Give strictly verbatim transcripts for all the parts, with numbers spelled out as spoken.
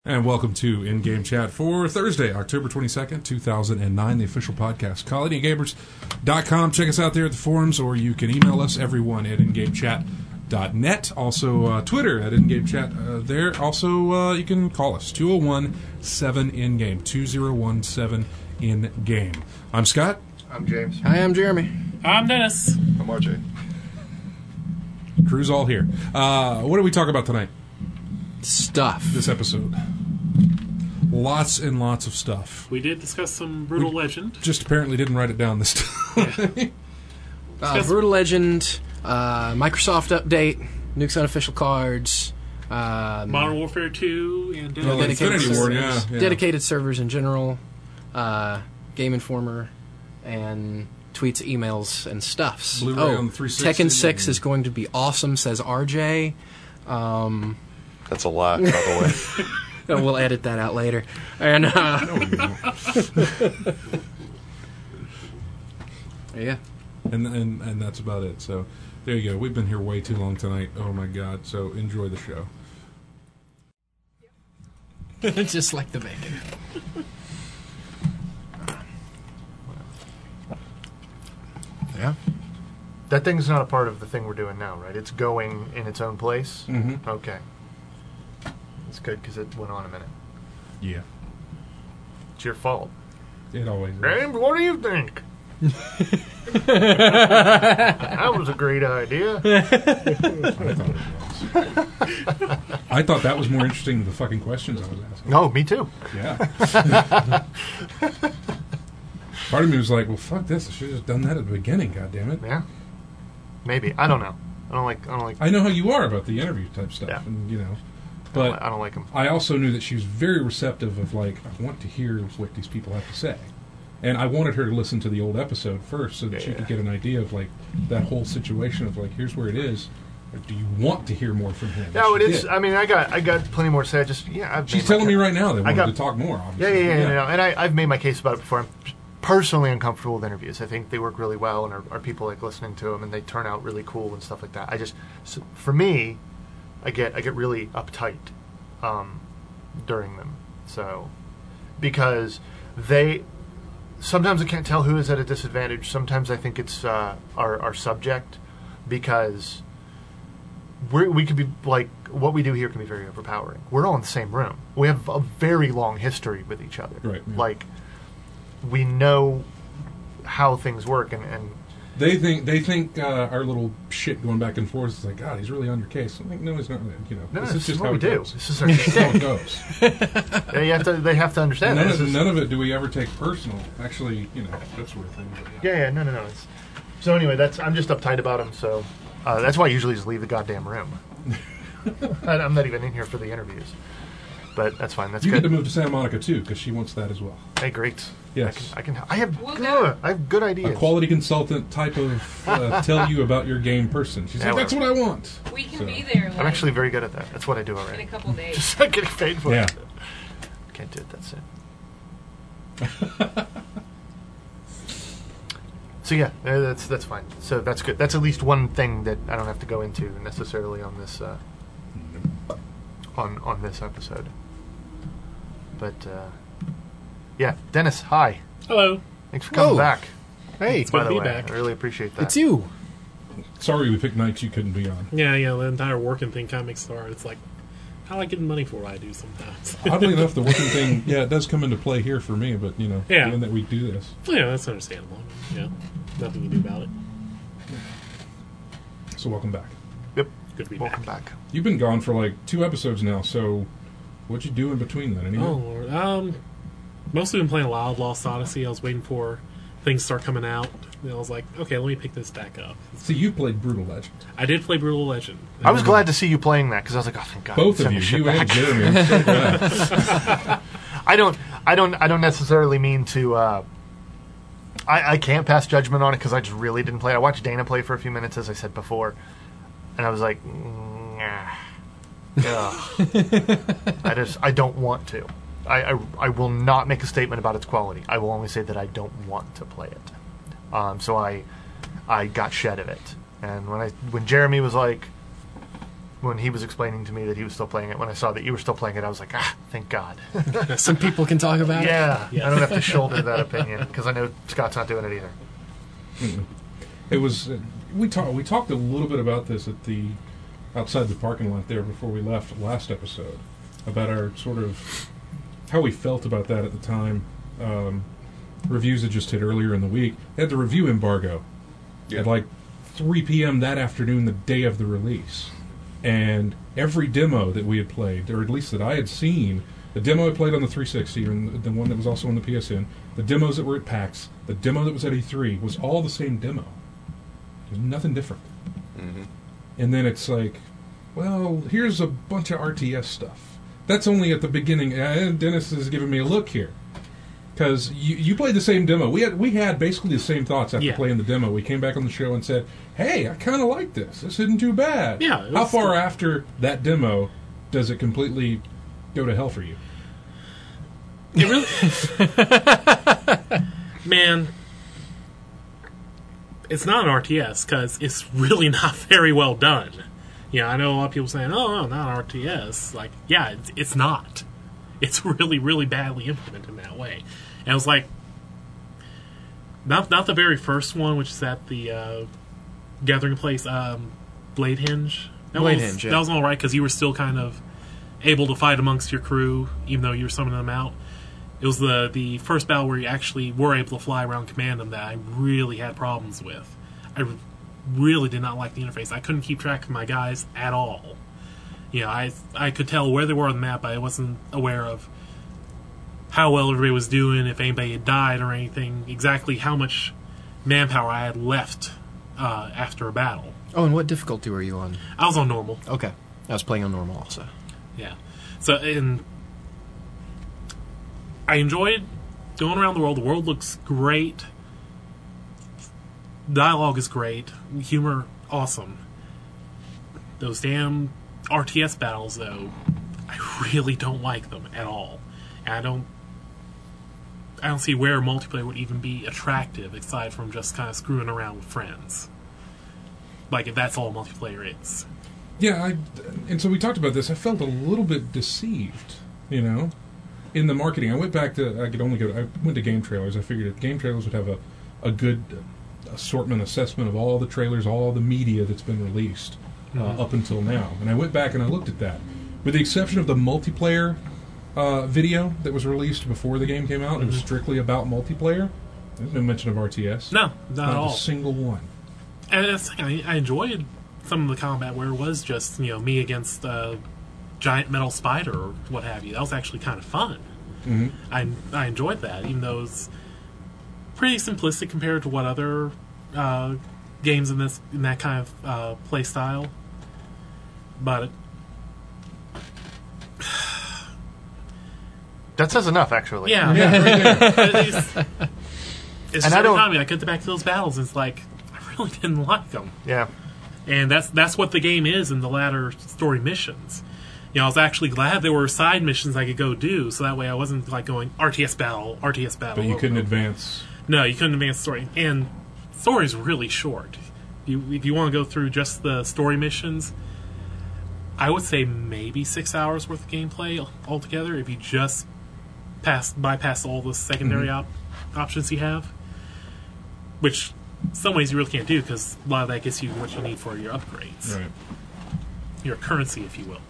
And welcome to In-Game Chat for Thursday, October twenty-second, two thousand nine, the official podcast. call indie gamers dot com. Check us out there at the forums, or you can email us, everyone, at in game chat dot net. Also, uh, Twitter at InGameChat uh, there. Also, uh, you can call us, two oh one seven in game, two oh one seven in game. I'm Scott. I'm James. Hi, I'm Jeremy. I'm Dennis. I'm R J. Crew's all here. Uh, what do we talk about tonight? Stuff. This episode. Lots and lots of stuff. We did discuss some Brutal we Legend. Just apparently didn't write it down this time. Yeah. uh, Brutal Legend, uh, Microsoft update, Nukes Unofficial cards, um, Modern Warfare two, and oh, dedicated, Infinity Ward, servers. yeah, yeah. dedicated servers in general, uh, Game Informer, and tweets, emails, and stuffs. Blu-ray oh, on the three sixty. Tekken six is going to be awesome, says R J. Um, That's a lot, by the way. We'll edit that out later. And uh, yeah, and, and and that's about it. So there you go. We've been here way too long tonight. Oh my God! So enjoy the show. just like the bacon. Yeah. That thing's not a part of the thing we're doing now, right? It's going in its own place? Mm-hmm. Okay. It's good because it went on a minute. Yeah. It's your fault. It always is. James, what do you think? That was a great idea. I thought it was. I thought that was more interesting than the fucking questions I was asking. No, me too. Yeah. Part of me was like, well, fuck this. I should have just done that at the beginning, goddammit. Yeah. Maybe. I don't know. I don't like I don't like I know how you are about the interview type stuff. Yeah. And, you know. I don't, But I don't like them. I also knew that she was very receptive of, like, I want to hear what these people have to say. And I wanted her to listen to the old episode first so that Yeah. she could get an idea of, like, that whole situation of, like, here's where it is. Or do you want to hear more from him? No, it She is. did. I mean, I got I got plenty more to say. I just, yeah. I've She's made my telling me ca- right now they I wanted got- to talk more, Yeah, obviously. yeah, yeah. No, no. And I, I've made my case about it before. I'm personally uncomfortable with interviews. I think they work really well, and our, our people like listening to them, and they turn out really cool and stuff like that. I just, so for me, I get I get really uptight um, during them. So, because they sometimes I can't tell who is at a disadvantage. Sometimes I think it's uh, our our subject, because we we could be like what we do here can be very overpowering. We're all in the same room. We have a very long history with each other. Right, yeah. Like we know how things work, and, and They think they think uh, our little shit going back and forth is like, God, he's really on your case. I'm like, no, he's not. You know, no, this no, is just what how we it do. goes. This is our This is how it shtick. goes. Yeah, you have to. They have to understand. None this of, is- none of it do we ever take personal. Actually, you know, that sort of thing. But Yeah, yeah, no, no, no. It's, so anyway, that's I'm just uptight about them. So uh, that's why I usually just leave the goddamn room. I, I'm not even in here for the interviews, but that's fine. That's you good. get to move to Santa Monica too, because she wants that as well. Hey, great. Yes. I can. I, can, I have. Well, good, I have good ideas. A quality consultant type of uh, tell you about your game person. She's Yeah, like, that's what I want. We can So- be there. Like, I'm actually very good at that. That's what I do in a already. couple days. Just not getting paid for Yeah. it. Can't do it. That's it. So yeah, uh, that's that's fine. So that's good. That's at least one thing that I don't have to go into necessarily on this uh, on on this episode. But uh, yeah, Dennis, hi. Hello. Thanks for coming Whoa. back. Hey, It's By good to the be way, back. I really appreciate that. it's you. Sorry we picked nights you couldn't be on. Yeah, yeah, the entire working thing kind of makes it hard. It's like, I like getting money for what I do sometimes. Oddly enough, the working thing, yeah, it does come into play here for me, but, you know, Yeah. given that we do this. Yeah, that's understandable. Yeah, nothing you do about it. So welcome back. Yep. Good to be Welcome back. back. You've been gone for like two episodes now, so what'd you do in between then? Anyway? Oh, Lord. Um, mostly been playing a lot of Lost Odyssey. I was waiting for things to start coming out. And I was like, okay, let me pick this back up. See, you played Brutal Legend. I did play Brutal Legend. I was glad to see you playing that because I was like, oh, thank God. Both of send you, this shit you and back. Jeremy. I'm so glad. I don't, I don't, I don't necessarily mean to. Uh, I, I can't pass judgment on it because I just really didn't play it. I watched Dana play for a few minutes, as I said before, and I was like, nah. Ugh. I just, I don't want to. I, I, I will not make a statement about its quality. I will only say that I don't want to play it. Um, so I, I got shed of it, and when I, when Jeremy was like, when he was explaining to me that he was still playing it, when I saw that you were still playing it, I was like, ah, thank God. Some people can talk about yeah, Yeah. I don't have to shoulder that opinion because I know Scott's not doing it either. Mm. It was uh, we talked we talked a little bit about this at the outside the parking lot there before we left last episode about our sort of how we felt about that at the time. Um, reviews had just hit earlier in the week. They had the review embargo Yeah. at like three p.m. that afternoon, the day of the release. And every demo that we had played, or at least that I had seen, the demo I played on the three sixty, and the one that was also on the P S N, the demos that were at PAX, the demo that was at E three, was all the same demo. There's nothing different. Mm-hmm. And then it's like, well, here's a bunch of R T S stuff. That's only at the beginning. And Dennis is giving me a look here. Because you, you played the same demo. We had we had basically the same thoughts after Yeah. playing the demo. We came back on the show and said, hey, I kind of like this. This isn't too bad. Yeah, it How was- far after that demo does it completely go to hell for you? It really, man, it's not an R T S because it's really not very well done. Yeah, I know a lot of people saying, "Oh, no, not an R T S." Like, yeah, it's, it's not. It's really, really badly implemented in that way. And it was like, not not the very first one, which is at the uh, gathering place, um, Blade Hinge. That Blade was, Hinge, yeah. That was all right because you were still kind of able to fight amongst your crew, even though you were summoning them out. It was the the first battle where you actually were able to fly around command them that I really had problems with. I really did not like the interface. I couldn't keep track of my guys at all. You know, I I could tell where they were on the map, but I wasn't aware of how well everybody was doing, if anybody had died or anything, exactly how much manpower I had left uh, after a battle. Oh, and what difficulty were you on? I was on normal. Okay. I was playing on normal also. Yeah. So, and I enjoyed going around the world. The world looks great. Dialogue is great. Humor, awesome. Those damn R T S battles, though, I really don't like them at all. And I don't I don't see where multiplayer would even be attractive aside from just kind of screwing around with friends. Like, if that's all multiplayer is. Yeah, I, and so we talked about this. I felt a little bit deceived, you know, in the marketing. I went back to, I could only go, I went to Game Trailers. I figured that Game Trailers would have a, a good assortment assessment of all the trailers, all the media that's been released uh, Mhm. up until now. And I went back and I looked at that. With the exception of the multiplayer uh, video that was released before the game came out, it was Mhm. strictly about multiplayer. There's no mention of R T S. No, not, at a all. single one. And it's, I, I enjoyed some of the combat where it was just, you know, me against a giant metal spider or what have you. That was actually kind of fun. Mm-hmm. I, I enjoyed that, even though it's pretty simplistic compared to what other uh, games in this in that kind of uh, play style. But it, That says enough, actually. yeah, Yeah, right there. it's, it's just And I every don't- time I get back to those battles, it's like I really didn't like them. Yeah. And that's that's what the game is in the latter story missions. You know, I was actually glad there were side missions I could go do, so that way I wasn't like going R T S battle, R T S battle. But you over couldn't and over. advance. No, you couldn't advance the story. And the story's really short. You, if you want to go through just the story missions, I would say maybe six hours worth of gameplay altogether if you just pass bypass all the secondary op- options you have. Which, in some ways, you really can't do because a lot of that gets you what you need for your upgrades. Right. Your currency, if you will.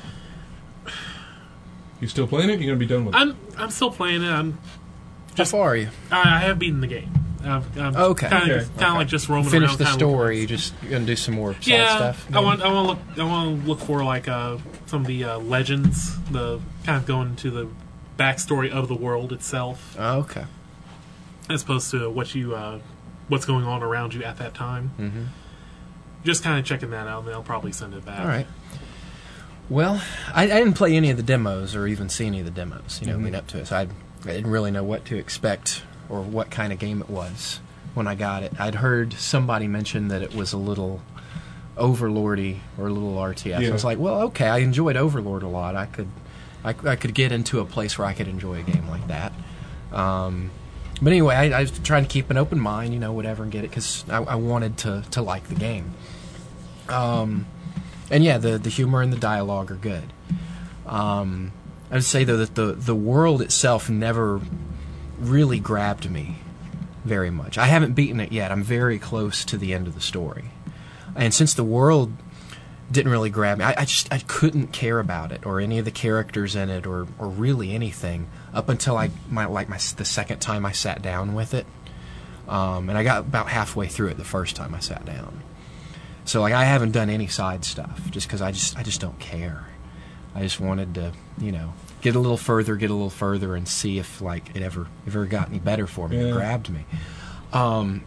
You still playing it? You're going to be done with it? I'm I'm still playing it. I'm How far are you? I, I have beaten the game. I've, I'm Okay. Kind of Okay. kind of like just roaming Finish around. the kinda looking story. for- You just gonna do some more side Yeah, stuff. I want I want to look I want to look for like uh, some of the uh, legends, the kind of going into the backstory of the world itself, Oh, okay. as opposed to what you uh, what's going on around you at that time. Mm-hmm. Just kind of checking that out, and then I'll probably send it back. All right. Well, I, I didn't play any of the demos or even see any of the demos, you know, Mhm. leading up to it. So I, I didn't really know what to expect or what kind of game it was when I got it. I'd heard somebody mention that it was a little Overlordy or a little R T S. Yeah. I was like, well, okay, I enjoyed Overlord a lot. I could, I, I could get into a place where I could enjoy a game like that. Um, but anyway, I, I was trying to keep an open mind, you know, whatever, and get it because I, I wanted to to like the game. Um. and yeah, the the humor and the dialogue are good. Um, I would say though that the the world itself never really grabbed me very much. I haven't beaten it yet. I'm very close to the end of the story, and since the world didn't really grab me, I, I just I couldn't care about it or any of the characters in it or or really anything up until I my like my the second time I sat down with it. Um, and I got about halfway through it the first time I sat down. So like I haven't done any side stuff just because I just I just don't care. I just wanted to, you know, get a little further, get a little further, and see if like it ever if ever got any better for me. Yeah. It grabbed me. Um,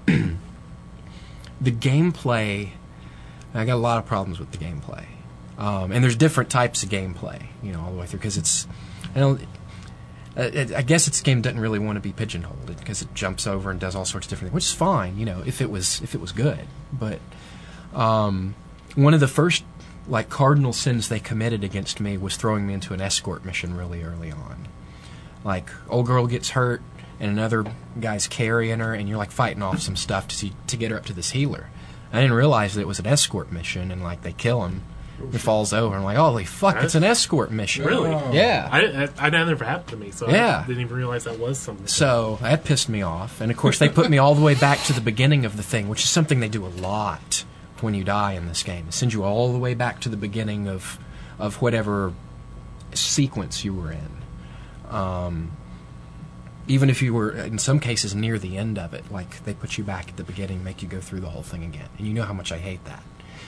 the gameplay, I got a lot of problems with the gameplay, um, and there's different types of gameplay, you know, all the way through because it's I don't. Uh, I guess its game doesn't really want to be pigeonholed because it jumps over and does all sorts of different things, which is fine, you know, if it was if it was good. But um, one of the first like cardinal sins they committed against me was throwing me into an escort mission really early on. Like old girl gets hurt and another guy's carrying her, and you're like fighting off some stuff to see, to get her up to this healer. I didn't realize that it was an escort mission, and like they kill him. It falls over. I'm like, holy fuck, it's an escort mission. Really? Yeah. I, I, I that never happened to me, so Yeah. I didn't even realize that was something. So that pissed me off. And of course, they put me all the way back to the beginning of the thing, which is something they do a lot when you die in this game. They send you all the way back to the beginning of of whatever sequence you were in. Um, even if you were, in some cases, near the end of it. Like, they put you back at the beginning, make you go through the whole thing again. And you know how much I hate that.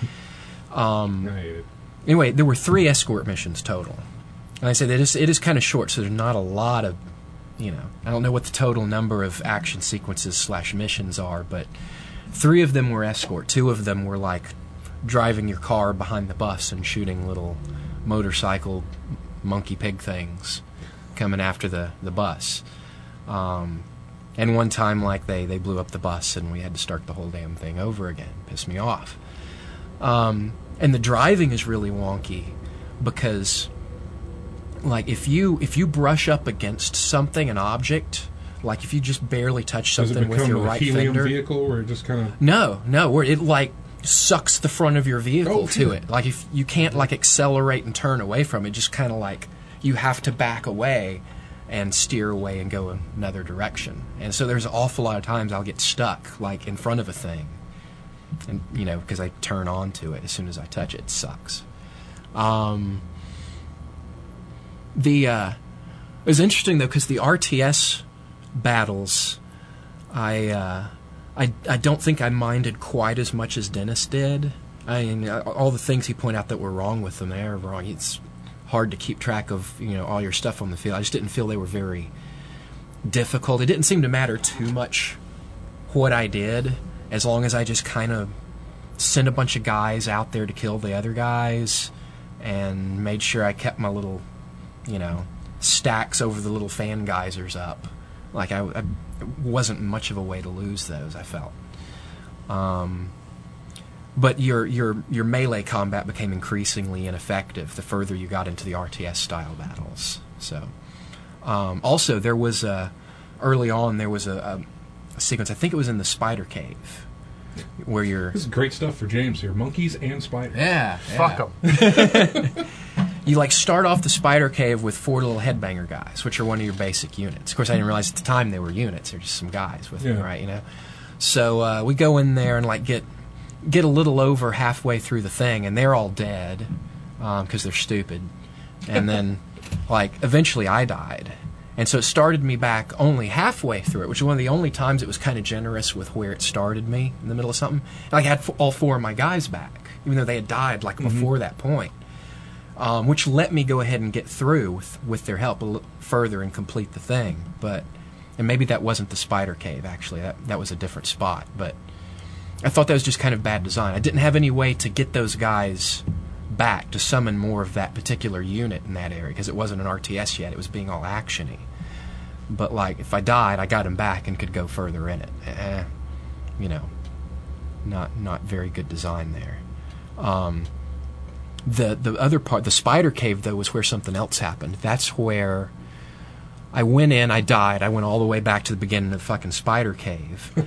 Um, I hate it. Anyway, there were three escort missions total. And I said it is, it is kind of short, so there's not a lot of, you know, I don't know what the total number of action sequences slash missions are, but three of them were escort. Two of them were like driving your car behind the bus and shooting little motorcycle monkey pig things coming after the, the bus. Um, and one time, like, they, they blew up the bus and we had to start the whole damn thing over again. Pissed me off. Um, and the driving is really wonky because, like, if you if you brush up against something, an object, like if you just barely touch Does it something with become your a right helium finger, vehicle where it just kind of... no, no, where it like sucks the front of your vehicle Oh, to phew. it. Like if you can't like accelerate and turn away from it, just kind of like you have to back away and steer away and go another direction. And so there's an awful lot of times I'll get stuck like in front of a thing. And, you know, because I turn on to it as soon as I touch it. It sucks. Um, the uh, it was interesting though because the R T S battles, I uh, I I don't think I minded quite as much as Dennis did. I mean, uh, all the things he pointed out that were wrong with them, they are wrong. It's hard to keep track of, you know, all your stuff on the field. I just didn't feel they were very difficult. It didn't seem to matter too much what I did, as long as I just kind of sent a bunch of guys out there to kill the other guys and made sure I kept my little, you know, stacks over the little fan geysers up. Like, I, I wasn't much of a way to lose those, I felt. Um, but your, your, your melee combat became increasingly ineffective the further you got into the R T S-style battles. So, um, also, there was a, early on, there was a, a a sequence, I think it was in the spider cave, where you're... This is great stuff for James here. Monkeys and spiders. Yeah. Fuck them. You, like, start off the spider cave with four little headbanger guys, which are one of your basic units. Of course, I didn't realize at the time they were units. They're just some guys with Yeah. them, right, you know? So, uh, we go in there and, like, get get a little over halfway through the thing, and they're all dead, because they're stupid. And then, like, eventually I died. And so it started me back only halfway through it, which is one of the only times it was kind of generous with where it started me in the middle of something. And I had f- all four of my guys back, even though they had died like before that point, um, which let me go ahead and get through with, with their help a little further and complete the thing. But and maybe that wasn't the spider cave, actually. That that was a different spot. But I thought that was just kind of bad design. I didn't have any way to get those guys back to summon more of that particular unit in that area because it wasn't an R T S yet. It was being all actiony. But like, if I died, I got him back and could go further in it. Eh, you know, not not very good design there. Um, the the other part, the spider cave though, was where something else happened. That's where I went in. I died. I went all the way back to the beginning of the fucking spider cave.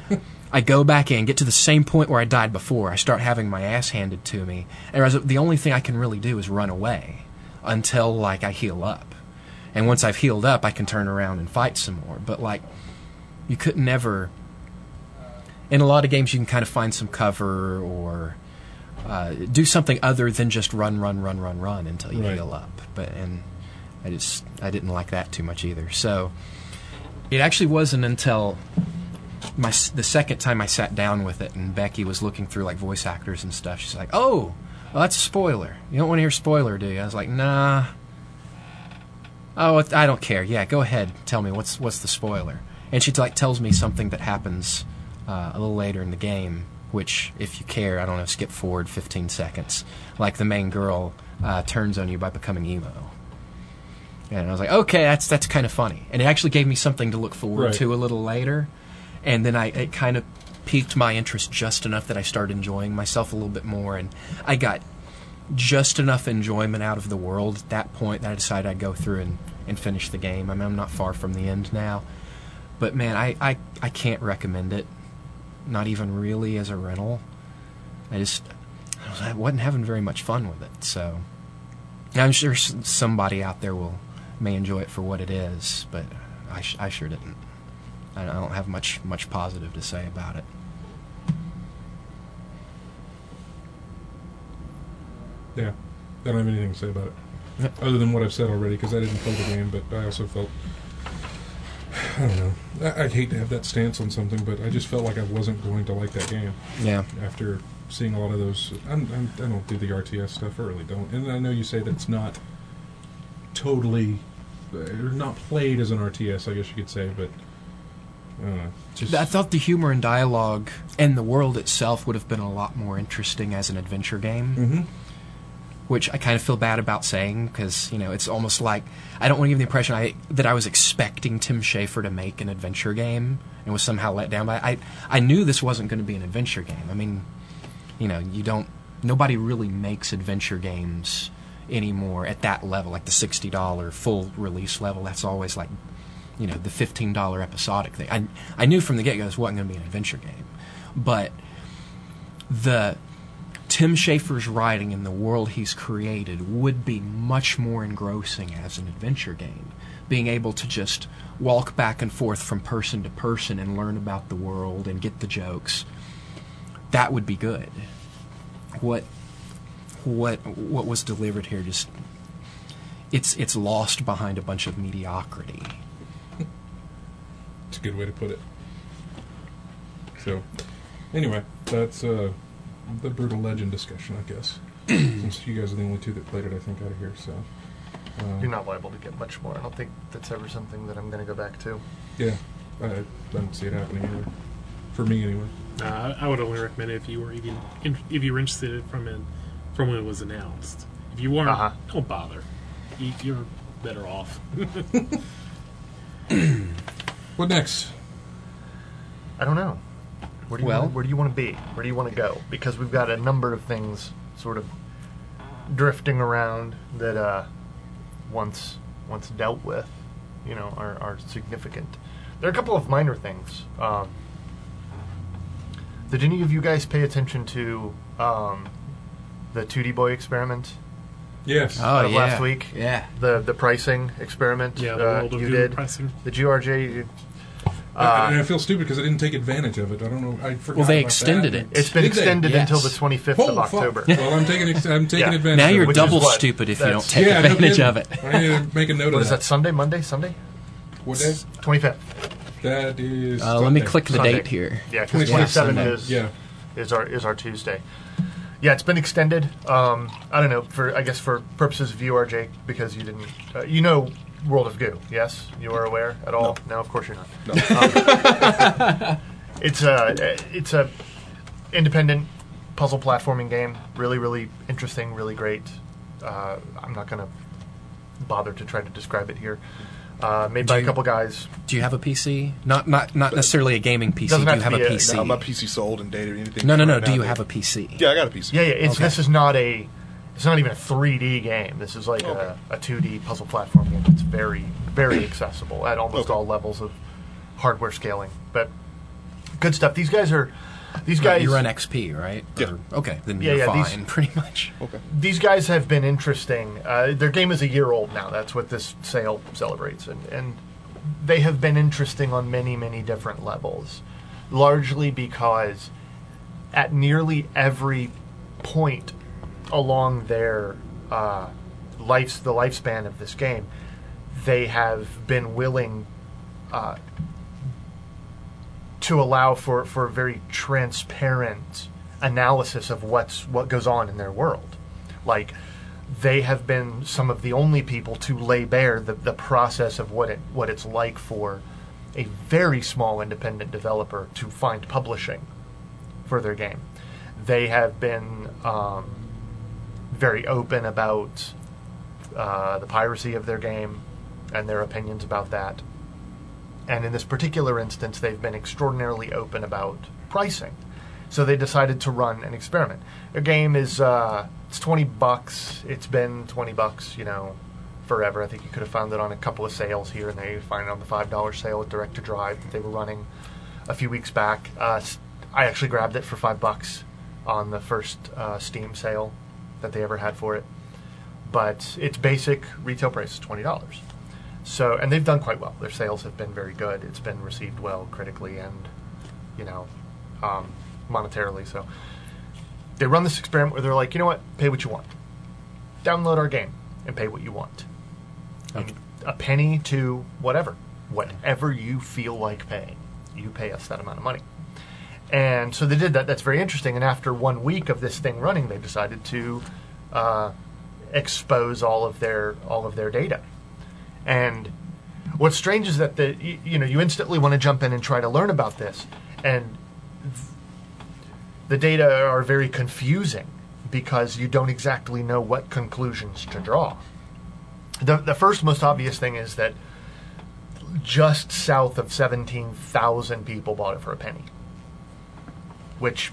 I go back in, get to the same point where I died before. I start having my ass handed to me, and realize the only thing I can really do is run away until like I heal up. And once I've healed up, I can turn around and fight some more. But like, you could never. In a lot of games, you can kind of find some cover or uh, do something other than just run, run, run, run, run until you Right. heal up. But and I just I didn't like that too much either. So it actually wasn't until my the second time I sat down with it, and Becky was looking through like voice actors and stuff. She's like, "Oh, well, that's a spoiler. You don't want to hear spoiler, do you?" I was like, "Nah." Oh, I don't care. Yeah, go ahead. Tell me what's what's the spoiler. And she like tells me something that happens uh, a little later in the game, which, if you care, I don't know, skip forward fifteen seconds. Like the main girl uh, turns on you by becoming emo. And I was like, okay, that's that's kind of funny. And it actually gave me something to look forward Right. to a little later. And then I it kind of piqued my interest just enough that I started enjoying myself a little bit more. And I got just enough enjoyment out of the world at that point that I decided I'd go through and, and finish the game. I mean, I'm not far from the end now. But, man, I, I, I can't recommend it. Not even really as a rental. I just I, was, I wasn't having very much fun with it. So I'm sure s- somebody out there will may enjoy it for what it is, but I, sh- I sure didn't. I I don't have much much positive to say about it. Yeah, I don't have anything to say about it, other than what I've said already, because I didn't play the game, but I also felt, I don't know, I, I hate to have that stance on something, but I just felt like I wasn't going to like that game Yeah. after seeing a lot of those. I'm, I'm, I don't do the R T S stuff, I really don't, and I know you say that's not totally, uh, not played as an R T S, I guess you could say, but I don't know. Just, I thought the humor and dialogue and the world itself would have been a lot more interesting as an adventure game. hmm Which I kind of feel bad about saying, because, you know, it's almost like I don't want to give the impression I that I was expecting Tim Schafer to make an adventure game and was somehow let down by I I knew this wasn't going to be an adventure game. I mean, you know, you don't nobody really makes adventure games anymore at that level, like the sixty dollars full release level. That's always like, you know, the fifteen dollars episodic thing. I I knew from the get-go this wasn't going to be an adventure game. But the Tim Schafer's writing and the world he's created would be much more engrossing as an adventure game. Being able to just walk back and forth from person to person and learn about the world and get the jokes, that would be good. What what what was delivered here just it's it's lost behind a bunch of mediocrity. It's a good way to put it. So, anyway, that's uh, the Brutal Legend discussion, I guess. Since you guys are the only two that played it, I think, out of here. So, uh, You're not liable to get much more. I don't think that's ever something that I'm going to go back to. yeah, I, I don't see it happening either. For me, anyway. Uh, I would only recommend it if you were even in, if you were interested from it from when it was announced. If you weren't, Uh-huh. don't bother. You, you're better off. What next? I don't know. Where do you Well- wanna, where do you want to be? Where do you want to go? Because we've got a number of things sort of drifting around that uh, once once dealt with, you know, are, are significant. There are a couple of minor things. Um, did any of you guys pay attention to um, the two D Boy experiment? Yes. Oh of yeah, last week? Yeah. The the pricing experiment Yeah, the uh, World of you Goo did? pricing. Did you, R J? You- I, and I Uh, feel stupid because I didn't take advantage of it. I don't know. I forgot. Well, they about extended that. it. it's been Did they? extended Yes. until the twenty-fifth Oh, of fuck. October. Well, I'm taking ex- I'm taking Yeah. advantage. Now of you're it. Which is double what- stupid if you don't that's- take yeah, no advantage kidding. of it. I need to make a note What of is that, Sunday, Monday, Sunday? What day? twenty-fifth. That is. Uh, let me Sunday. click the Sunday. date here. Yeah, because twenty-sixth twenty-seventh Sunday. is, Yeah. is, our, is our Tuesday. Yeah, it's been extended. Um, I don't know, for I guess for purposes of you, R J, because you didn't... Uh, you know World of Goo, yes? You are aware at all? No, of course you're not. No. Um, it's a it's a independent puzzle platforming game. Really, really interesting. Really great. Uh, I'm not going to bother to try to describe it here. Uh, made Do by a you- couple guys. Do you have a P C? Not not not necessarily a gaming P C. Doesn't Do have you to have be a a- P C? No, my P C sold and dated. Anything No, no, no. right Do now, you they- have a P C? Yeah, I got a P C. Yeah, yeah. It's, Okay. This is not a. It's not even a three D game. This is like Okay. a, a two D puzzle platform game. It's very, very accessible at almost Okay. all levels of hardware scaling. But Good stuff. These guys are these Right, guys. you run X P, right? Yeah. Or- okay, then Yeah, you're yeah, these- fine, pretty much. Okay. These guys have been interesting. Uh, their game is a year old now. That's what this sale celebrates, and and they have been interesting on many many different levels, largely because at nearly every point along their uh, life, the lifespan of this game, they have been willing uh, to allow for, for very transparent analysis of what's what goes on in their world. Like, they have been some of the only people to lay bare the, the process of what it what it's like for a very small independent developer to find publishing for their game. They have been um, very open about uh, the piracy of their game and their opinions about that. And in this particular instance, they've been extraordinarily open about pricing. So they decided to run an experiment. Their game is uh, it's twenty bucks. It's been twenty bucks, you know, forever. I think you could have found it on a couple of sales here and there. You find it on the five dollar sale at Direct to Drive that they were running a few weeks back. Uh, I actually grabbed it for five bucks on the first uh, Steam sale that they ever had for it. But its basic retail price is twenty dollars. So, and they've done quite well. Their sales have been very good. It's been received well critically and, you know, um, monetarily. So they run this experiment where they're like, you know what, pay what you want. Download our game and pay what you want. Okay. A penny to whatever. Whatever you feel like paying. You pay us that amount of money. And so they did that. That's very interesting. And after one week of this thing running, they decided to uh, expose all of their all of their data. And what's strange is that the you, you know you instantly want to jump in and try to learn about this, and th- the data are very confusing because you don't exactly know what conclusions to draw. The the first most obvious thing is that just south of seventeen thousand people bought it for a penny, which,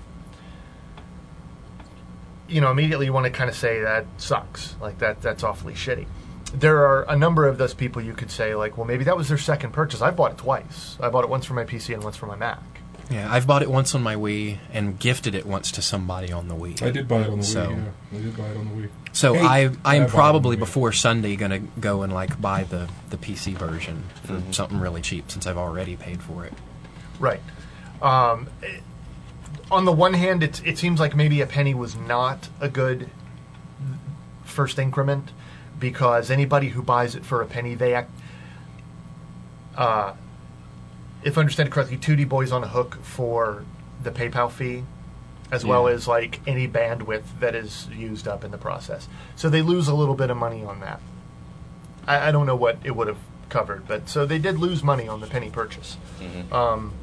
you know, immediately you want to kind of say that sucks. Like, that that's awfully shitty. There are a number of those people you could say, like, well, maybe that was their second purchase. I bought it twice. I bought it once for my P C and once for my Mac. Yeah, I've bought it once on my Wii and gifted it once to somebody on the Wii. I did buy it on the So- Wii. Yeah, I did buy it on the Wii. So Hey, I I I'm bought it on probably the Wii. before Sunday going to go and like buy the, the P C version for Mm-hmm. something really cheap since I've already paid for it. Right. Um, it- on the one hand, it, it seems like maybe a penny was not a good first increment, because anybody who buys it for a penny, they act. Uh, if I understand it correctly, two D Boy's on a hook for the PayPal fee, as well Yeah. as like any bandwidth that is used up in the process. So they lose a little bit of money on that. I, I don't know what it would have covered, but so they did lose money on the penny purchase. Um,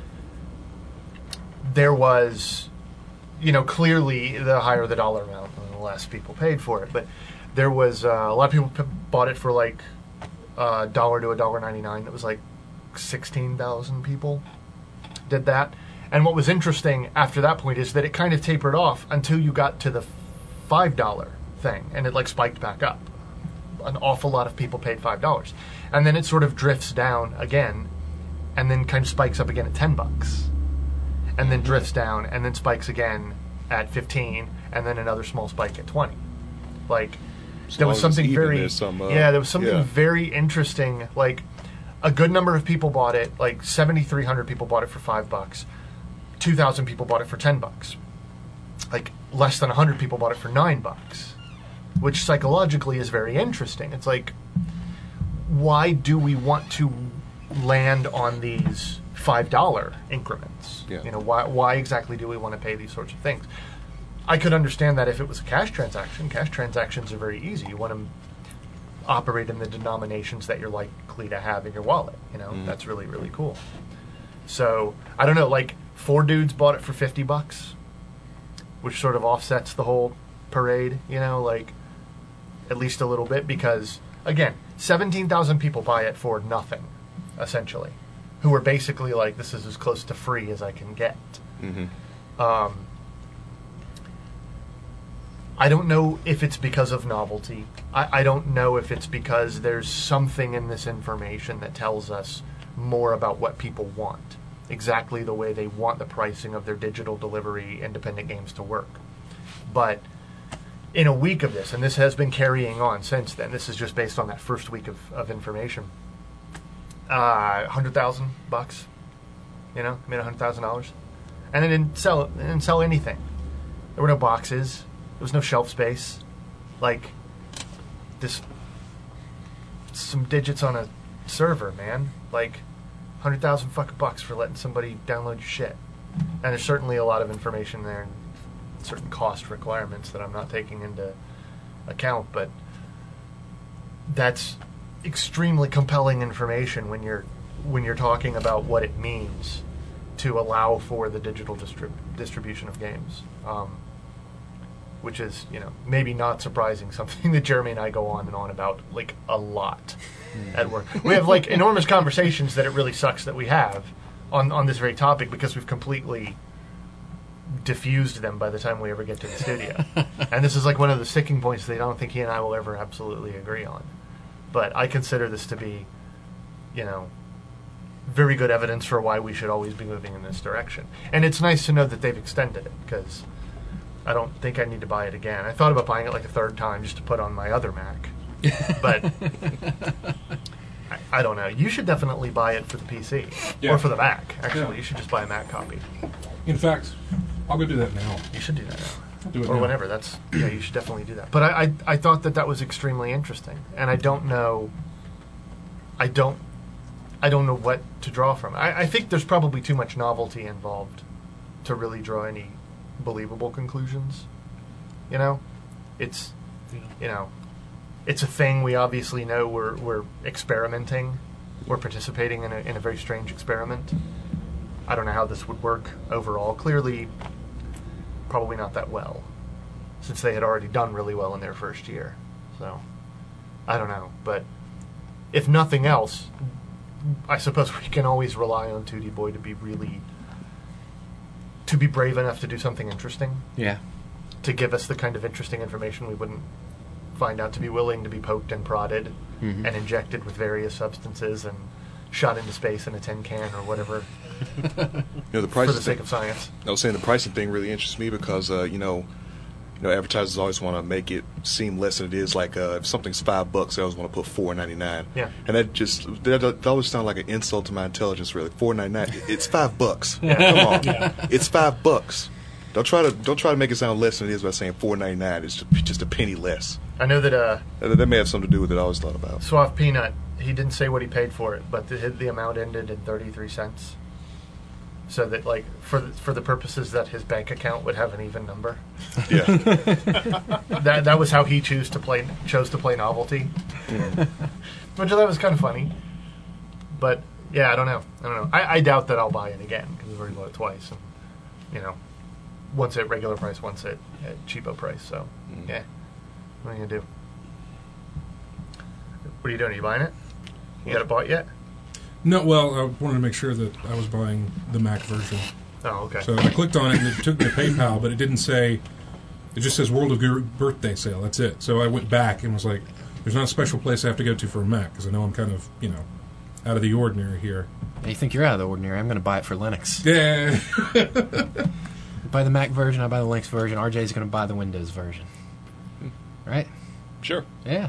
there was, you know, clearly the higher the dollar amount, the less people paid for it. But there was uh, a lot of people p- bought it for like a dollar to a dollar ninety nine. It was like sixteen thousand people did that. And what was interesting after that point is that it kind of tapered off until you got to the five dollar thing, and it like spiked back up. An awful lot of people paid five dollars, and then it sort of drifts down again, and then kind of spikes up again at ten bucks, and then drifts down, and then spikes again at fifteen, and then another small spike at twenty. Like, As there long was as it's something even, very there's some, uh, yeah, there was something yeah. very interesting. Like, a good number of people bought it. Like seventy three hundred people bought it for five bucks. Two thousand people bought it for ten bucks. Like less than a hundred people bought it for nine bucks, which psychologically is very interesting. It's like, why do we want to land on these five dollar increments? Yeah. You know, why why exactly do we want to pay these sorts of things? I could understand that if it was a cash transaction. Cash transactions are very easy. You want to operate in the denominations that you're likely to have in your wallet. You know, that's really really cool. So I don't know, like four dudes bought it for fifty bucks, which sort of offsets the whole parade. You know, like at least a little bit, because again, seventeen thousand people buy it for nothing, essentially, who are basically like, this is as close to free as I can get. Mm-hmm. Um, I don't know if it's because of novelty. I, I don't know if it's because there's something in this information that tells us more about what people want. exactly the way they want the pricing of their digital delivery independent games to work. But in a week of this, and this has been carrying on since then, this is just based on that first week of, of information, uh, one hundred thousand bucks, you know, I made one hundred thousand dollars. And they didn't sell it, they didn't sell anything. There were no boxes, there was no shelf space. Like, this, some digits on a server, man. Like, one hundred thousand fucking bucks for letting somebody download your shit. And there's certainly a lot of information there and certain cost requirements that I'm not taking into account, but that's extremely compelling information when you're when you're talking about what it means to allow for the digital distrib- distribution of games, um, which is, you know, maybe not surprising, something that Jeremy and I go on and on about like a lot at work. We have like enormous conversations that it really sucks that we have on on this very topic because we've completely diffused them by the time we ever get to the studio. And this is like one of the sticking points that I don't think he and I will ever absolutely agree on. But I consider this to be, you know, very good evidence for why we should always be moving in this direction. And it's nice to know that they've extended it, because I don't think I need to buy it again. I thought about buying it like a third time just to put on my other Mac. But I, I don't know. You should definitely buy it for the P C. Yeah. Or for the Mac. Actually, Yeah. you should just buy a Mac copy. In fact, I'll go do that now. You should do that now. I'll do it Or now. whenever. That's yeah. You should definitely do that. But I, I, I thought that that was extremely interesting, and I don't know. I don't. I don't know what to draw from. I, I think there's probably too much novelty involved to really draw any believable conclusions. You know, it's Yeah. you know, it's a thing. We obviously know we're we're experimenting. We're participating in a in a very strange experiment. I don't know how this would work overall. Clearly, probably not that well, since they had already done really well in their first year. So, I don't know. But if nothing else, I suppose we can always rely on two D Boy to be really, to be brave enough to do something interesting, Yeah. to give us the kind of interesting information we wouldn't find out, to be willing to be poked and prodded Mhm. and injected with various substances and shot into space in a tin can or whatever You know, the for price the sake of science. I was saying the pricing thing really interests me because uh, you know, you know, advertisers always want to make it seem less than it is. Like uh, if something's five bucks, they always want to put four ninety nine. Yeah. And that just that, that always sounds like an insult to my intelligence. Really, four ninety nine. It's five bucks. Yeah. Come on, it's five bucks. Don't try to don't try to make it sound less than it is by saying four ninety nine. It's just, just a penny less. I know that uh, That, that may have something to do with it. I always thought about. Suave Peanut, he didn't say what he paid for it, but the, the amount ended in thirty-three cents. So that, like, for the, for the purposes that his bank account would have an even number. Yeah. that that was how he chose to play chose to play novelty. Which I thought was kind of funny. But yeah, I don't know. I don't know. I, I doubt that I'll buy it again because I've already bought it twice. And, you know, once at regular price, once at, at cheapo price. So yeah, what are you gonna do? What are you doing? Are you buying it? You got it bought yet? No, well, I wanted to make sure that I was buying the Mac version. Oh, okay. So I clicked on it and it took me to PayPal, but it didn't say, it just says World of Guru birthday sale. That's it. So I went back and was like, there's not a special place I have to go to for a Mac because I know I'm kind of, you know, out of the ordinary here. You think you're out of the ordinary? I'm going to buy it for Linux. Yeah. Buy the Mac version, I buy the Linux version. R J's going to buy the Windows version. Right? Sure. Yeah.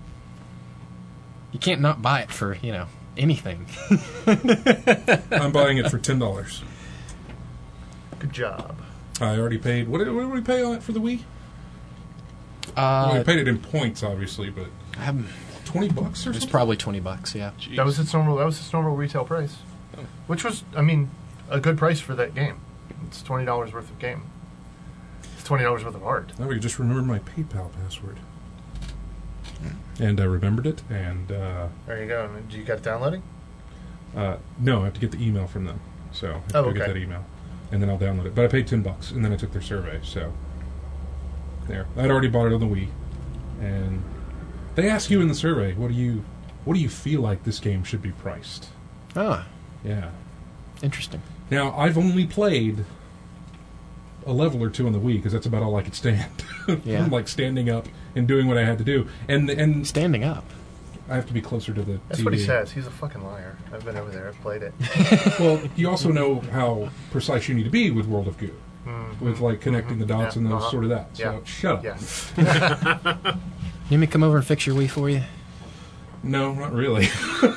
You can't not buy it for, you know, anything. I'm buying it for ten dollars. Good job. I already paid, what did, what did we pay on it for the Wii? Uh, well, we paid it in points, obviously, but I haven't- twenty bucks or it's something? probably twenty bucks, yeah. Jeez. That was its normal. That was its normal retail price, Oh. which was, I mean, a good price for that game. It's twenty dollars worth of game. It's twenty dollars worth of art. Now we can just remember my PayPal password. And I remembered it, and uh, There you go. Do you got it downloading? uh, no, I have to get the email from them. So I have to Oh, go get okay. that email, and then I'll download it. But I paid ten bucks, and then I took their survey. So there, I'd already bought it on the Wii, and they ask you in the survey, what do you, what do you feel like this game should be priced? Ah, Yeah. interesting. Now I've only played a level or two on the Wii because that's about all I could stand. Yeah. From, like standing up and doing what I had to do, and and Standing up. I have to be closer to the That's T V. what he says. He's a fucking liar. I've been over there. I've played it. Well, you also know how precise you need to be with World of Goo. Mm-hmm. With, like, connecting the dots Yeah, and those uh-huh. sort of that. So, Yeah. shut up. Yeah. You want me to come over and fix your Wii for you? No, not really.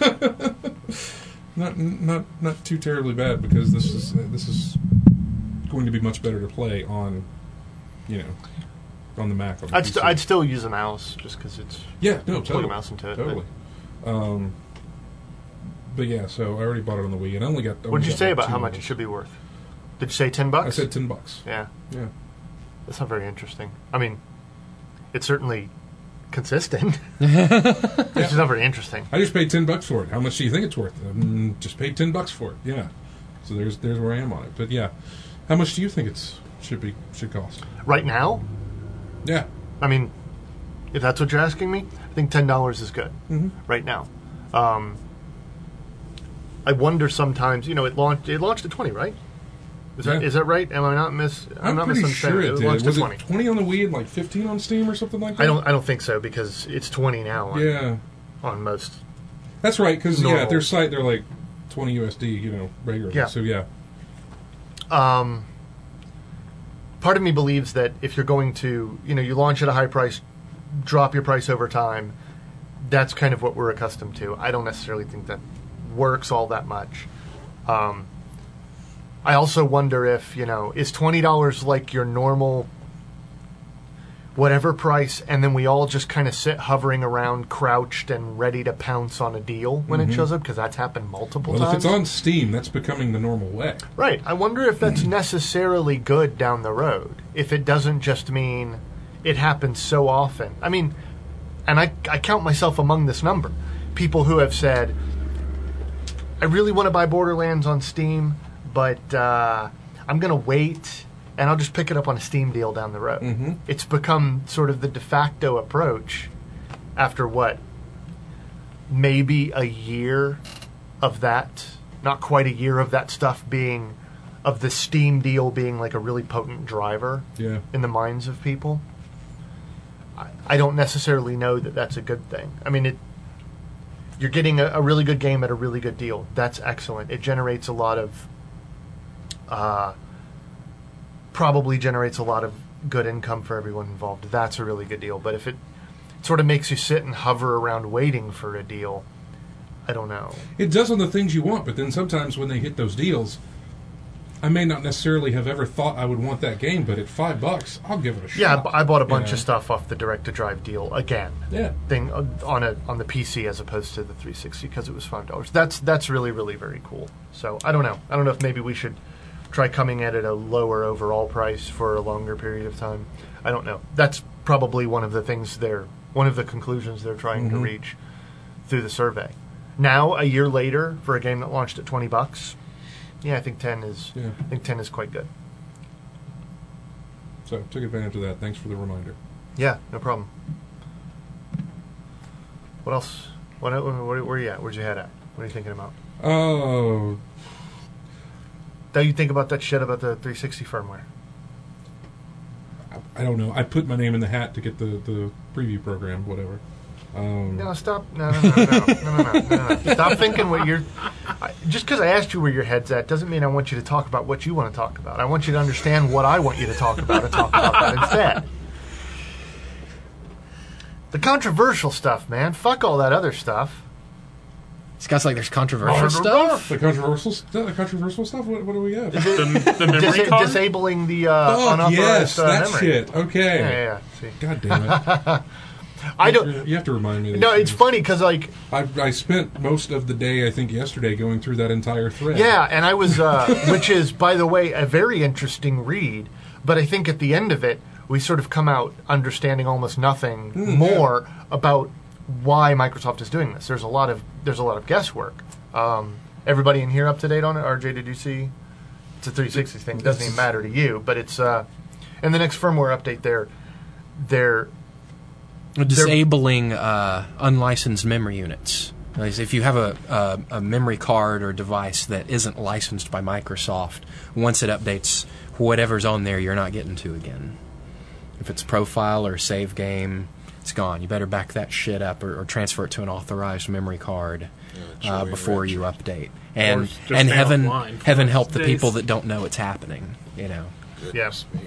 not not not too terribly bad, because this is uh, this is going to be much better to play on, you know, on the Mac. On the I'd, P C. st- I'd still use a mouse just because it's yeah, no, plug totally, a mouse into it. totally. Um, but yeah, so I already bought it on the Wii, and I only got. What only did you got say like about two how much it levels. should be worth? Did you say ten bucks? I said ten bucks. Yeah, Yeah. that's not very interesting. I mean, it's certainly consistent. It's just not very interesting. I just paid ten bucks for it. How much do you think it's worth? Um, just paid ten bucks for it. Yeah. So there's there's where I am on it. But yeah, how much do you think it's should be should cost? Right now, Yeah. I mean, if that's what you're asking me, I think ten dollars is good. Mm-hmm. Right now, um, I wonder sometimes. You know, it launched. It launched at twenty, right? Is that Yeah. is that right? Am I not miss? I'm, I'm not pretty misunderstanding. sure it did. launched Was at it twenty. twenty on the Wii and like fifteen on Steam or something like that? I don't. I don't think so because it's twenty now. On, Yeah, on most. that's right. Because yeah, Normal. their site they're like twenty U S D, you know, regularly. Yeah. So yeah, Um, part of me believes that if you're going to, you know, you launch at a high price, drop your price over time, that's kind of what we're accustomed to. I don't necessarily think that works all that much. Um, I also wonder if, you know, is twenty dollars like your normal whatever price, and then we all just kind of sit hovering around, crouched and ready to pounce on a deal when it shows up? Because that's happened multiple well, if times. it's on Steam, that's becoming the normal way. Right. I wonder if that's necessarily good down the road. If it doesn't just mean it happens so often. I mean, and I, I count myself among this number. People who have said, I really want to buy Borderlands on Steam, but uh, I'm going to wait and I'll just pick it up on a Steam deal down the road. Mhm. It's become sort of the de facto approach after what? Maybe a year of that, not quite a year of that stuff being, of the Steam deal being like a really potent driver Yeah. in the minds of people. I, I don't necessarily know that that's a good thing. I mean, it. You're getting a, a really good game at a really good deal. That's excellent. It generates a lot of, uh, probably generates a lot of good income for everyone involved. That's a really good deal. But if it sort of makes you sit and hover around waiting for a deal, I don't know. It does on the things you want, but then sometimes when they hit those deals, I may not necessarily have ever thought I would want that game, but at five bucks, I'll give it a shot. Yeah, I bu- I bought a bunch Yeah. of stuff off the Direct to Drive deal again. Yeah. Thing uh, on a on the P C as opposed to the three sixty because it was five dollars. That's that's really really very cool. So I don't know. I don't know if maybe we should try coming at it a lower overall price for a longer period of time. I don't know. That's probably one of the things they're one of the conclusions they're trying to Mhm. reach through the survey. Now a year later, for a game that launched at twenty bucks, yeah, I think ten is Yeah. I think ten is quite good. So took advantage of that. Thanks for the reminder. Yeah, no problem. What else? What, where, where are you at? Where's your head at? What are you thinking about? Oh, How you think about that shit about the three sixty firmware? I, I don't know. I put my name in the hat to get the, the preview program, whatever. Um, No, stop. No, no, no, no, no, no, no, no, no. Stop thinking what you're. I, just because I asked you where your head's at doesn't mean I want you to talk about what you want to talk about. I want you to understand what I want you to talk about and talk about that instead. The controversial stuff, man. Fuck all that other stuff. This guy's like, there's controversial stuff. The controversial, st- the controversial stuff. What, what do we have? The, the memory Disa- card? disabling the uh, Oh unauthorized yes, uh, that memory. shit. Okay. Yeah, yeah, yeah. See. God damn it. I don't. You have to remind me. Of these No, it's things. funny because like. I, I spent most of the day, I think, yesterday going through that entire thread. Yeah, and I was, uh, which is, by the way, a very interesting read. But I think at the end of it, we sort of come out understanding almost nothing Mm, more about why Microsoft is doing this. There's a lot of there's a lot of guesswork. Um, everybody in here up to date on it? R J, did you see? It's a three sixty thing. It doesn't even matter to you, but it's uh, in the next firmware update. They're they're Disabling uh, unlicensed memory units. Like, if you have a, a, a memory card or device that isn't licensed by Microsoft, once it updates, whatever's on there, you're not getting to again. If it's profile or save game, it's gone. You better back that shit up or, or transfer it to an auzed memory card Yeah, uh, true, before right, you true. update. And just and stay heaven offline for heaven those help the days. people that don't know it's happening. You know. Goodness me.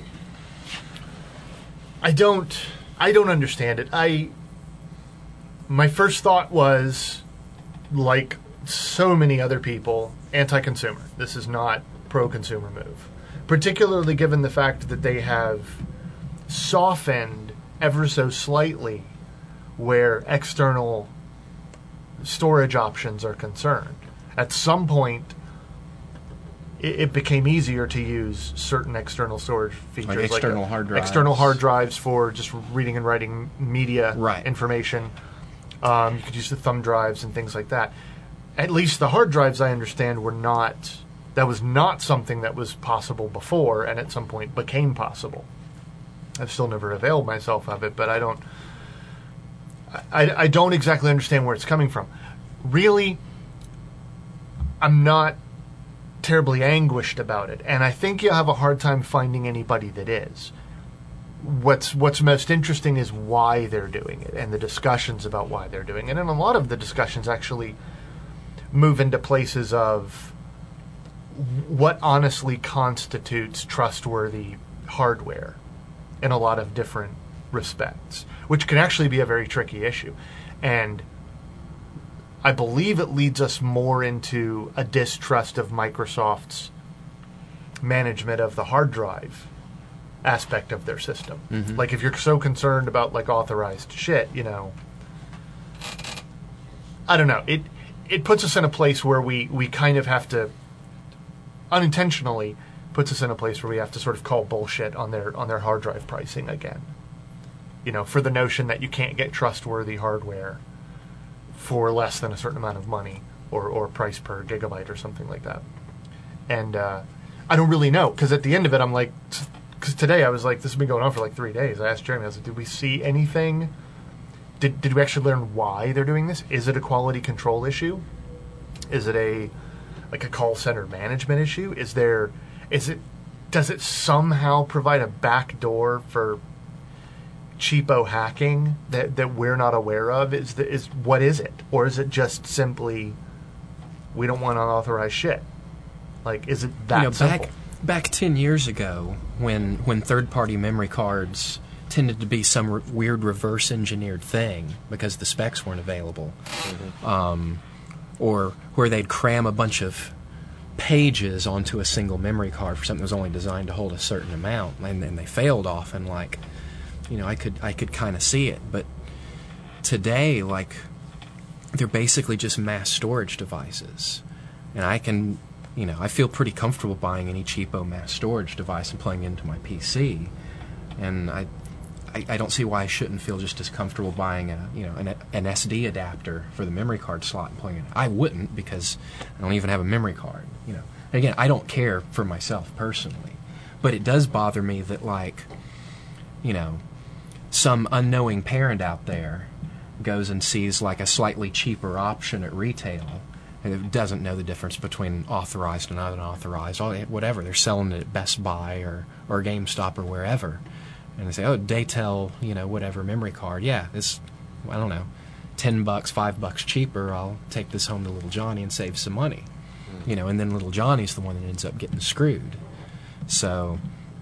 I don't I don't understand it. I my first thought was, like so many other people, anti-consumer. This is not pro-consumer move. Particularly given the fact that they have softened ever so slightly where external storage options are concerned. At some point, it, it became easier to use certain external storage features, Like external uh, hard drives. external hard drives for just reading and writing media Right. information. Um, you could use the thumb drives and things like that. At least the hard drives, I understand, were not. That was not something that was possible before, and at some point became possible. I've still never availed myself of it, but I don't. I, I don't exactly understand where it's coming from. Really, I'm not terribly anguished about it, and I think you'll have a hard time finding anybody that is. What's what's most interesting is why they're doing it and the discussions about why they're doing it, and a lot of the discussions actually move into places of what honestly constitutes trustworthy hardware in a lot of different respects, which can actually be a very tricky issue. And I believe it leads us more into a distrust of Microsoft's management of the hard drive aspect of their system. Mhm. Like, if you're so concerned about, like, authorized shit, you know, I don't know. It it puts us in a place where we, we kind of have to, unintentionally, puts us in a place where we have to sort of call bullshit on their on their hard drive pricing again. You know, for the notion that you can't get trustworthy hardware for less than a certain amount of money or, or price per gigabyte or something like that. And uh, I don't really know, because at the end of it, I'm like, because today I was like, this has been going on for like three days. I asked Jeremy, I was like, did we see anything? Did, did we actually learn why they're doing this? Is it a quality control issue? Is it a like a call center management issue? Is there is it does it somehow provide a backdoor for cheapo hacking that, that we're not aware of? Is the, is what is it? Or is it just simply we don't want unauthorized shit? Like, is it that you know, simple? back back ten years ago, when when third party memory cards tended to be some re- weird reverse engineered thing because the specs weren't available, mm-hmm. um, or where they'd cram a bunch of pages onto a single memory card for something that was only designed to hold a certain amount, and then they failed often. Like, you know, I could I could kind of see it, but today, like, they're basically just mass storage devices, and I can, you know, I feel pretty comfortable buying any cheapo mass storage device and plugging it into my P C, and I. I, I don't see why I shouldn't feel just as comfortable buying a you know an, an S D adapter for the memory card slot and plugging it. I wouldn't, because I don't even have a memory card. You know, and again, I don't care for myself personally, but it does bother me that, like, you know, some unknowing parent out there goes and sees like a slightly cheaper option at retail and doesn't know the difference between authorized and unauthorized, whatever. They're selling it at Best Buy or or GameStop or wherever. And they say, oh, Daytel, you know, whatever, memory card. Yeah, it's, I don't know, ten bucks, five bucks cheaper. I'll take this home to little Johnny and save some money. Mm-hmm. You know, and then little Johnny's the one that ends up getting screwed. So,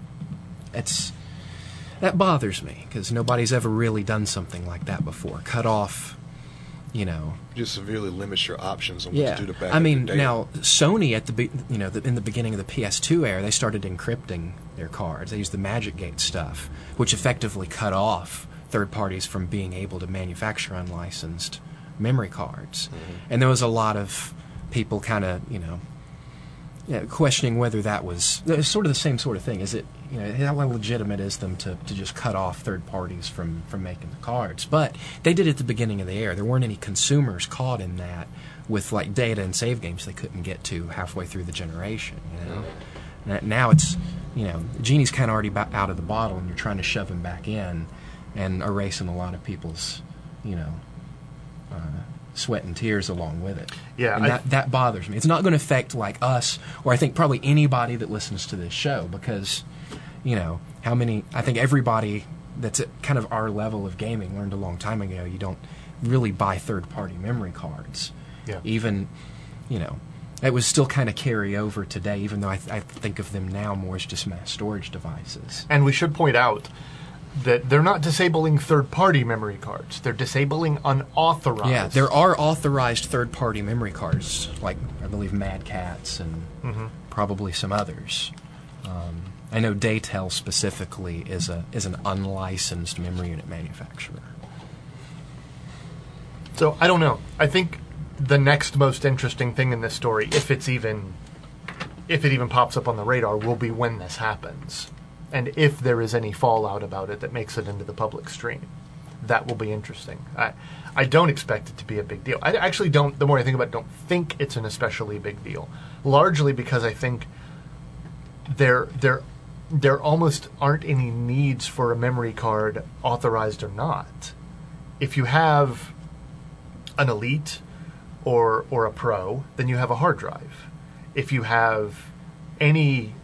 it's, that bothers me, because nobody's ever really done something like that before. Cut off, you know. Just severely limits your options on Yeah. what to do to back I up mean, your data. now, Sony, at the be- you know, the, in the beginning of the P S two era, they started encrypting their cards. They used the Magic Gate stuff, which effectively cut off third parties from being able to manufacture unlicensed memory cards. Mm-hmm. And there was a lot of people kind of, you know, you know, questioning whether that was, it was sort of the same sort of thing. Is it, you know, how legitimate is them to, to just cut off third parties from, from making the cards? But they did it at the beginning of the era. There weren't any consumers caught in that with, like, data and save games they couldn't get to halfway through the generation, you know? Mm-hmm. Now it's, you know, the genie's kind of already ba- out of the bottle, and you're trying to shove him back in and erasing a lot of people's, you know, uh, sweat and tears along with it. Yeah, and I- that, that bothers me. It's not going to affect, like, us, or I think probably anybody that listens to this show, because, you know, how many, I think everybody that's at kind of our level of gaming, learned a long time ago, you don't really buy third-party memory cards. Yeah. Even, you know, it was still kind of carry over today, even though I, th- I think of them now more as just mass storage devices. And we should point out that they're not disabling third-party memory cards. They're disabling unauthorized. Yeah, there are authorized third-party memory cards, like I believe Mad Catz and Mm-hmm. probably some others. Um, I know Daytel specifically is a is an unlicensed memory unit manufacturer. So I don't know. I think the next most interesting thing in this story, if it's even, if it even pops up on the radar, will be when this happens, and if there is any fallout about it that makes it into the public stream. That will be interesting. I, I don't expect it to be a big deal. I actually don't. The more I think about it, don't think it's an especially big deal. Largely because I think there there there almost aren't any needs for a memory card, authorized or not. If you have an Elite or or a Pro, then you have a hard drive. If you have any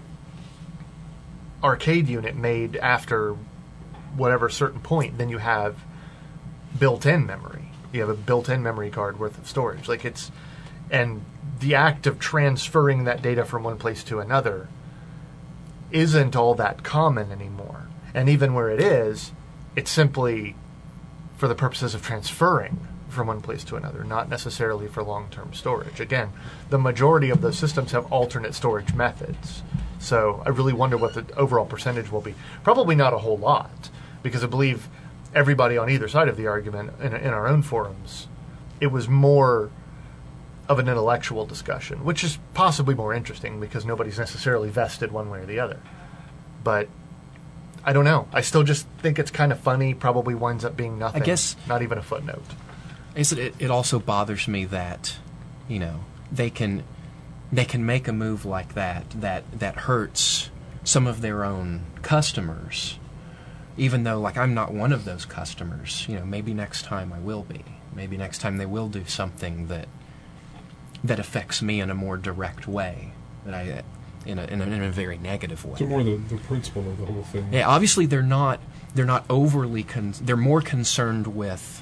arcade unit made after whatever certain point, then you have built-in memory. You have a built-in memory card worth of storage. Like it's, and the act of transferring that data from one place to another isn't all that common anymore. And even where it is, it's simply for the purposes of transferring from one place to another, not necessarily for long-term storage. Again, the majority of those systems have alternate storage methods. So I really wonder what the overall percentage will be. Probably not a whole lot, because I believe everybody on either side of the argument in, in our own forums, it was more of an intellectual discussion, which is possibly more interesting because nobody's necessarily vested one way or the other. But I don't know. I still just think it's kind of funny, probably winds up being nothing. I guess, not even a footnote. Is it, it also bothers me that, you know, they can they can make a move like that that that hurts some of their own customers, even though, like, I'm not one of those customers. You know, maybe next time I will be. Maybe next time they will do something that that affects me in a more direct way, that I in a in a, in a very negative way. So more the, the principle of the whole thing. Yeah, obviously they're not they're not overly con- they're more concerned with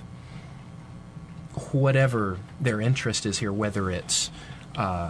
whatever their interest is here, whether it's uh,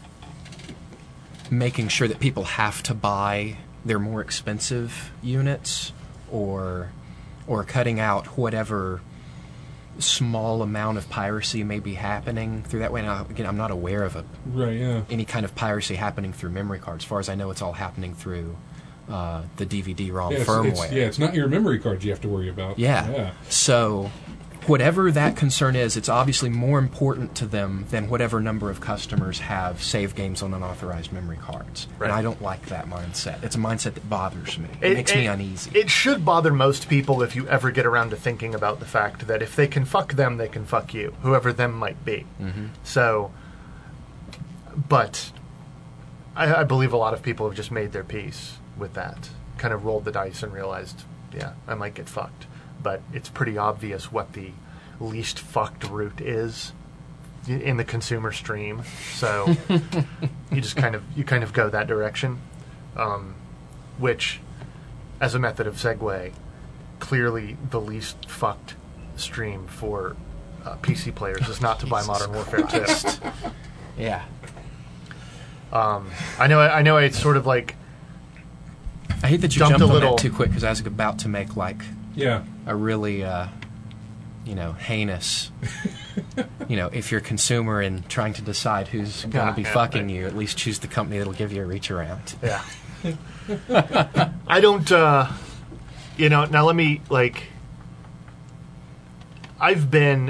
making sure that people have to buy their more expensive units, or or cutting out whatever small amount of piracy may be happening through that way. Now, again, I'm not aware of a, right, yeah. any kind of piracy happening through memory cards. As far as I know, it's all happening through uh, the D V D ROM yeah, it's, firmware. It's, yeah, it's not your memory cards you have to worry about. Yeah. yeah. So whatever that concern is, it's obviously more important to them than whatever number of customers have save games on unauthorized memory cards. Right. And I don't like that mindset. It's a mindset that bothers me. It, It- makes it- me uneasy. It should bother most people if you ever get around to thinking about the fact that if they can fuck them, they can fuck you, whoever them might be. Mm-hmm. So, but I, I believe a lot of people have just made their peace with that, kind of rolled the dice and realized, yeah, I might get fucked. But it's pretty obvious what the least fucked route is in the consumer stream. So you just kind of you kind of go that direction, um, which, as a method of segue, clearly the least fucked stream for uh, P C players is not to buy Modern Warfare two. Yeah. Um, I know. I know. It's sort of like I hate that you Jumped jumped a on little- that too quick, because I was about to make, like, Yeah. a really, uh, you know, heinous, you know, if you're a consumer and trying to decide who's going to Yeah, be yeah, fucking right. you, at least choose the company that'll give you a reach around. yeah. I don't. Uh, you know. Now let me like. I've been.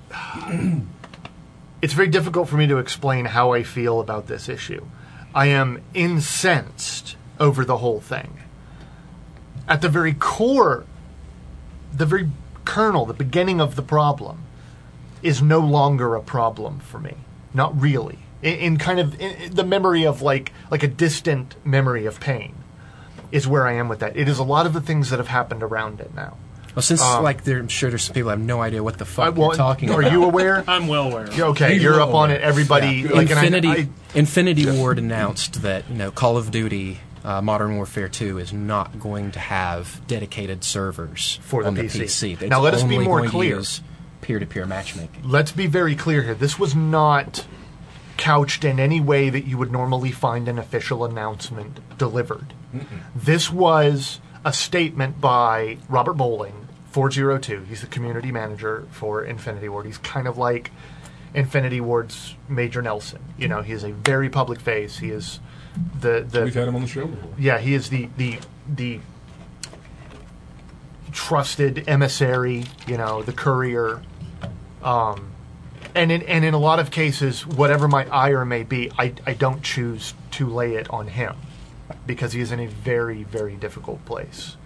It's very difficult for me to explain how I feel about this issue. I am incensed over the whole thing. At the very core, the very kernel, the beginning of the problem, is no longer a problem for me. Not really. In, in kind of in, in the memory of like like a distant memory of pain is where I am with that. It is a lot of the things that have happened around it now. Well, since, Um, like, there, I'm sure there's some people who have no idea what the fuck I, well, you're talking are about. you aware? I'm well aware. You're okay, He's you're well up on aware. it. Everybody, Yeah. like, and I- Infinity I, Infinity Ward announced that, you know, Call of Duty uh, Modern Warfare two is not going to have dedicated servers For the on P the C. P C. It's Now, let us be only more going to clear. use peer-to-peer matchmaking. Let's be very clear here. This was not couched in any way that you would normally find an official announcement delivered. Mm-mm. This was a statement by Robert Bowling, four oh two. He's the community manager for Infinity Ward. He's kind of like Infinity Ward's Major Nelson. You know, he is a very public face. He is the the We've had him on the show before. yeah. He is the the the trusted emissary. You know, the courier. Um, and in and in a lot of cases, whatever my ire may be, I I don't choose to lay it on him because he is in a very very difficult place.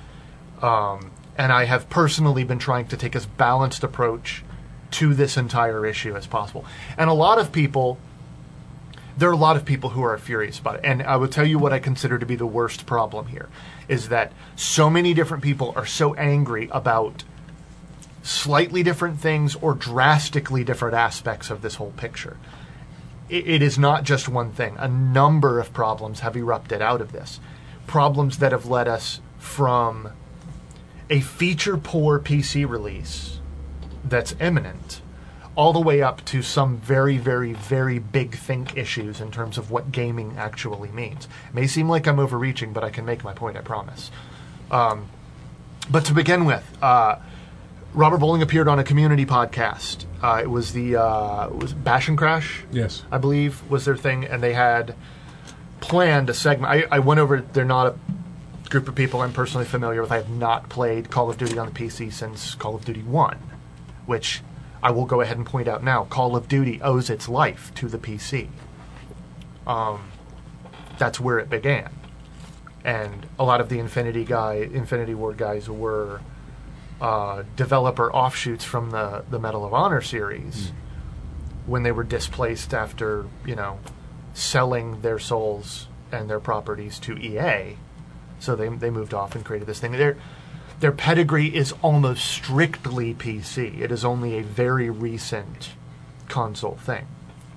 Um, and I have personally been trying to take as balanced approach to this entire issue as possible. And a lot of people, there are a lot of people who are furious about it. And I will tell you what I consider to be the worst problem here, is that so many different people are so angry about slightly different things or drastically different aspects of this whole picture. It, it is not just one thing. A number of problems have erupted out of this. Problems that have led us from a feature-poor P C release that's imminent, all the way up to some very, very, very big think issues in terms of what gaming actually means. It may seem like I'm overreaching, but I can make my point, I promise. Um, but to begin with, uh, Robert Bowling appeared on a community podcast. Uh, it was the uh, it was Bash and Crash, Yes. I believe, was their thing, and they had planned a segment. I, I went over. They're not a group of people I'm personally familiar with. I have not played Call of Duty on the P C since Call of Duty one, which I will go ahead and point out now. Call of Duty owes its life to the P C. Um, that's where it began, and a lot of the Infinity guy, Infinity Ward guys were uh, developer offshoots from the the Medal of Honor series. Mm. When they were displaced after, you know, selling their souls and their properties to E A. So they they moved off and created this thing. Their their pedigree is almost strictly P C. It is only a very recent console thing.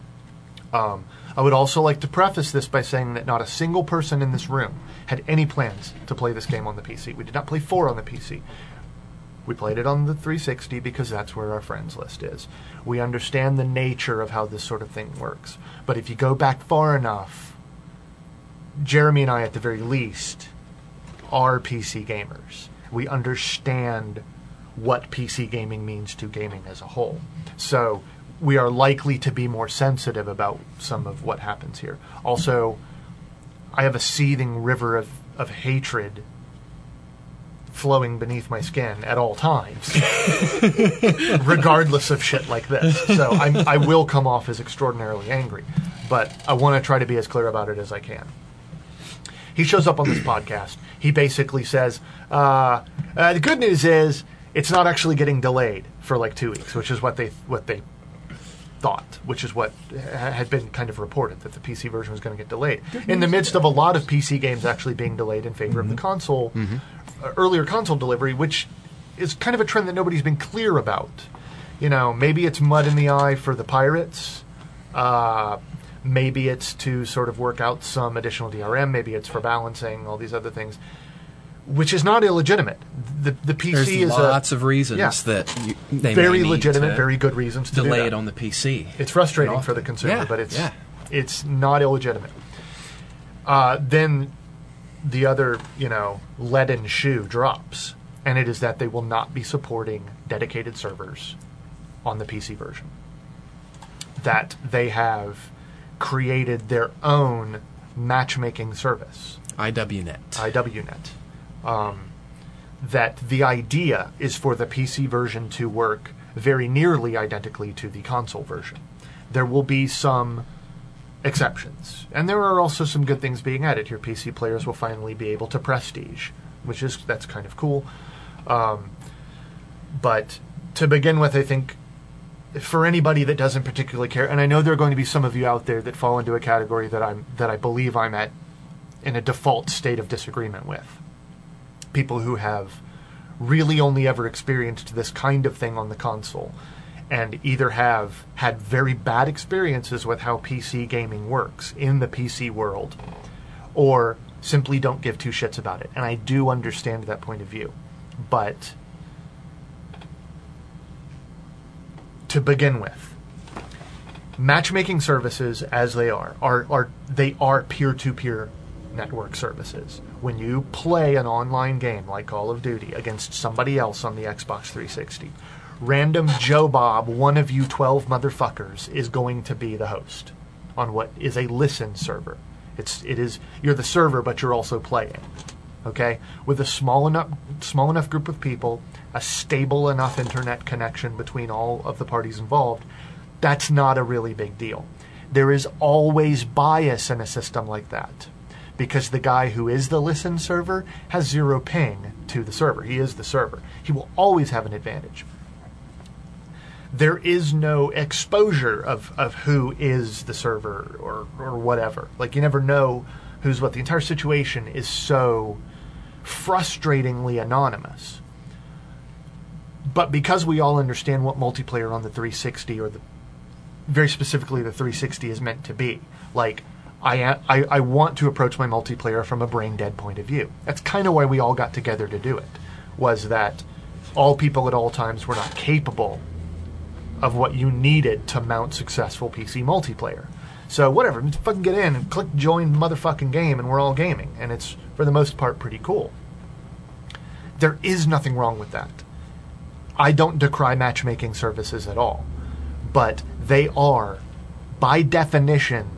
Um, I would also like to preface this by saying that not a single person in this room had any plans to play this game on the P C. We did not play four on the P C. We played it on the three sixty because that's where our friends list is. We understand the nature of how this sort of thing works. But if you go back far enough, Jeremy and I, at the very least, are P C gamers. We understand what P C gaming means to gaming as a whole. So we are likely to be more sensitive about some of what happens here. Also, I have a seething river of, of hatred flowing beneath my skin at all times, regardless of shit like this. So I'm, I will come off as extraordinarily angry, but I want to try to be as clear about it as I can. He shows up on this podcast. He basically says, uh, uh, the good news is it's not actually getting delayed for like two weeks, which is what they what they thought, which is what ha- had been kind of reported, that the P C version was going to get delayed. In the midst of a lot of P C games actually being delayed in favor mm-hmm. of the console, mm-hmm. uh, earlier console delivery, which is kind of a trend that nobody's been clear about. You know, maybe it's mud in the eye for the pirates. Uh, maybe it's to sort of work out some additional D R M. Maybe it's for balancing, all these other things, which is not illegitimate. The the P C There's is lots a, of reasons yeah, that you, they very may need legitimate, to very good reasons to delay do that. it on the P C. It's frustrating for the consumer, Yeah, but it's yeah. it's not illegitimate. Uh, then the other, you know, leaden shoe drops, and it is that they will not be supporting dedicated servers on the P C version. That they have created their own matchmaking service, I W net. I W net. Um, that the idea is for the P C version to work very nearly identically to the console version. There will be some exceptions, and there are also some good things being added here. P C players will finally be able to prestige, which is that's kind of cool. Um, but to begin with, I think for anybody that doesn't particularly care, and I know there are going to be some of you out there that fall into a category that I'm that I believe I'm at in a default state of disagreement with. People who have really only ever experienced this kind of thing on the console, and either have had very bad experiences with how P C gaming works in the P C world, or simply don't give two shits about it. And I do understand that point of view. But to begin with, matchmaking services as they are, are, are they are peer-to-peer network services. When you play an online game like Call of Duty against somebody else on the Xbox three sixty, random Joe Bob, one of you twelve motherfuckers, is going to be the host on what is a listen server. It's it is you're the server, but you're also playing. Okay, with a small enough small enough group of people, a stable enough internet connection between all of the parties involved, that's not a really big deal. There is always bias in a system like that, because the guy who is the listen server has zero ping to the server. He is the server. He will always have an advantage. There is no exposure of, of who is the server or, or whatever. Like, you never know who's what. The entire situation is so frustratingly anonymous. But because we all understand what multiplayer on the three sixty, or the very specifically the three sixty, is meant to be, like, I, I, I want to approach my multiplayer from a brain-dead point of view. That's kind of why we all got together to do it, was that all people at all times were not capable of what you needed to mount successful P C multiplayer. So whatever, just fucking get in and click join motherfucking game and we're all gaming. And it's, for the most part, pretty cool. There is nothing wrong with that. I don't decry matchmaking services at all. But they are, by definition,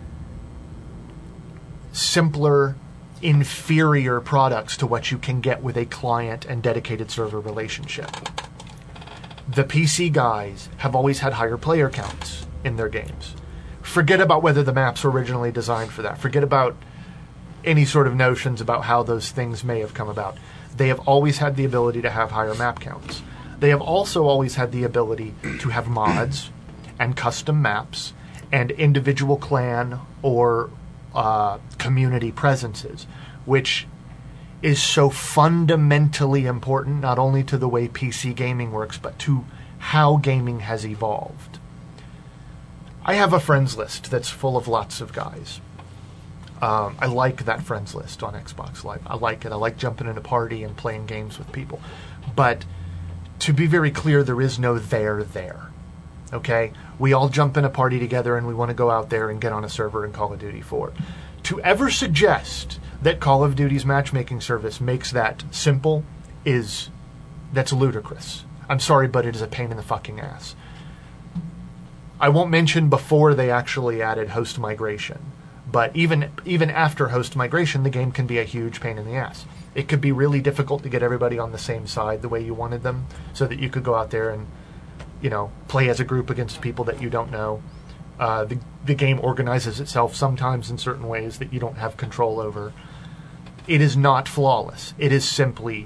simpler, inferior products to what you can get with a client and dedicated server relationship. The P C guys have always had higher player counts in their games. Forget about whether the maps were originally designed for that. Forget about any sort of notions about how those things may have come about. They have always had the ability to have higher map counts. They have also always had the ability to have mods and custom maps and individual clan or uh, community presences, which is so fundamentally important, not only to the way P C gaming works, but to how gaming has evolved. I have a friends list that's full of lots of guys. Um, I like that friends list on Xbox Live. I like it. I like jumping in a party and playing games with people. But to be very clear, there is no there there. Okay? We all jump in a party together and we want to go out there and get on a server in Call of Duty four. To ever suggest that Call of Duty's matchmaking service makes that simple is, that's ludicrous. I'm sorry, but it is a pain in the fucking ass. I won't mention before they actually added host migration, but even even after host migration, the game can be a huge pain in the ass. It could be really difficult to get everybody on the same side the way you wanted them, so that you could go out there and, you know, play as a group against people that you don't know. Uh, the, the game organizes itself sometimes in certain ways that you don't have control over. It is not flawless. It is simply...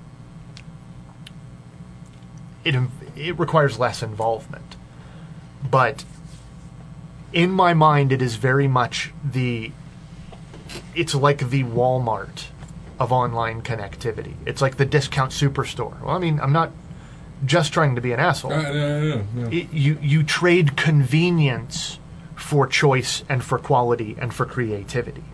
It, it requires less involvement. But in my mind, it is very much the... It's like the Walmart of online connectivity. It's like the discount superstore. Well, I mean, I'm not just trying to be an asshole. Uh, no, no, no. It, you, you trade convenience for choice and for quality and for creativity.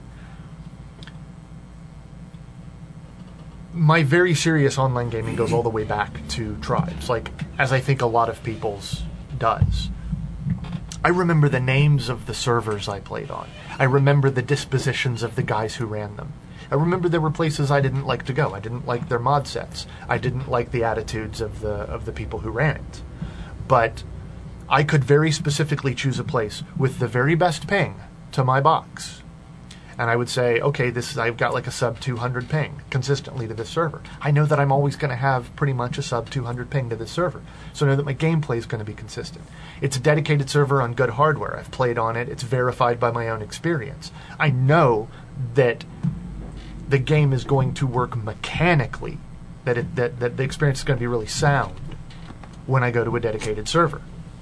My very serious online gaming goes all the way back to Tribes, like, as I think a lot of people's does. I remember the names of the servers I played on. I remember the dispositions of the guys who ran them. I remember there were places I didn't like to go. I didn't like their mod sets. I didn't like the attitudes of the of the people who ran it. But I could very specifically choose a place with the very best ping to my box. And I would say, okay, this is, I've got like a sub two hundred ping consistently to this server. I know that I'm always going to have pretty much a sub two hundred ping to this server. So I know that my gameplay is going to be consistent. It's a dedicated server on good hardware. I've played on it. It's verified by my own experience. I know that the game is going to work mechanically, that, it, that, that the experience is going to be really sound when I go to a dedicated server.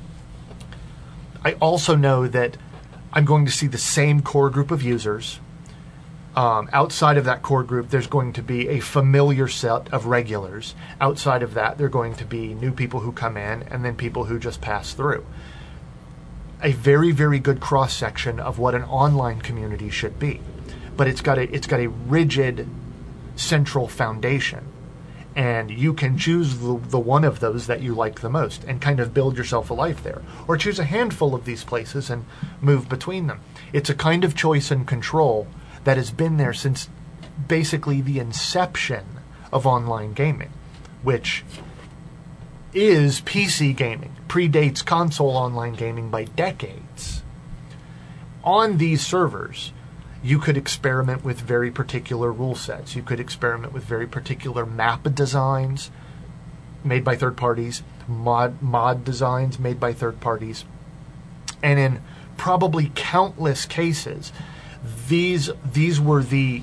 I also know that I'm going to see the same core group of users. Um, outside of that core group, there's going to be a familiar set of regulars. Outside of that, there are going to be new people who come in, and then people who just pass through. A very, very good cross-section of what an online community should be. but it's got a it's got a rigid central foundation, and you can choose the, the one of those that you like the most and kind of build yourself a life there, or choose a handful of these places and move between them. It's a kind of choice and control that has been there since basically the inception of online gaming, which is P C gaming, predates console online gaming by decades. On these servers, you could experiment with very particular rule sets. You could experiment with very particular map designs made by third parties, mod mod designs made by third parties. And in probably countless cases, these these were the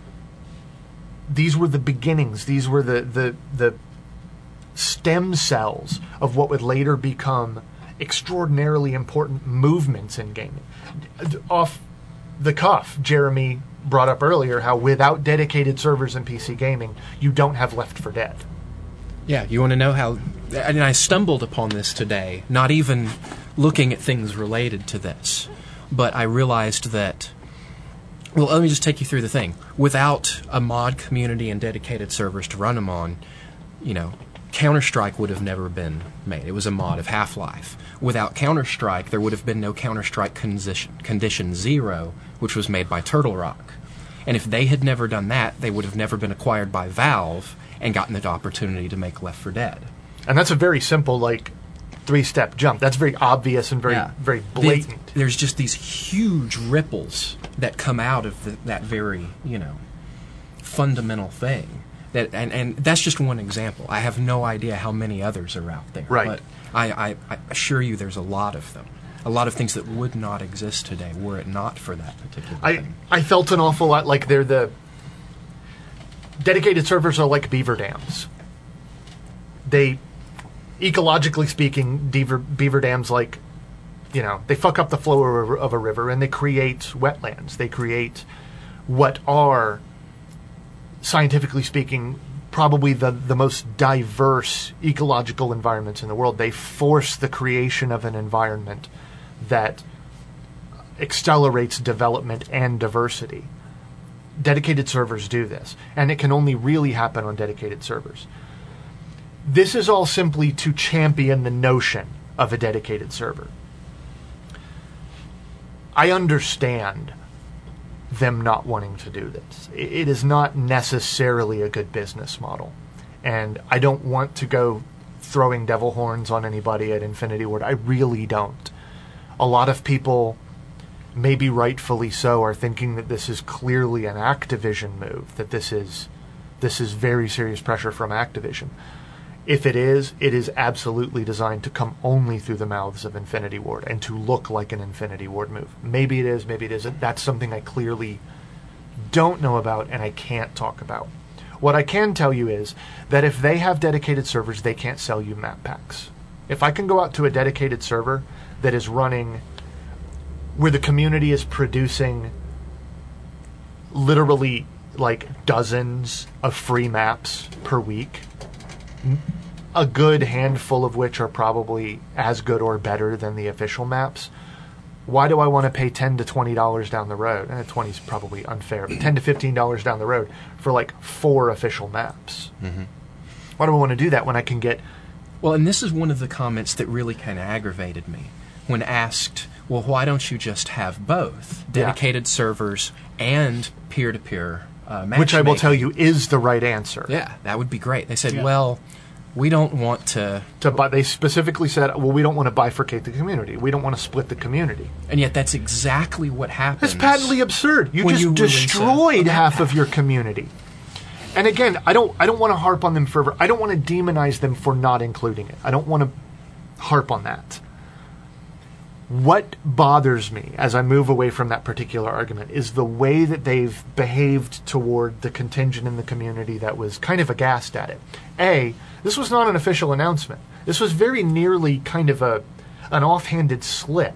these were the beginnings. These were the the the stem cells of what would later become extraordinarily important movements in gaming. Off the cuff, Jeremy brought up earlier how without dedicated servers in P C gaming, you don't have Left four Dead. Yeah, you want to know how... And I stumbled upon this today, not even looking at things related to this, but I realized that... Well, let me just take you through the thing. Without a mod community and dedicated servers to run them on, you know, Counter-Strike would have never been made. It was a mod of Half-Life. Without Counter-Strike, there would have been no Counter-Strike Condition, Condition Zero, which was made by Turtle Rock. And if they had never done that, they would have never been acquired by Valve and gotten the opportunity to make Left four Dead. And that's a very simple, like, three-step jump. That's very obvious and very, Yeah. very blatant. The, there's just these huge ripples that come out of the, that very, you know, fundamental thing. That, and, and that's just one example. I have no idea how many others are out there. Right. But I, I, I assure you there's a lot of them. A lot of things that would not exist today were it not for that particular I, thing. I felt an awful lot like they're the... Dedicated servers are like beaver dams. They, ecologically speaking, beaver, beaver dams, like, you know, they fuck up the flow of a, of a river and they create wetlands. They create what are... scientifically speaking, probably the, the most diverse ecological environments in the world. They force the creation of an environment that accelerates development and diversity. Dedicated servers do this, and it can only really happen on dedicated servers. This is all simply to champion the notion of a dedicated server. I understand them not wanting to do this. It is not necessarily a good business model. And I don't want to go throwing devil horns on anybody at Infinity Ward. I really don't. A lot of people, maybe rightfully so, are thinking that this is clearly an Activision move, that this is this is very serious pressure from Activision. If it is, it is absolutely designed to come only through the mouths of Infinity Ward and to look like an Infinity Ward move. Maybe it is, maybe it isn't. That's something I clearly don't know about and I can't talk about. What I can tell you is that if they have dedicated servers, they can't sell you map packs. If I can go out to a dedicated server that is running, where the community is producing literally like dozens of free maps per week, a good handful of which are probably as good or better than the official maps, why do I want to pay ten to twenty dollars down the road? And twenty is probably unfair, but ten to fifteen dollars down the road for like four official maps. Mm-hmm. Why do I want to do that when I can get... Well, and this is one of the comments that really kind of aggravated me when asked, well, why don't you just have both dedicated yeah. servers and peer-to-peer uh, matchmaking? Which I will tell you is the right answer. Yeah, that would be great. They said, yeah. well, we don't want to... to buy, they specifically said, well, we don't want to bifurcate the community. We don't want to split the community. And yet that's exactly what happens. It's patently absurd. You when just you destroyed a, a half of your community. And again, I don't I don't want to harp on them forever. I don't want to demonize them for not including it. I don't want to harp on that. What bothers me as I move away from that particular argument is the way that they've behaved toward the contingent in the community that was kind of aghast at it. A, this was not an official announcement. This was very nearly kind of a an offhanded slip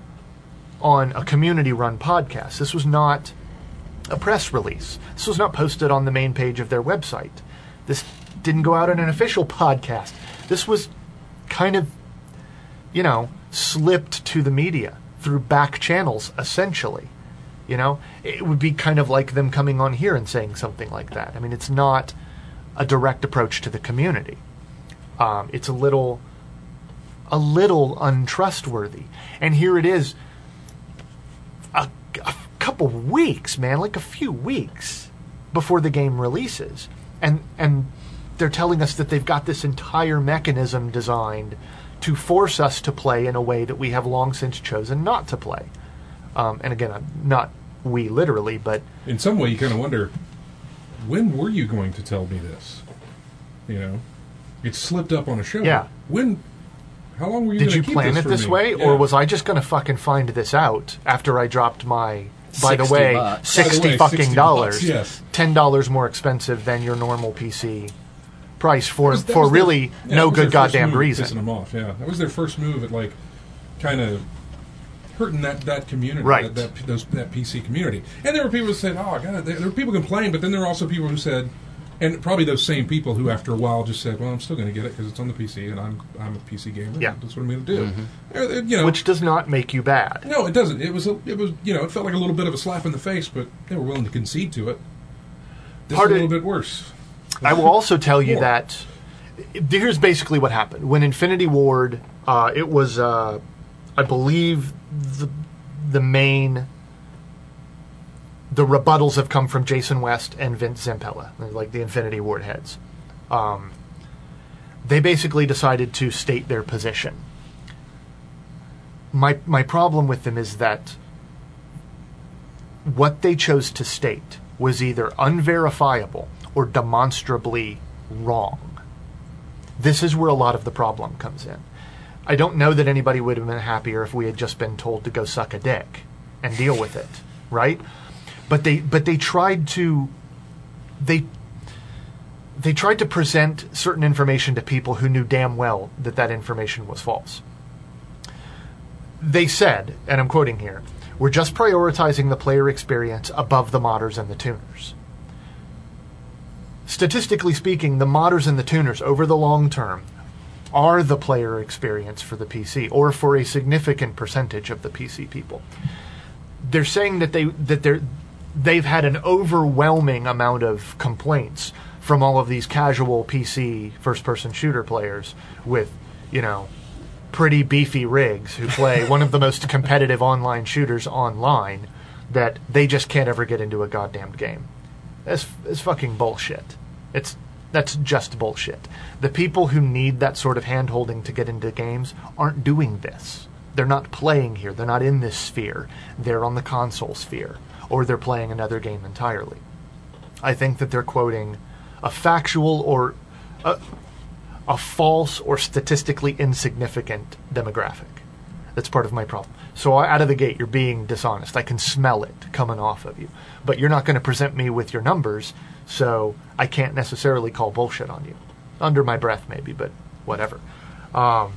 on a community-run podcast. This was not a press release. This was not posted on the main page of their website. This didn't go out on an official podcast. This was kind of, you know, slipped to the media through back channels, essentially. You know, it would be kind of like them coming on here and saying something like that. I mean, it's not a direct approach to the community. Um, it's a little, a little untrustworthy. And here it is, a, a couple weeks, man, like a few weeks before the game releases, and and they're telling us that they've got this entire mechanism designed to force us to play in a way that we have long since chosen not to play. Um, and again, not we literally, but in some way, you kind of wonder, when were you going to tell me this? You know, it slipped up on a show. Yeah. When? How long were you? Did gonna you keep plan this it from this me? way, Yeah. or was I just going to fucking find this out after I dropped my? By the sixty way, bucks. By the sixty way, fucking sixty dollars. bucks, yes. Ten dollars more expensive than your normal P C price for That was- that for was their- really yeah, that no was their good first goddamn move, Pissing reason. them off. Yeah, that was their first move at like, kind of hurting that, that community, Right. That, that those that P C community. And there were people who said, "Oh, I got it." There, there were people complaining, but then there were also people who said, and probably those same people who, after a while, just said, "Well, I'm still going to get it because it's on the P C, and I'm I'm a P C gamer. Yeah. That's what I'm going to do." Uh, You know, Which does not make you bad. no, it doesn't. It was a, it was you know it felt like a little bit of a slap in the face, but they were willing to concede to it. This Part is a of- little bit worse. I will also tell you More. that here's basically what happened when Infinity Ward. Uh, it was, uh, I believe, the the main. The rebuttals have come from Jason West and Vince Zampella, like the Infinity Ward heads. Um, they basically decided to state their position. My my problem with them is that what they chose to state was either unverifiable or demonstrably wrong. This is where a lot of the problem comes in. I don't know that anybody would have been happier if we had just been told to go suck a dick and deal with it, right? But they but they tried to they they tried to present certain information to people who knew damn well that that information was false. They said, and I'm quoting here, "We're just prioritizing the player experience above the modders and the tuners." Statistically speaking, the modders and the tuners, over the long term, are the player experience for the P C, or for a significant percentage of the P C people. They're saying that they that they're they've had an overwhelming amount of complaints from all of these casual P C first-person shooter players with, you know, pretty beefy rigs who play one of the most competitive online shooters online, that they just can't ever get into a goddamn game. That's, that's fucking bullshit. It's that's just bullshit. The people who need that sort of hand-holding to get into games aren't doing this. They're not playing here. They're not in this sphere. They're on the console sphere, or they're playing another game entirely. I think that they're quoting a factual or a, a false or statistically insignificant demographic. That's part of my problem. So out of the gate, you're being dishonest. I can smell it coming off of you. But you're not going to present me with your numbers, so I can't necessarily call bullshit on you. Under my breath, maybe, but whatever. Um,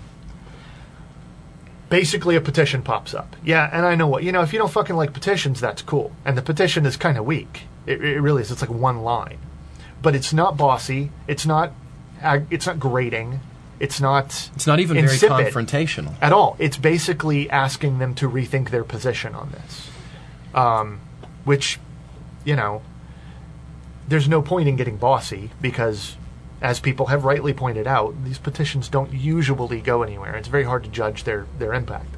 basically, a petition pops up. Yeah, and I know what. You know, if you don't fucking like petitions, that's cool. And the petition is kind of weak. It, it really is. It's like one line. But it's not bossy. It's not, ag- it's not grating. It's not It's not even insipid very confrontational. at all. It's basically asking them to rethink their position on this. Um, which, you know, there's no point in getting bossy because, as people have rightly pointed out, these petitions don't usually go anywhere. It's very hard to judge their, their impact.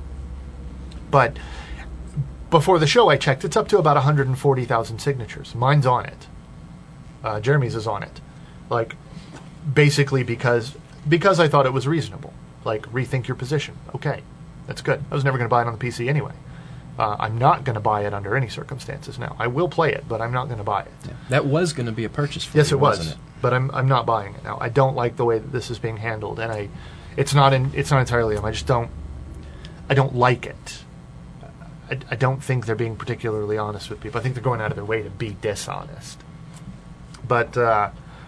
But before the show, I checked. It's up to about one hundred forty thousand signatures. Mine's on it. Uh, Jeremy's is on it. Like, basically because because I thought it was reasonable. Like, rethink your position. Okay, that's good. I was never going to buy it on the P C anyway. Uh, I'm not going to buy it under any circumstances now. I will play it, but I'm not going to buy it. Yeah. That was going to be a purchase for Yes, you, it was, wasn't it? but I'm I'm not buying it now. I don't like the way that this is being handled, and I, it's not in it's not entirely them. I just don't, I don't like it. I, I don't think they're being particularly honest with people. I think they're going out of their way to be dishonest. But uh,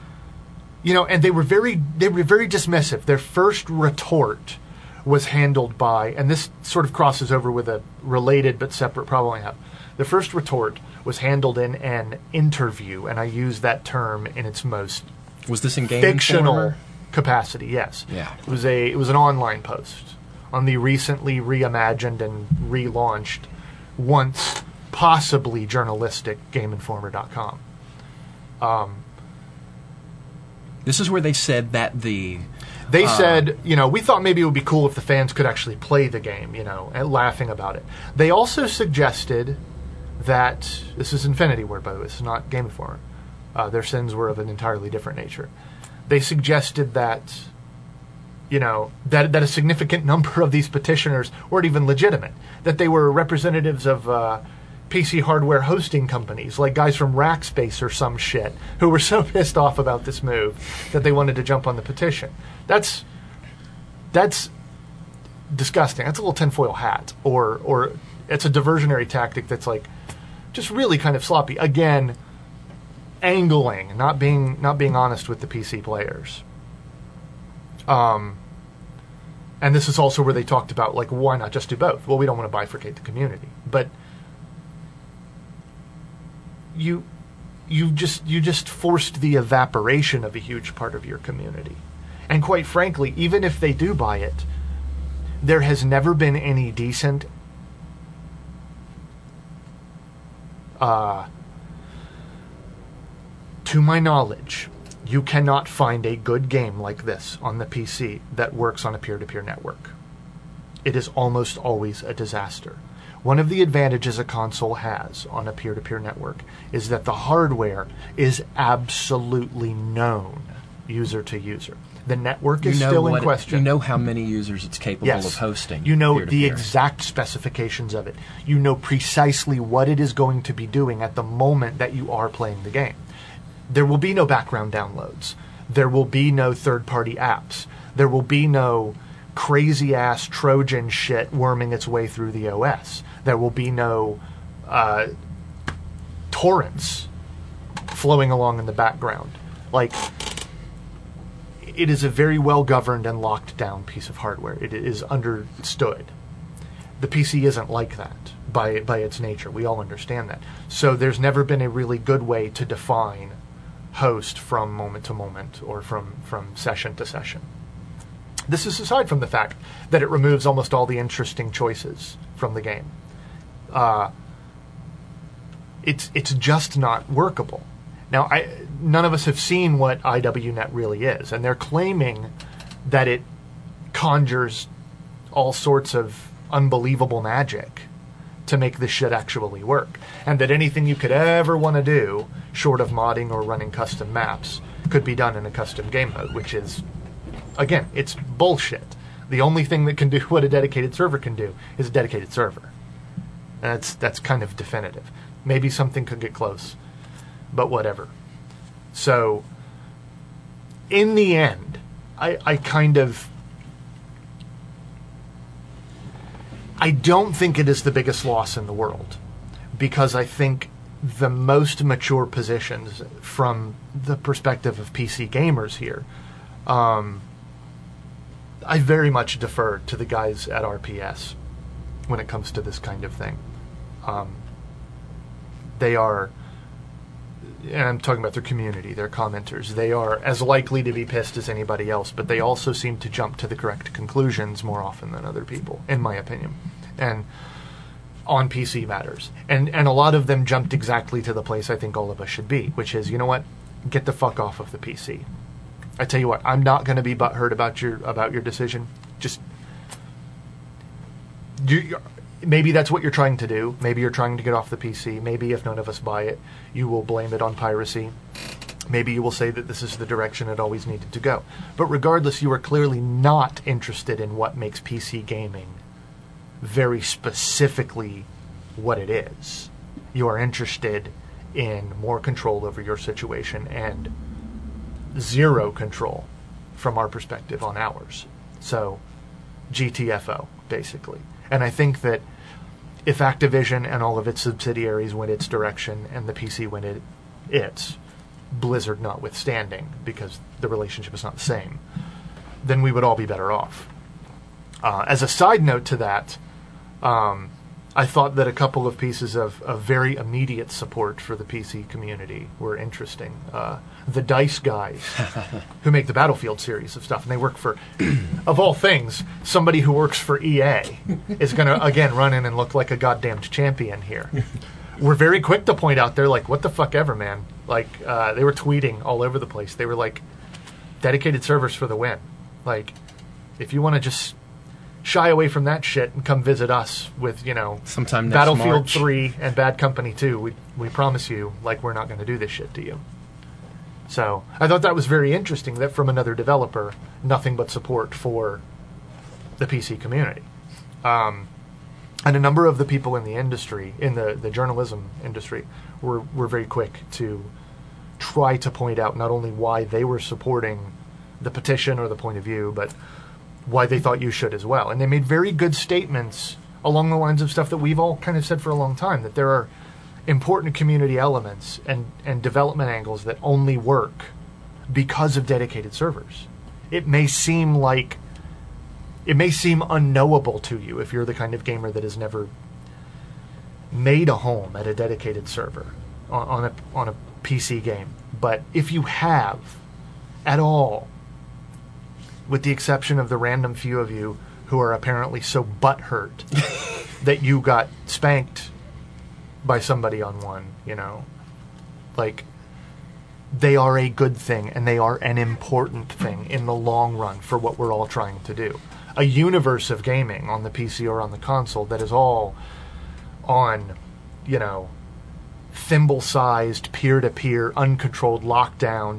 you know, and they were very they were very dismissive. Their first retort was handled by, and this sort of crosses over with a related but separate problem I have. The first retort was handled in an interview, and I use that term in its most Was this in Game fictional Informer? capacity. Yes, Yeah. It was a it was an online post on the recently reimagined and relaunched once possibly journalistic Game Informer dot com. Um, this is where they said that the They Uh, said, you know, we thought maybe it would be cool if the fans could actually play the game, you know, and laughing about it. They also suggested that, this is Infinity Ward, by the way, this is not Game Informer. Uh, their sins were of an entirely different nature. They suggested that, you know, that, that a significant number of these petitioners weren't even legitimate, that they were representatives of uh, P C hardware hosting companies, like guys from Rackspace or some shit, who were so pissed off about this move that they wanted to jump on the petition. That's that's disgusting. That's a little tinfoil hat, or or it's a diversionary tactic that's like just really kind of sloppy. Again, angling, not being not being honest with the P C players. Um, and this is also where they talked about, like, why not just do both? Well, we don't want to bifurcate the community, but you you just you just forced the evaporation of a huge part of your community. And quite frankly, even if they do buy it, there has never been any decent uh, to my knowledge, you cannot find a good game like this on the P C that works on a peer-to-peer network. It is almost always a disaster. One of the advantages a console has on a peer-to-peer network is that the hardware is absolutely known user to user. The network is you know still in what it- question. you know how many users it's capable Yes. of hosting. You know peer-to-peer. the exact specifications of it. You know precisely what it is going to be doing at the moment that you are playing the game. There will be no background downloads. There will be no third-party apps. There will be no crazy-ass Trojan shit worming its way through the O S. There will be no uh, torrents flowing along in the background. Like, it is a very well-governed and locked-down piece of hardware. It is understood. The P C isn't like that by by its nature. We all understand that. So there's never been a really good way to define host from moment to moment or from, from session to session. This is aside from the fact that it removes almost all the interesting choices from the game. Uh, it's it's just not workable. Now, I, none of us have seen what I W net really is, and they're claiming that it conjures all sorts of unbelievable magic to make this shit actually work, and that anything you could ever want to do, short of modding or running custom maps, could be done in a custom game mode, which is, again, it's bullshit. The only thing that can do what a dedicated server can do is a dedicated server. And that's, that's kind of definitive. Maybe something could get close, but whatever. So, in the end, I, I kind of... I don't think it is the biggest loss in the world, because I think the most mature positions from the perspective of P C gamers here, um, I very much defer to the guys at R P S when it comes to this kind of thing. Um, they are, and I'm talking about their community, their commenters, they are as likely to be pissed as anybody else, but they also seem to jump to the correct conclusions more often than other people, in my opinion. And on P C matters. And and a lot of them jumped exactly to the place I think all of us should be, which is, you know what? Get the fuck off of the P C. I tell you what, I'm not going to be butthurt about your about your decision. Just you, you're, maybe that's what you're trying to do. Maybe you're trying to get off the P C. Maybe if none of us buy it, you will blame it on piracy. Maybe you will say that this is the direction it always needed to go. But regardless, you are clearly not interested in what makes P C gaming very specifically what it is. You are interested in more control over your situation and zero control from our perspective on ours. So, G T F O, basically. And I think that if Activision and all of its subsidiaries went its direction and the P C went it, its, Blizzard notwithstanding, because the relationship is not the same, then we would all be better off. Uh, as a side note to that, um, I thought that a couple of pieces of, of very immediate support for the P C community were interesting. Uh, the DICE guys, who make the Battlefield series of stuff, and they work for, of all things, somebody who works for E A is going to, again, run in and look like a goddamned champion here. We're very quick to point out, they're like, what the fuck ever, man. Like, uh, they were tweeting all over the place. They were like, dedicated servers for the win. Like, if you want to just shy away from that shit and come visit us with, you know, Sometime next Battlefield March. three and Bad Company two, we we promise you, like, we're not going to do this shit to you. So I thought that was very interesting that from another developer, nothing but support for the P C community. Um, and a number of the people in the industry, in the, the journalism industry, were, were very quick to try to point out not only why they were supporting the petition or the point of view, but why they thought you should as well. And they made very good statements along the lines of stuff that we've all kind of said for a long time, that there are important community elements and, and development angles that only work because of dedicated servers. It may seem like, it may seem unknowable to you if you're the kind of gamer that has never made a home at a dedicated server on, on a on a P C game. But if you have at all, with the exception of the random few of you who are apparently so butthurt that you got spanked by somebody on one, you know, like, they are a good thing and they are an important thing in the long run for what we're all trying to do. A universe of gaming on the P C or on the console that is all on, you know, thimble-sized, peer-to-peer, uncontrolled, lockdown,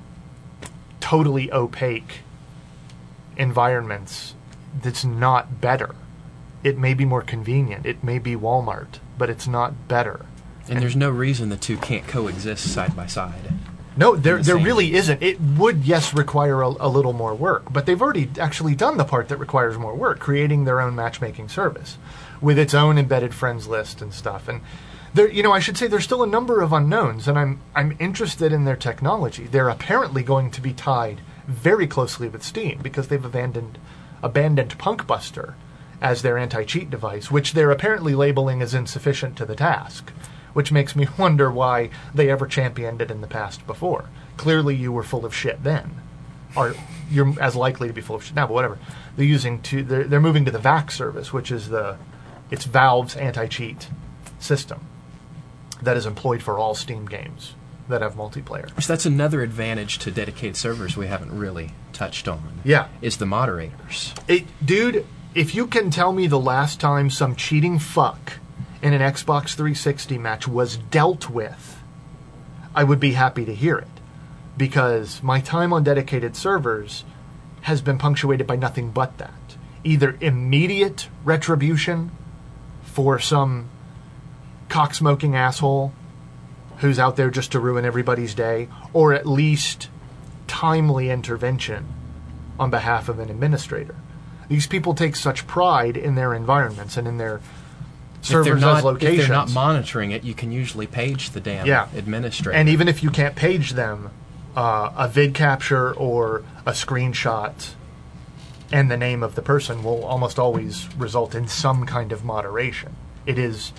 totally opaque environments, that's not better. It may be more convenient. It may be Walmart, but it's not better. And, and there's no reason the two can't coexist side by side. No, there the there same. really isn't. It would, yes, require a, a little more work, but they've already actually done the part that requires more work, creating their own matchmaking service with its own embedded friends list and stuff. And there, you know, I should say there's still a number of unknowns, and I'm I'm interested in their technology. They're apparently going to be tied very closely with Steam because they've abandoned abandoned Punkbuster as their anti-cheat device, which they're apparently labeling as insufficient to the task, which makes me wonder why they ever championed it in the past before. Clearly you were full of shit then. Or you're as likely to be full of shit now, but whatever. They're using to they're, they're moving to the V A C service, which is the it's Valve's anti-cheat system that is employed for all Steam games that have multiplayer. So that's another advantage to dedicated servers we haven't really touched on. Yeah. Is the moderators. It, dude, if you can tell me the last time some cheating fuck in an Xbox three sixty match was dealt with, I would be happy to hear it. Because my time on dedicated servers has been punctuated by nothing but that. Either immediate retribution for some cock-smoking asshole who's out there just to ruin everybody's day, or at least timely intervention on behalf of an administrator. These people take such pride in their environments and in their servers if they're not, as locations. If they're not monitoring it, you can usually page the damn Yeah. administrator. And even if you can't page them, uh, a vid capture or a screenshot and the name of the person will almost always result in some kind of moderation. It is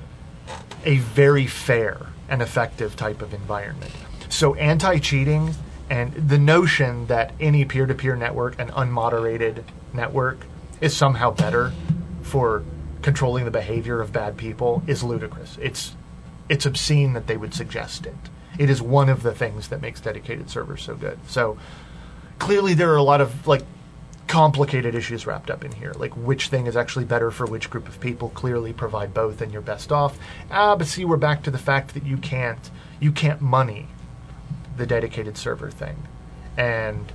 a very fair and effective type of environment. So anti-cheating and the notion that any peer-to-peer network, an unmoderated network, is somehow better for controlling the behavior of bad people is ludicrous. It's it's obscene that they would suggest it. It is one of the things that makes dedicated servers so good. So clearly there are a lot of like complicated issues wrapped up in here, like which thing is actually better for which group of people. Clearly provide both and you're best off. Ah, but see, we're back to the fact that you can't you can't money the dedicated server thing. And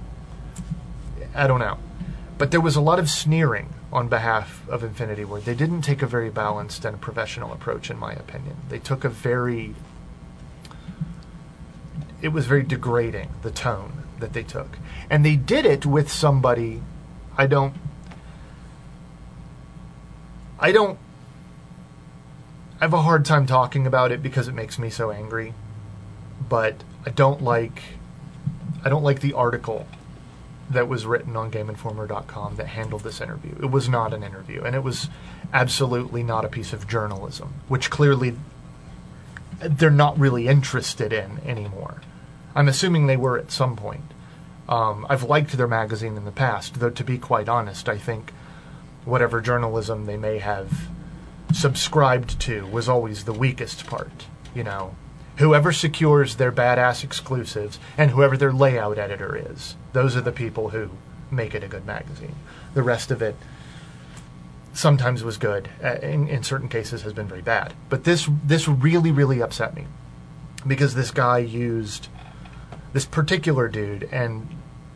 I don't know. But there was a lot of sneering on behalf of Infinity Ward. They didn't take a very balanced and professional approach, in my opinion. They took a very... It was very degrading, the tone that they took. And they did it with somebody... I don't... I don't... I have a hard time talking about it because it makes me so angry. But I don't like... I don't like the article that was written on Game Informer dot com that handled this interview. It was not an interview, and it was absolutely not a piece of journalism, which clearly they're not really interested in anymore. I'm assuming they were at some point. Um, I've liked their magazine in the past, though to be quite honest, I think whatever journalism they may have subscribed to was always the weakest part, you know. Whoever secures their badass exclusives and whoever their layout editor is, those are the people who make it a good magazine. The rest of it sometimes was good, uh, in, in certain cases has been very bad. But this this really, really upset me because this guy used this particular dude and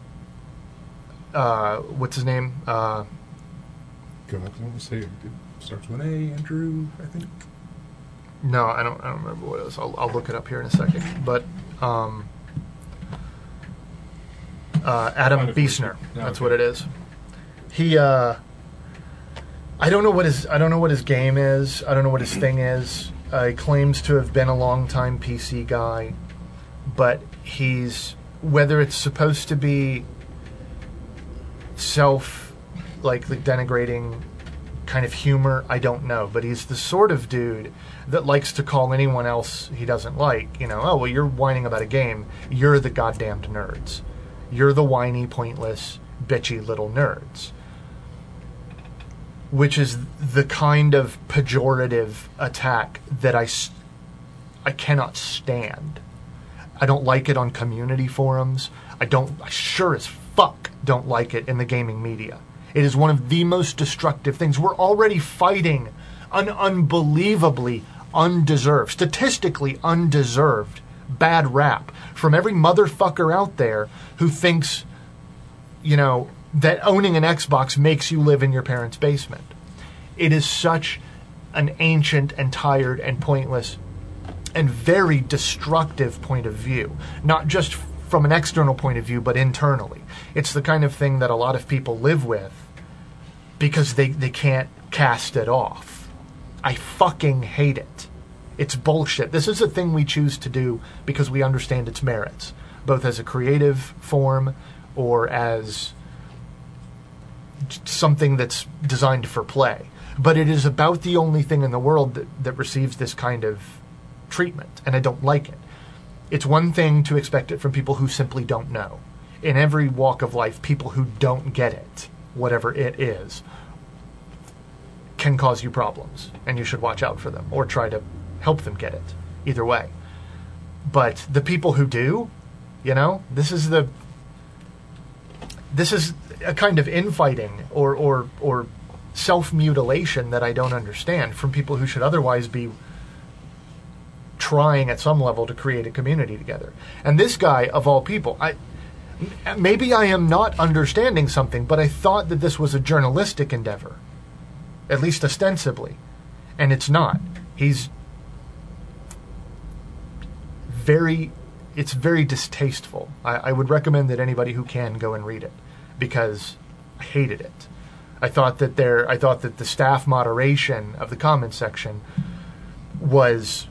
uh, what's his name? Uh, Go ahead. I want to say it starts with an A. Andrew, I think. No, I don't. I don't remember what it was. I'll, I'll look it up here in a second. But um, uh, Adam Biesner. That's okay. what it is. He. Uh, I don't know what his. I don't know what his game is. I don't know what his thing is. Uh, he claims to have been a longtime P C guy, but he's whether it's supposed to be self, like the denigrating kind of humor, I don't know. But he's the sort of dude that likes to call anyone else he doesn't like, you know, oh, well, you're whining about a game. You're the goddamned nerds. You're the whiny, pointless, bitchy little nerds. Which is the kind of pejorative attack that I, I cannot stand. I don't like it on community forums. I don't, I sure as fuck don't like it in the gaming media. It is one of the most destructive things. We're already fighting an unbelievably undeserved, statistically undeserved bad rap from every motherfucker out there who thinks, you know, that owning an Xbox makes you live in your parents' basement. It is such an ancient and tired and pointless and very destructive point of view, not just from an external point of view, but internally. It's the kind of thing that a lot of people live with because they, they can't cast it off. I fucking hate it. It's bullshit. This is a thing we choose to do because we understand its merits, both as a creative form or as something that's designed for play. But it is about the only thing in the world that, that receives this kind of treatment, and I don't like it. It's one thing to expect it from people who simply don't know. In every walk of life, people who don't get it, whatever it is, can cause you problems, and you should watch out for them or try to help them get it. Either way. But the people who do, you know, this is the this is a kind of infighting or or or self-mutilation that I don't understand from people who should otherwise be trying at some level to create a community together. And this guy, of all people, I maybe I am not understanding something, but I thought that this was a journalistic endeavor, at least ostensibly, and it's not. He's very, it's very distasteful. I, I would recommend that anybody who can go and read it, because I hated it. I thought that there, I thought that the staff moderation of the comments section was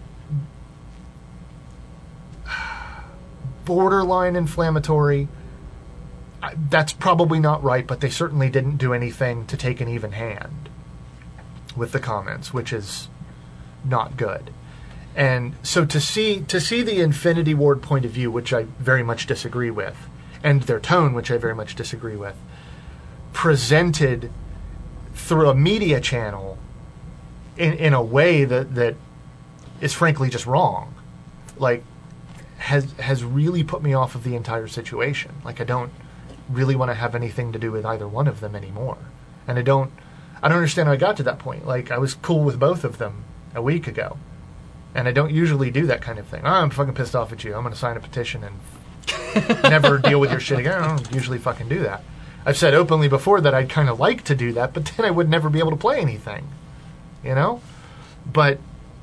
borderline inflammatory. I, that's probably not right, but they certainly didn't do anything to take an even hand with the comments, which is not good. And so to see to see the Infinity Ward point of view, which I very much disagree with, and their tone, which I very much disagree with, presented through a media channel in in a way that that is frankly just wrong, like has has really put me off of the entire situation. Like I don't really want to have anything to do with either one of them anymore, and I don't I don't understand how I got to that point. Like I was cool with both of them a week ago. And I don't usually do that kind of thing. Oh, I'm fucking pissed off at you. I'm going to sign a petition and never deal with your shit again. I don't usually fucking do that. I've said openly before that I'd kind of like to do that, but then I would never be able to play anything. You know? But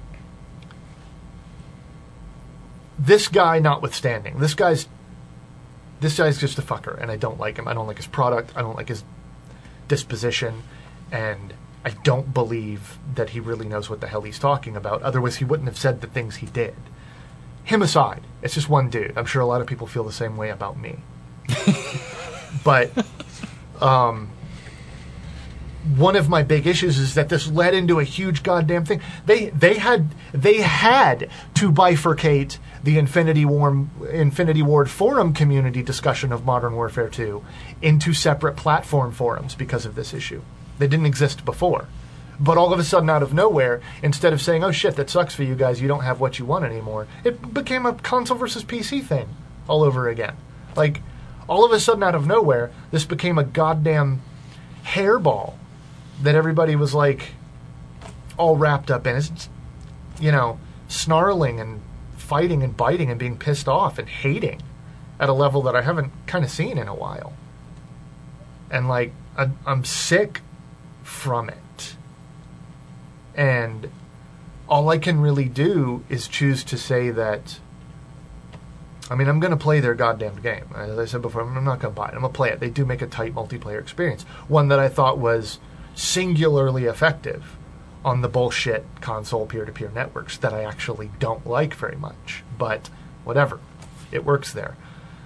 this guy notwithstanding, this guy's this guy's just a fucker, and I don't like him. I don't like his product. I don't like his disposition, and I don't believe that he really knows what the hell he's talking about. Otherwise, he wouldn't have said the things he did. Him aside, it's just one dude. I'm sure a lot of people feel the same way about me. But um, one of my big issues is that this led into a huge goddamn thing. They they had they had to bifurcate the Infinity War Infinity Ward forum community discussion of Modern Warfare two into separate platform forums because of this issue. They didn't exist before. But all of a sudden, out of nowhere, instead of saying, oh shit, that sucks for you guys, you don't have what you want anymore, it became a console versus P C thing all over again. Like, all of a sudden, out of nowhere, this became a goddamn hairball that everybody was, like, all wrapped up in. It's, you know, snarling and fighting and biting and being pissed off and hating at a level that I haven't kind of seen in a while. And, like, I, I'm sick from it. And all I can really do is choose to say that, I mean, I'm going to play their goddamn game. As I said before, I'm not going to buy it. I'm going to play it. They do make a tight multiplayer experience. One that I thought was singularly effective on the bullshit console peer-to-peer networks that I actually don't like very much. But whatever. It works there.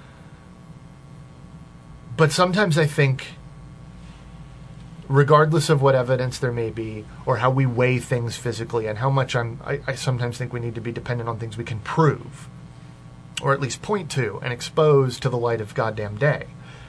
But sometimes I think, regardless of what evidence there may be, or how we weigh things physically, and how much I'm, I, I sometimes think we need to be dependent on things we can prove, or at least point to, and expose to the light of goddamn day.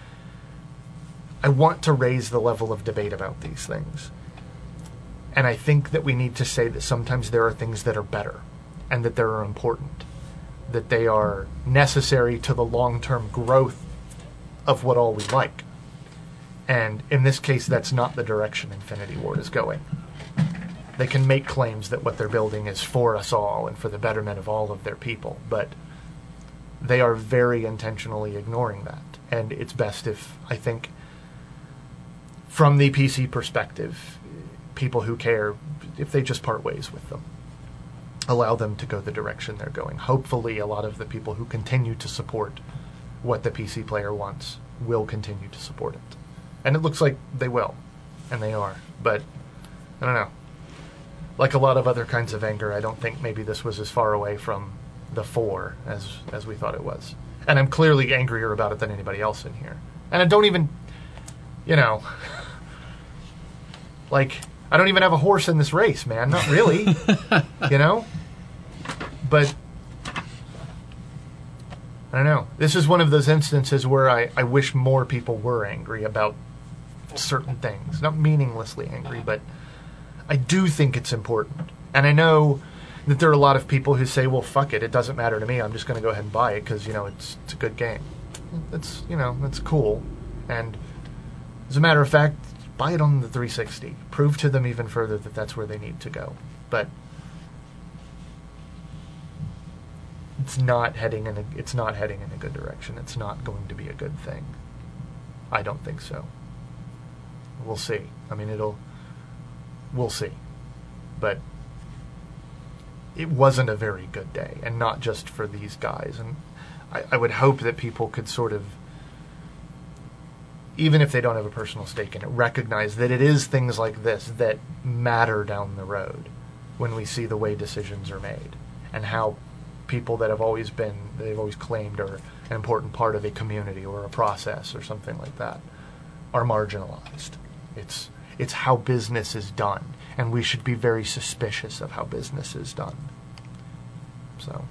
I want to raise the level of debate about these things. And I think that we need to say that sometimes there are things that are better, and that they are important, that they are necessary to the long-term growth of what all we like. And in this case, that's not the direction Infinity Ward is going. They can make claims that what they're building is for us all and for the betterment of all of their people, but they are very intentionally ignoring that. And it's best if, I think, from the P C perspective, people who care, if they just part ways with them, allow them to go the direction they're going. Hopefully, a lot of the people who continue to support what the P C player wants will continue to support it. And it looks like they will, and they are. But, I don't know. Like a lot of other kinds of anger, I don't think maybe this was as far away from the four as as we thought it was. And I'm clearly angrier about it than anybody else in here. And I don't even, you know, like, I don't even have a horse in this race, man. Not really. You know? But, I don't know. This is one of those instances where I, I wish more people were angry about certain things. Not meaninglessly angry, but I do think it's important. And I know that there are a lot of people who say, well, fuck it, it doesn't matter to me, I'm just going to go ahead and buy it because, you know, it's it's a good game. That's, you know, that's cool. And as a matter of fact, buy it on the three sixty. Prove to them even further that that's where they need to go. But it's not heading in a, it's not heading in a good direction. It's not going to be a good thing. I don't think so. We'll see. I mean, it'll... We'll see. But it wasn't a very good day, and not just for these guys. And I, I would hope that people could sort of, even if they don't have a personal stake in it, recognize that it is things like this that matter down the road when we see the way decisions are made, and how people that have always been, they've always claimed are an important part of a community or a process or something like that, are marginalized. It's it's how business is done, and we should be very suspicious of how business is done. So.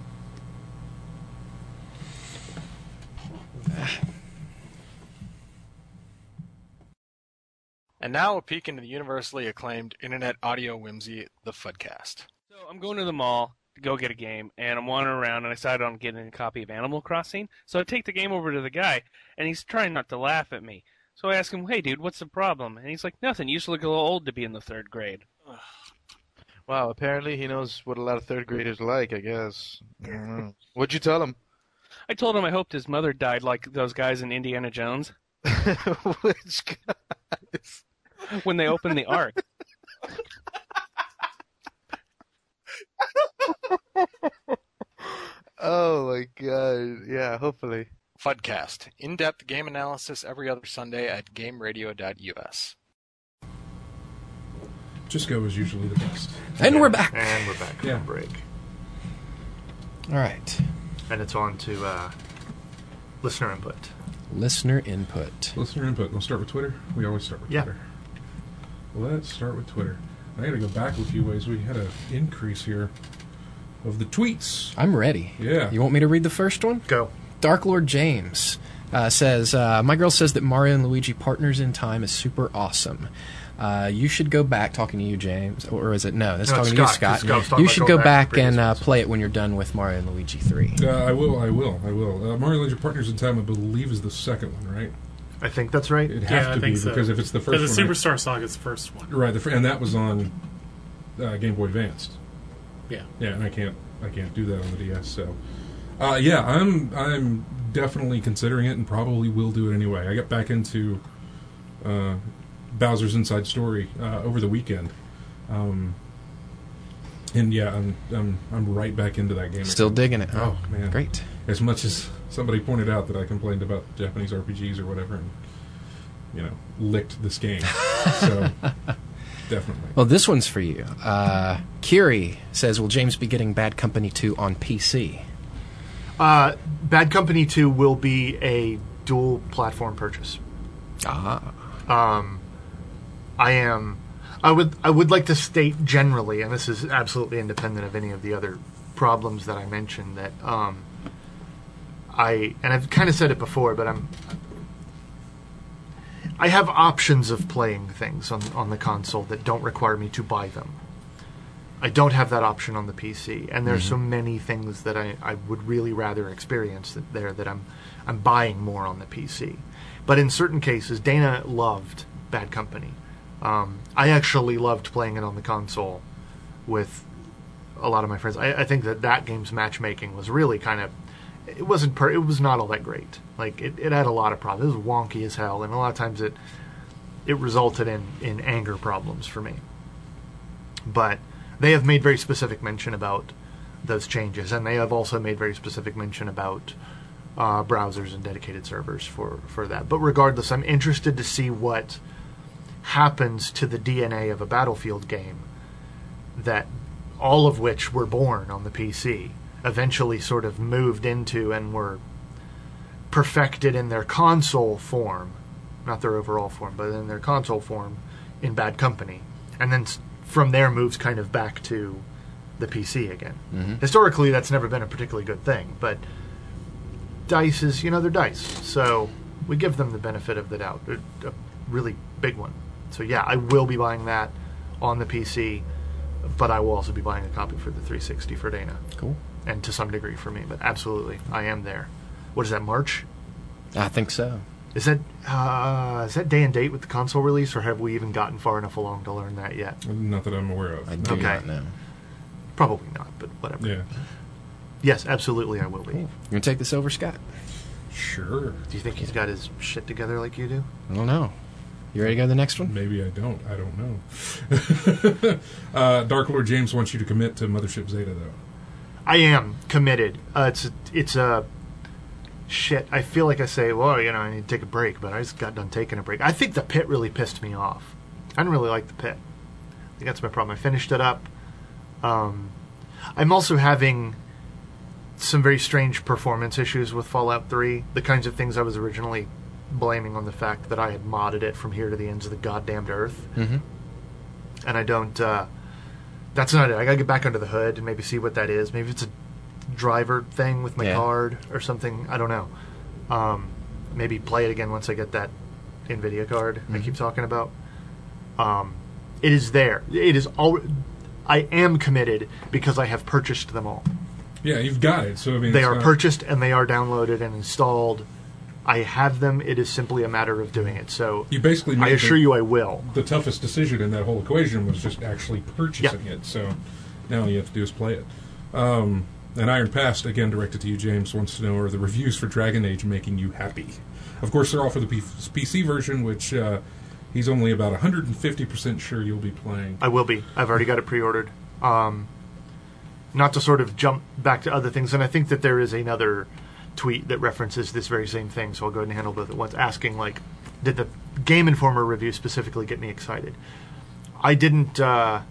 And now a peek into the universally acclaimed internet audio whimsy, the Fudcast. So I'm going to the mall to go get a game, and I'm wandering around, and I decided on getting a copy of Animal Crossing. So I take the game over to the guy, and he's trying not to laugh at me. So I ask him, hey, dude, what's the problem? And he's like, nothing. You used to look a little old to be in the third grade. Wow, apparently he knows what a lot of third graders like, I guess. I don't know. What'd you tell him? I told him I hoped his mother died like those guys in Indiana Jones. Which guys? When they opened the Ark. Oh my god. Yeah, hopefully. Fudcast, in-depth game analysis every other Sunday at game radio dot U S. Just Go is usually the best. And Yeah, we're back. And we're back from Yeah. break. All right. And it's on to uh, listener input. Listener input. Listener input. We'll start with Twitter. We always start with Yeah. Twitter. Let's start with Twitter. I got to go back a few ways. We had an increase here of the tweets. I'm ready. Yeah. You want me to read the first one? Go. Dark Lord James uh, says, uh, my girl says that Mario and Luigi Partners in Time is super awesome. Uh, you should go back, talking to you, James, or is it, no, that's No, talking Scott, to you, Scott. Scott's talking You about should going go back to back the and uh, previous play it when you're done with Mario and Luigi three. Uh, I will, I will, I will. Uh, Mario Legend Partners in Time, I believe, is the second one, right? I think that's right. It'd have Yeah, to I be, think so. because if it's the first Because one... the Superstar Saga's the first one. Right, the, fir- and that was on uh, Game Boy Advanced. Yeah. Yeah, and I can't, I can't do that on the D S, so... Uh, yeah, I'm I'm definitely considering it and probably will do it anyway. I got back into uh, Bowser's Inside Story uh, over the weekend. Um, and yeah, I'm, I'm I'm right back into that game. Still digging it. Oh, man. Great. As much as somebody pointed out that I complained about Japanese R P Gs or whatever and, you know, licked this game. So, definitely. Well, this one's for you. Uh, Kiri says, will James be getting Bad Company two on P C? Uh, Bad Company two will be a dual platform purchase. Ah. Um, I am. I would. I would like to state generally, and this is absolutely independent of any of the other problems that I mentioned. That um, I and I've kind of said it before, but I'm. I have options of playing things on on the console that don't require me to buy them. I don't have that option on the P C, and there's Mm-hmm. so many things that I, I would really rather experience that there that I'm I'm buying more on the P C. But in certain cases, Dana loved Bad Company. Um, I actually loved playing it on the console with a lot of my friends. I, I think that that game's matchmaking was really kind of it wasn't per, it was not all that great. Like it, it had a lot of problems. It was wonky as hell, and a lot of times it it resulted in in anger problems for me. But they have made very specific mention about those changes, and they have also made very specific mention about uh, browsers and dedicated servers for, for that. But regardless, I'm interested to see what happens to the D N A of a Battlefield game, that all of which were born on the P C, eventually sort of moved into and were perfected in their console form, not their overall form, but in their console form in Bad Company. And then from there moves kind of back to the P C again. Mm-hmm. Historically, that's never been a particularly good thing, but DICE is, you know, they're DICE. So we give them the benefit of the doubt. A, a really big one. So yeah, I will be buying that on the P C, but I will also be buying a copy for the three sixty for Dana. Cool. And to some degree for me, but absolutely, I am there. What is that, March? I think so. Is that uh, is that day and date with the console release, or have we even gotten far enough along to learn that yet? Not that I'm aware of. I do Okay. not know. Probably not, but whatever. Yeah. Yes, absolutely, I will be. Cool. You going to take this over, Scott? Sure. Do you think he's got his shit together like you do? I don't know. You ready to go to the next one? Maybe I don't. I don't know. uh, Dark Lord James wants you to commit to Mothership Zeta, though. I am committed. Uh, it's a, it's a shit. I feel like I say, well, you know, I need to take a break, but I just got done taking a break. I think the pit really pissed me off. I didn't really like the pit. I think that's my problem. I finished it up. Um, I'm also having some very strange performance issues with Fallout three. The kinds of things I was originally blaming on the fact that I had modded it from here to the ends of the goddamned earth. Mm-hmm. And I don't... Uh, that's not it. I gotta get back under the hood and maybe see what that is. Maybe it's a driver thing with my Yeah. card or something. I don't know. Um, maybe play it again once I get that NVIDIA card Mm-hmm. I keep talking about. Um, it is there. It is all. I am committed because I have purchased them all. Yeah, you've got it. So I mean, They it's are not- purchased and they are downloaded and installed. I have them. It is simply a matter of doing it. So You basically made I assure the, you I will. the toughest decision in that whole equation was just actually purchasing it. So now all you have to do is play it. Um, and Iron Past, again directed to you, James, wants to know, are the reviews for Dragon Age making you happy? Of course, they're all for the P- PC version, which uh, he's only about one hundred fifty percent sure you'll be playing. I will be. I've already got it pre-ordered. Um, not to sort of jump back to other things, and I think that there is another tweet that references this very same thing, so I'll go ahead and handle both at once, asking, like, did the Game Informer review specifically get me excited? I didn't... Uh,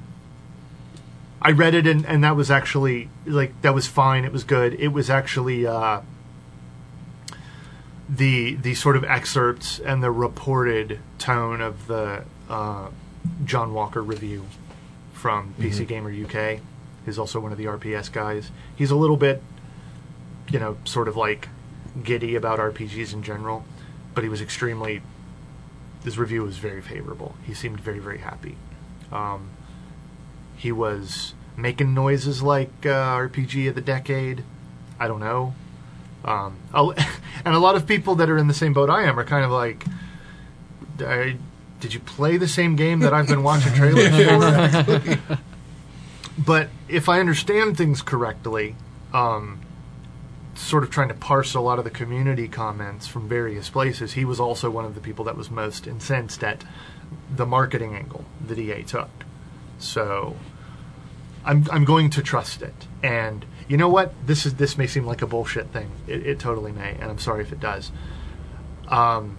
I read it, and, and that was actually, like, that was fine. It was good. It was actually... Uh, the the sort of excerpts and the reported tone of the uh, John Walker review from P C Mhm. Gamer U K. He's also one of the R P S guys. He's a little bit, you know, sort of like giddy about R P Gs in general, but he was extremely. His review was very favorable. He seemed very, very happy. Um, he was making noises like uh, R P G of the decade. I don't know. Um, I'll- and a lot of people that are in the same boat I am are kind of like, I, did you play the same game that I've been watching trailers for? But if I understand things correctly, um, sort of trying to parse a lot of the community comments from various places, he was also one of the people that was most incensed at the marketing angle that E A took. So I'm I'm going to trust it. And you know what? This is this may seem like a bullshit thing. It, it totally may, and I'm sorry if it does. Um,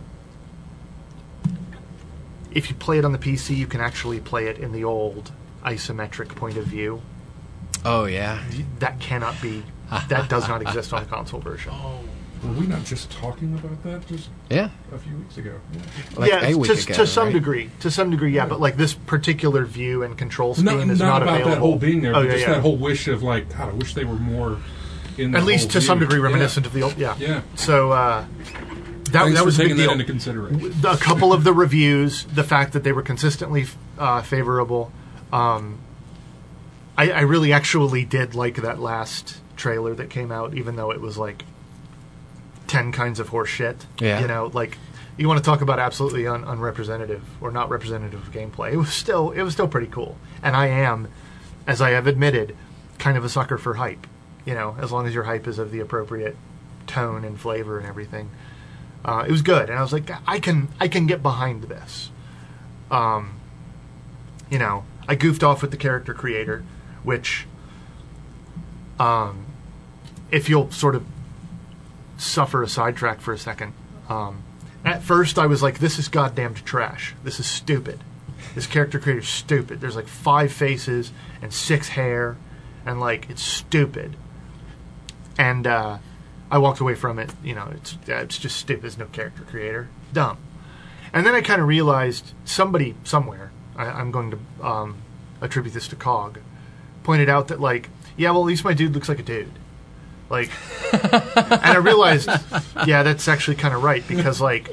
if you play it on the P C, you can actually play it in the old isometric point of view. Oh yeah. That cannot be. That does not exist on the console version. Were we not just talking about that just Yeah. a few weeks ago? Yeah. Like yeah, a week to, ago, to some right? degree. To some degree, yeah. But like this particular view and control scheme Not, is not not, about available. that whole being there, Oh, but yeah, just yeah. that whole wish of like, God, I wish they were more in the At least whole to some view. degree Yeah. reminiscent of the old. Yeah. Yeah. So uh, that, Thanks that for was a big taking that deal. into consideration. A couple of the reviews, the fact that they were consistently uh, favorable. Um, I, I really actually did like that last trailer that came out, even though it was like ten kinds of horse shit. Yeah. You know, like you want to talk about absolutely un- unrepresentative or not representative of gameplay. It was still it was still pretty cool. And I am, as I have admitted, kind of a sucker for hype. You know, as long as your hype is of the appropriate tone and flavor and everything. Uh, it was good, and I was like, I can I can get behind this. Um, you know, I goofed off with the character creator, which, um, if you'll sort of suffer a sidetrack for a second, um, at first I was like, this is goddamn trash. This is stupid. This character creator's stupid. There's like five faces and six hair, and like it's stupid. And uh, I walked away from it. You know, it's it's just stupid. There's no character creator. Dumb. And then I kind of realized somebody somewhere, I, I'm going to um, attribute this to Cog, pointed out that like, yeah, well, at least my dude looks like a dude. Like, and I realized, yeah, that's actually kind of right, because like,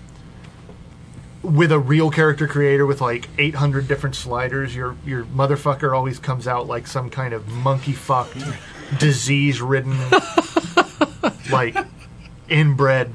with a real character creator with like eight hundred different sliders, your your motherfucker always comes out like some kind of monkey fucked, disease ridden, like inbred,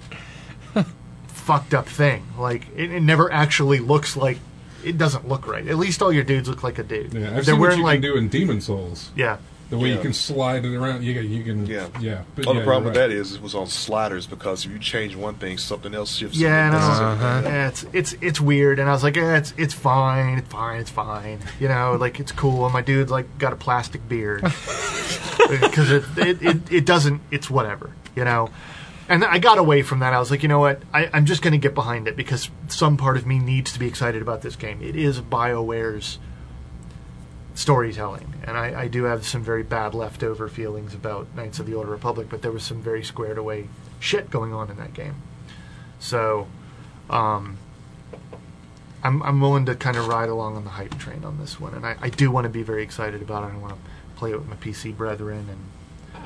fucked up thing. Like it, it never actually looks like. It doesn't look right. At least all your dudes look like a dude. Yeah, I've They're seen what wearing you like can do in Demon Souls. yeah. The way Yeah. you can slide it around, you can, you can Yeah. yeah. But Well, yeah, the problem with you're that right. is it was on sliders, because if you change one thing, something else shifts. Yeah, in. no, Uh-huh. yeah, it's it's it's weird, and I was like, eh, it's it's fine, it's fine, it's fine, you know, like it's cool. And my dude's like got a plastic beard because it, it it it doesn't, it's whatever, you know. And I got away from that. I was like, you know what, I, I'm just going to get behind it because some part of me needs to be excited about this game. It is BioWare's storytelling, and I, I do have some very bad leftover feelings about Knights of the Old Republic, but there was some very squared away shit going on in that game. So, um, I'm I'm willing to kind of ride along on the hype train on this one, and I, I do want to be very excited about it. I want to play it with my P C brethren, and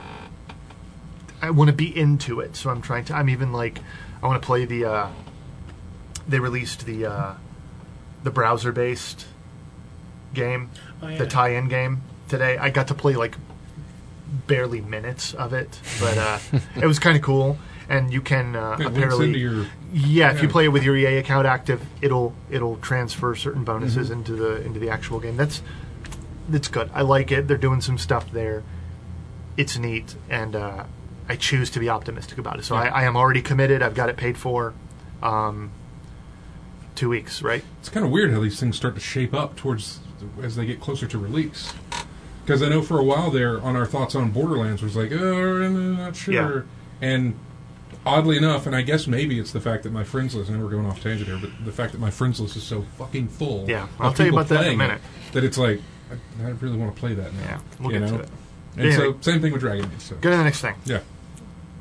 I want to be into it. So I'm trying to. I'm even like, I want to play the. Uh, they released the uh, the browser based game, Oh, yeah. the tie-in game today. I got to play like barely minutes of it, but uh, it was kind of cool. And you can uh, It links apparently, into your- yeah, if you yeah. play it with your E A account active, it'll it'll transfer certain bonuses Mm-hmm. into the into the actual game. That's that's good. I like it. They're doing some stuff there. It's neat, and uh, I choose to be optimistic about it. So Yeah. I, I am already committed. I've got it paid for. Um, two weeks, right? It's kind of weird how these things start to shape up towards as they get closer to release. Because I know for a while there, on our thoughts on Borderlands, was like, oh, I'm not sure. Yeah. And oddly enough, and I guess maybe it's the fact that my friends list, and we're going off tangent here, but the fact that my friends list is so fucking full. Yeah, of I'll tell you people about that in a playing minute. it, that it's like, I, I really want to play that now. Yeah, we'll you get know? to it. And Anyway. so, same thing with Dragon Age. So. Go to the next thing. Yeah.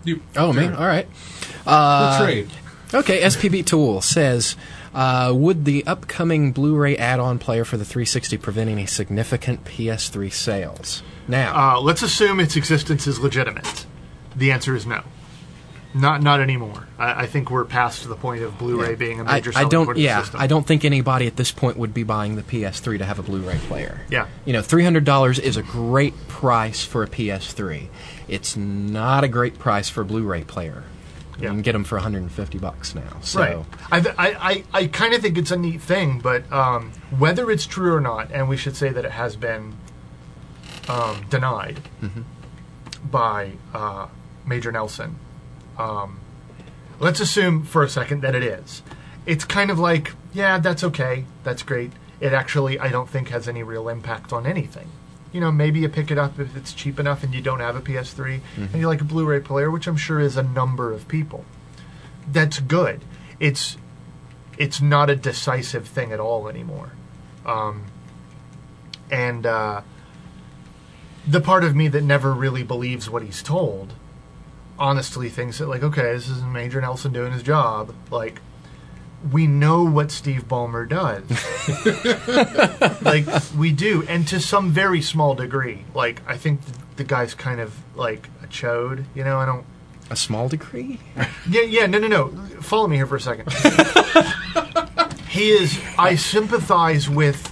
You. Oh, man. All right. Uh, We'll trade. Okay, S P B Tool says, uh, would the upcoming Blu-ray add-on player for the three sixty prevent any significant P S three sales? Now, Uh, let's assume its existence is legitimate. The answer is no. Not not anymore. I, I think we're past the point of Blu-ray yeah. being a I, major I selling don't. part of the Yeah, system. I don't think anybody at this point would be buying the P S three to have a Blu-ray player. Yeah. You know, three hundred dollars is a great price for a P S three. It's not a great price for a Blu-ray player. You Yeah. can get them for one hundred fifty bucks now. So. Right. I, th- I, I, I kind of think it's a neat thing, but um, whether it's true or not, and we should say that it has been um, denied Mm-hmm. by uh, Major Nelson. Um, let's assume for a second that it is. It's kind of like, yeah, that's okay. That's great. It actually, I don't think, has any real impact on anything. You know, maybe you pick it up if it's cheap enough and you don't have a P S three, Mm-hmm. and you like a Blu-ray player, which I'm sure is a number of people. That's good. It's it's not a decisive thing at all anymore. Um, and uh, the part of me that never really believes what he's told, honestly thinks that, like, okay, this is Major Nelson doing his job. Like, we know what Steve Ballmer does. Like, we do. And to some very small degree. Like, I think the, the guy's kind of, like, a chode. You know, I don't... A small degree? Yeah, yeah, no, no, no. Follow me here for a second. He is... I sympathize with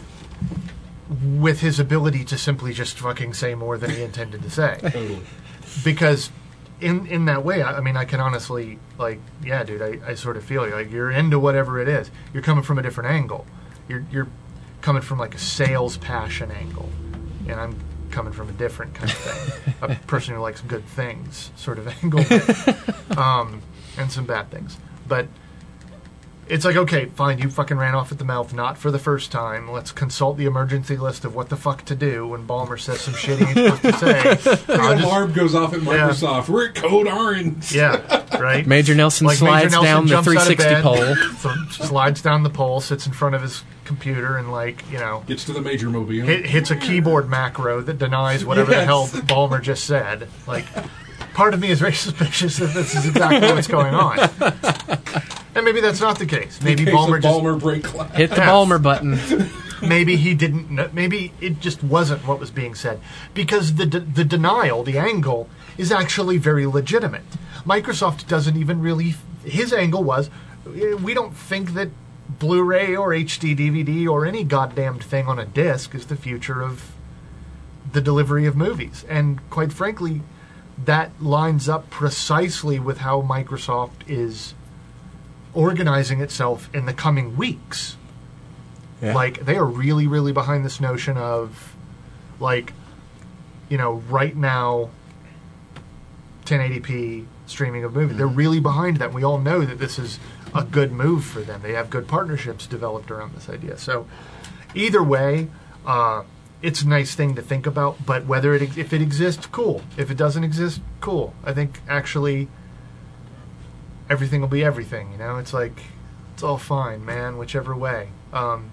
with his ability to simply just fucking say more than he intended to say. Totally. Because in in that way, I, I mean, I can honestly, like, yeah, dude, I, I sort of feel you. Like, you're into whatever it is. You're coming from a different angle. You're you're coming from, like, a sales passion angle. And I'm coming from a different kind of thing. A person who likes good things sort of angle. um, and some bad things. But it's like, okay, fine, you fucking ran off at the mouth, not for the first time. Let's consult the emergency list of what the fuck to do when Ballmer says some shit he ain't supposed to say. Like I'll an just- alarm goes off at Yeah. Microsoft. We're at Code Orange. Yeah, right? Major Nelson Like Major slides Nelson down the jumps three out of sixty bed, pole. th- slides down the pole, sits in front of his computer, and, like, you know, Gets to the Major Mobile. hit, hits a keyboard macro that denies whatever the Yes. hell Ballmer just said. Like, part of me is very suspicious that this is exactly what's going on. And maybe that's not the case. Maybe In case Ballmer of just Ballmer break class. Hit the Yeah. Ballmer button. maybe he didn't know, maybe it just wasn't what was being said, because the de- the denial, the angle, is actually very legitimate. Microsoft doesn't even really, his angle was, eh, we don't think that Blu-ray or H D D V D or any goddamned thing on a disc is the future of the delivery of movies. And quite frankly, that lines up precisely with how Microsoft is organizing itself in the coming weeks. Yeah. Like, they are really, really behind this notion of, like, you know, right now, ten eighty p streaming of movies. They're really behind that. We all know that this is a good move for them. They have good partnerships developed around this idea. So, either way, uh, it's a nice thing to think about. But whether it, if it exists, cool. If it doesn't exist, cool. I think actually everything will be everything. You know, it's like it's all fine, man. Whichever way. Um,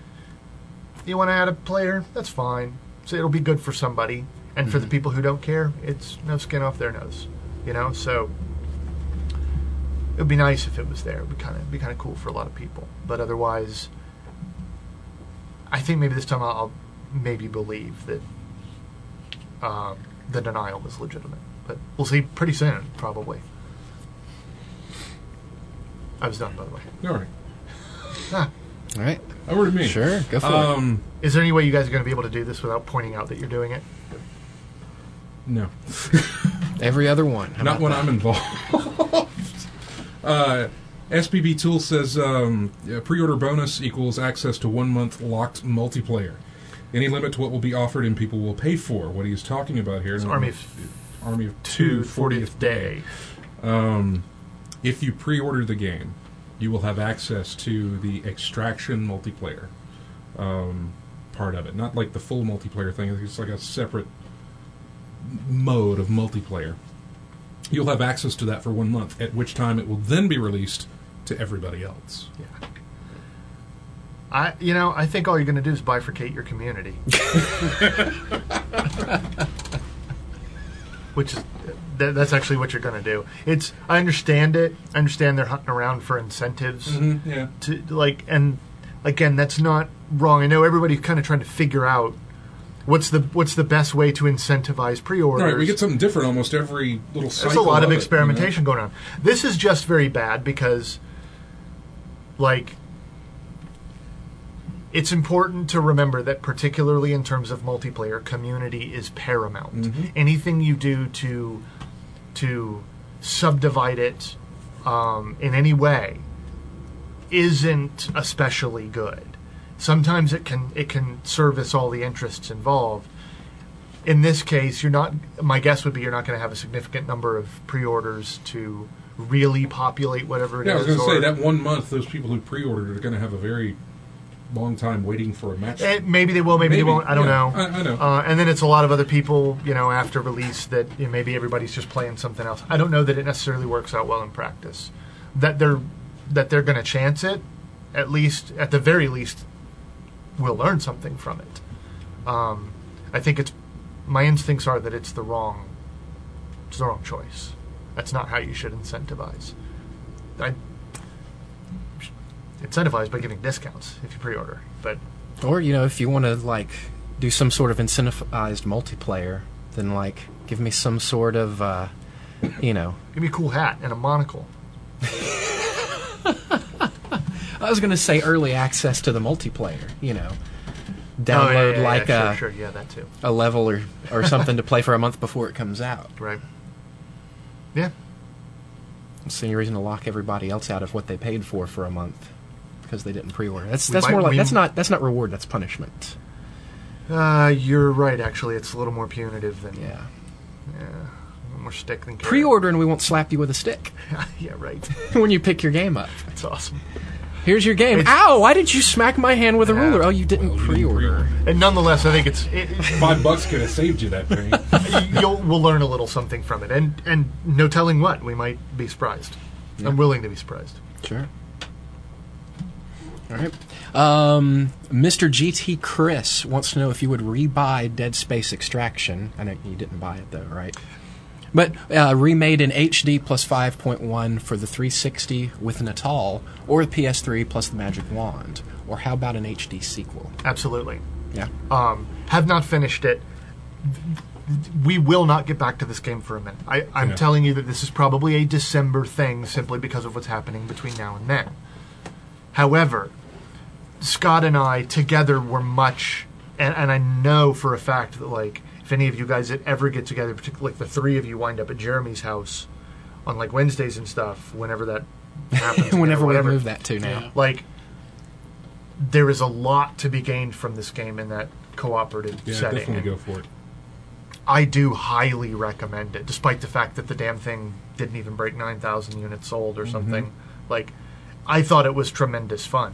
you want to add a player? That's fine. So it'll be good for somebody, and for the people who don't care, it's no skin off their nose. You know, so it would be nice if it was there. It would kind of be kind of cool for a lot of people. But otherwise, I think maybe this time I'll, I'll maybe believe that um, the denial was legitimate. But we'll see pretty soon, probably. I was done, by the way. All right. Ah. All right. Over to me. Sure, go for it. um, Is there any way you guys are going to be able to do this without pointing out that you're doing it? No. Every other one. How Not about when that? I'm involved. uh, S P B Tool says um, yeah, pre-order bonus equals access to one month locked multiplayer. Any limit to what will be offered and people will pay for. What he's talking about here. It's no, Army of Army of Two, Two, fortieth day. Um, if you pre-order the game, you will have access to the extraction multiplayer um, part of it. Not like the full multiplayer thing. It's like a separate mode of multiplayer. You'll have access to that for one month, at which time it will then be released to everybody else. Yeah. I, you know, I think all you're going to do is bifurcate your community. Which is That, that's actually what you're going to do. It's I understand it. I understand they're hunting around for incentives. Mm-hmm, yeah. To like, and again, that's not wrong. I know everybody's kind of trying to figure out what's the what's the best way to incentivize pre-orders. Right, we get something different almost every little cycle. There's a lot of, of experimentation it, you know? going on. This is just very bad because, like, it's important to remember that particularly in terms of multiplayer, community is paramount. Mm-hmm. Anything you do to to subdivide it um, in any way isn't especially good. Sometimes it can it can service all the interests involved. In this case, you're not. My guess would be you're not going to have a significant number of pre-orders to really populate whatever it yeah, is. I was going to or- say that one month, those people who pre-ordered are going to have a very long time waiting for a match. Eh, maybe they will, maybe, Maybe, they won't. I don't yeah, know. I- I know. Uh, and then it's a lot of other people, you know, after release that you know, maybe everybody's just playing something else. I don't know that it necessarily works out well in practice. That they're that they're going to chance it, at least at the very least, we'll learn something from it. Um, I think it's my instincts are that it's the wrong, it's the wrong choice. That's not how you should incentivize. I incentivize by giving discounts if you pre-order, but Or, you know, if you want to, like, do some sort of incentivized multiplayer, then, like, give me some sort of, uh, you know... give me a cool hat and a monocle. I was going to say early access to the multiplayer, you know. Oh, Download, yeah, yeah, yeah, like, sure, a, sure, yeah, that too. a level or, or something to play for a month before it comes out. Right. Yeah. It's the only reason to lock everybody else out of what they paid for for a month because they didn't pre-order. That's We that's might- more like we- that's not that's not reward. That's punishment. Uh, you're right, actually. It's a little more punitive than... Yeah. Yeah. A little more stick than carrot. Pre-order and we won't slap you with a stick Yeah, right. when you pick your game up. That's awesome. Here's your game. It's- Ow! Why did you smack my hand with a Yeah. ruler? Oh, you didn't Well, you didn't pre-order. And nonetheless, I think it's... It, Five bucks could have saved you that pain. you'll we'll learn a little something from it, and and no telling what we might be surprised. Yeah. I'm willing to be surprised. Sure. All right. Um, Mister G T Chris wants to know if you would rebuy Dead Space Extraction. I know you didn't buy it though, right? But uh, remade in H D plus five point one for the three sixty with Natal, or the P S three plus the Magic Wand, or how about an H D sequel? Absolutely. Yeah. Um, have not finished it. We will not get back to this game for a minute. I, I'm Yeah. telling you that this is probably a December thing simply because of what's happening between now and then. However, Scott and I together were much, and, and I know for a fact that, like, if any of you guys that ever get together, particularly like the three of you wind up at Jeremy's house on like Wednesdays and stuff, whenever that happens, you know, Whenever we whatever. move that to now. Yeah. like there is a lot to be gained from this game in that cooperative Yeah, setting. definitely And go for it. I do highly recommend it, despite the fact that the damn thing didn't even break nine thousand units sold or something. Like, I thought it was tremendous fun.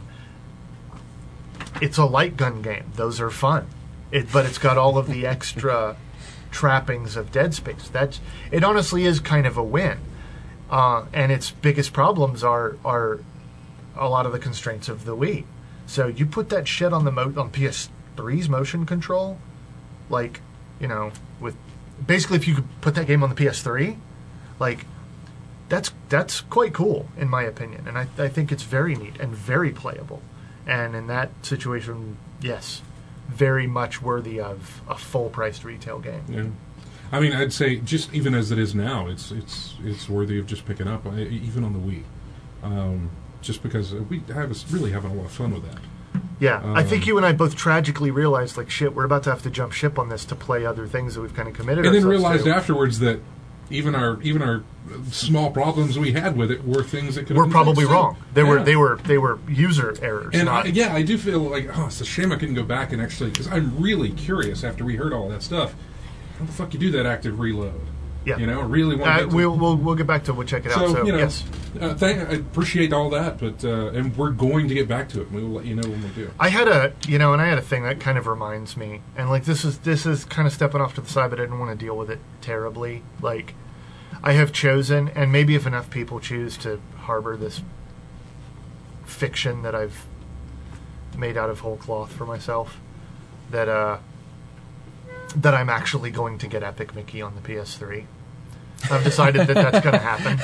It's a light gun game; those are fun, it, but it's got all of the extra trappings of Dead Space. That's it. Honestly, is kind of a win. Uh, and its biggest problems are are a lot of the constraints of the Wii. So you put that shit on the mo- on P S three's motion control, like, you know, with basically if you could put that game on the P S three, like that's that's quite cool in my opinion, and I, I think it's very neat and very playable. And in that situation, yes, very much worthy of a full-priced retail game. Yeah. I mean, I'd say just even as it is now, it's it's it's worthy of just picking up, uh, even on the Wii. Um, just because we have really having a lot of fun with that. Yeah, I think Um, you and I both tragically realized, like, shit, we're about to have to jump ship on this to play other things that we've kind of committed And then ourselves realized to. afterwards that even our even our small problems we had with it were things that could We're have been probably fixed. wrong. They were Yeah. they were they were user errors. And not, I, yeah, I do feel like, oh, it's a shame I couldn't go back and actually, because I'm really curious after we heard all that stuff. How the fuck you do that active reload? yeah, You know, I really want uh, to. we'll, we'll we'll get back to we'll check it so, out. So you know, yes, uh, thank, I appreciate all that, but uh, and we're going to get back to it. We will let you know when we do. I had a you know, and I had a thing that kind of reminds me, and like this is this is kind of stepping off to the side, but I didn't want to deal with it terribly. Like, I have chosen, and maybe if enough people choose to harbor this fiction that I've made out of whole cloth for myself, that uh, that I'm actually going to get Epic Mickey on the P S three. have decided that that's going to happen.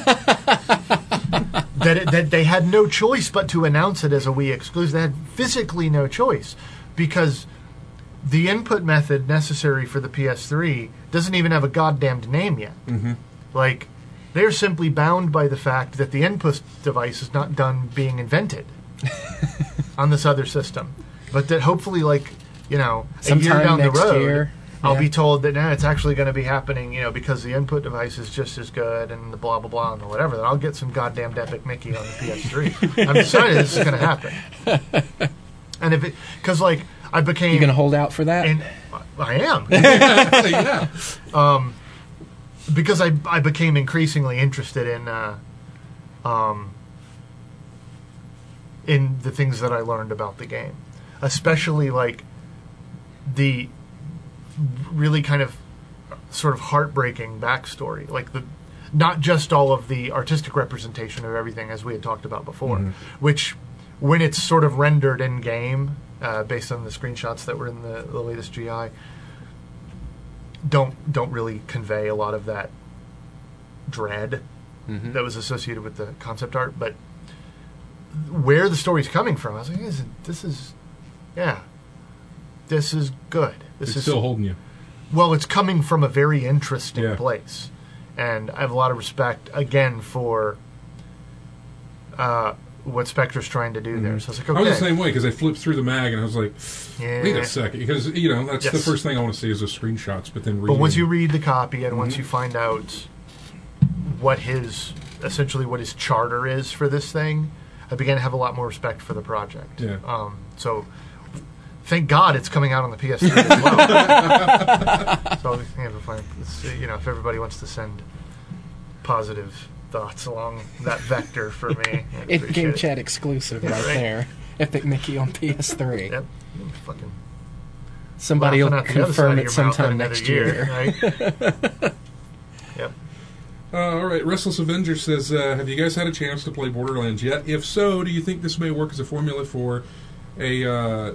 that, it, that they had no choice but to announce it as a Wii exclusive. They had physically no choice because the input method necessary for the P S three doesn't even have a goddamned name yet. Mm-hmm. Like, they're simply bound by the fact that the input device is not done being invented on this other system. But that hopefully, like, you know, a Sometime year down the next road, year. I'll Yeah. be told that, nah, it's actually going to be happening, you know, because the input device is just as good and the blah, blah, blah, and whatever. Then I'll get some goddamn Epic Mickey on the P S three. I'm decided this is going to happen. And if it, because, like, I became... You going to hold out for that? And I am. yeah. Um, because I, I became increasingly interested in uh, um, in the things that I learned about the game, especially like the really kind of sort of heartbreaking backstory, like the not just all of the artistic representation of everything as we had talked about before, Mhm. which when it's sort of rendered in game uh, based on the screenshots that were in the, the latest G I. don't don't really convey a lot of that dread Mhm. that was associated with the concept art, but where the story's coming from, I was like, this is, this is yeah, this is good. This It's is still holding you. well, it's coming from a very interesting Yeah. place, and I have a lot of respect again for uh, what Spectre's trying to do there. So I was like, okay, I was the same way because I flipped through the mag and I was like, Yeah. wait a second. Because, you know, that's the Yes. first thing I want to see is the screenshots. But then But reading, once you read the copy and once Mhm. you find out what his essentially what his charter is for this thing, I began to have a lot more respect for the project. Yeah. Um, so thank God it's coming out on the P S three as well. So yeah, if I, let's see, you know, if everybody wants to send positive thoughts along that vector for me, I'd It appreciate Game it. Chat exclusive Yeah, right, right. there. Epic Mickey on P S three. Yep. Fucking Somebody will laughing out the other confirm side it of your mouth sometime in another next year. right? Yep. Uh, all right, Restless Avenger says, uh, have you guys had a chance to play Borderlands yet? If so, do you think this may work as a formula for a... Uh,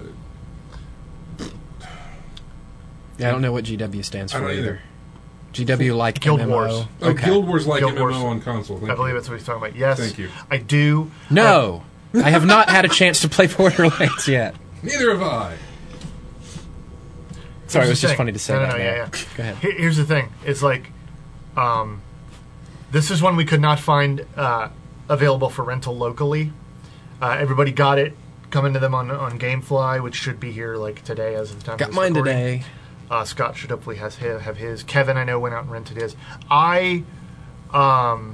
Yeah, I don't know what G W stands I for don't either. either. G W like Guild M M O. Wars. oh, Okay. Guild Wars like Guild M M O Wars. on console. Thank I believe you. that's what he's talking about. Yes. Thank you. I do. No, I have not had a chance to play Borderlands yet. Neither have I. Sorry, it Here's was the just thing. funny to say no, that. No, no, now. yeah, yeah. Go ahead. Here- Here's the thing. It's like, um, this is one we could not find uh, available for rental locally. Uh, everybody got it coming to them on on GameFly, which should be here like today as of the time. Got of this mine recording. today. Uh, Scott should hopefully has his, have his. Kevin, I know, went out and rented his. I, um,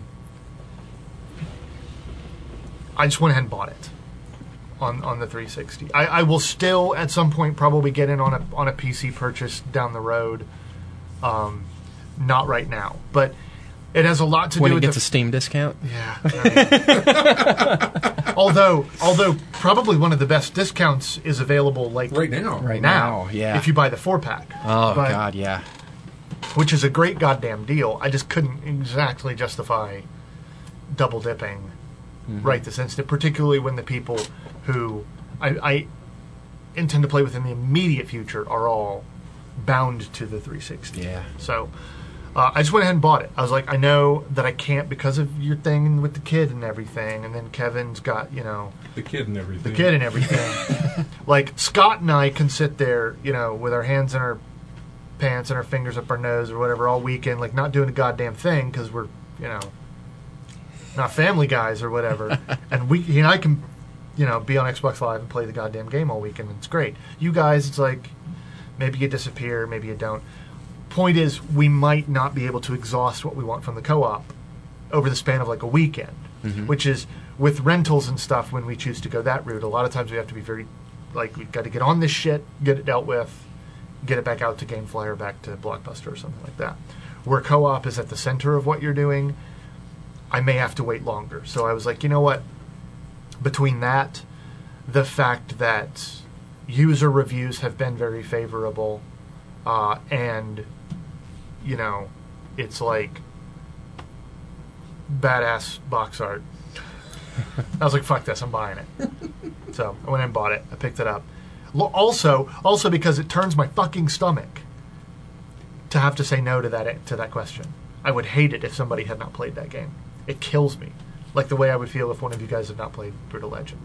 I just went ahead and bought it on on the three sixty. I, I will still at some point probably get in on a on a P C purchase down the road. Um, not right now, but it has a lot to When do it with gets the a Steam discount. yeah. I mean, although, although probably one of the best discounts is available like Right now. Right now, now, yeah. if you buy the four pack. Oh But- God, yeah. which is a great goddamn deal. I just couldn't exactly justify double dipping Mm-hmm. right this instant, particularly when the people who I, I intend to play with in the immediate future are all bound to the three sixty. Yeah. So uh, I just went ahead and bought it. I was like, I know that I can't because of your thing with the kid and everything, and then Kevin's got, you know, The kid and everything. the kid and everything. Like Scott and I can sit there, you know, with our hands in our pants and our fingers up our nose or whatever all weekend, like not doing a goddamn thing because we're, you know, not family guys or whatever. And we, he and I can, you know, be on Xbox Live and play the goddamn game all weekend. And it's great. You guys, it's like maybe you disappear, maybe you don't. Point is, we might not be able to exhaust what we want from the co-op over the span of like a weekend, Mhm. which is with rentals and stuff. When we choose to go that route, a lot of times we have to be very, like, we've got to get on this shit, get it dealt with, get it back out to GameFly or back to Blockbuster or something like that. Where co-op is at the center of what you're doing, I may have to wait longer. So I was like, you know what? Between that, the fact that user reviews have been very favorable, uh, and, you know, it's like badass box art. I was like, fuck this, I'm buying it. So I went and bought it. I picked it up. Lo- Also, also because it turns my fucking stomach to have to say no to that to that question. I would hate it if somebody had not played that game. It kills me, like the way I would feel if one of you guys had not played Brutal Legend.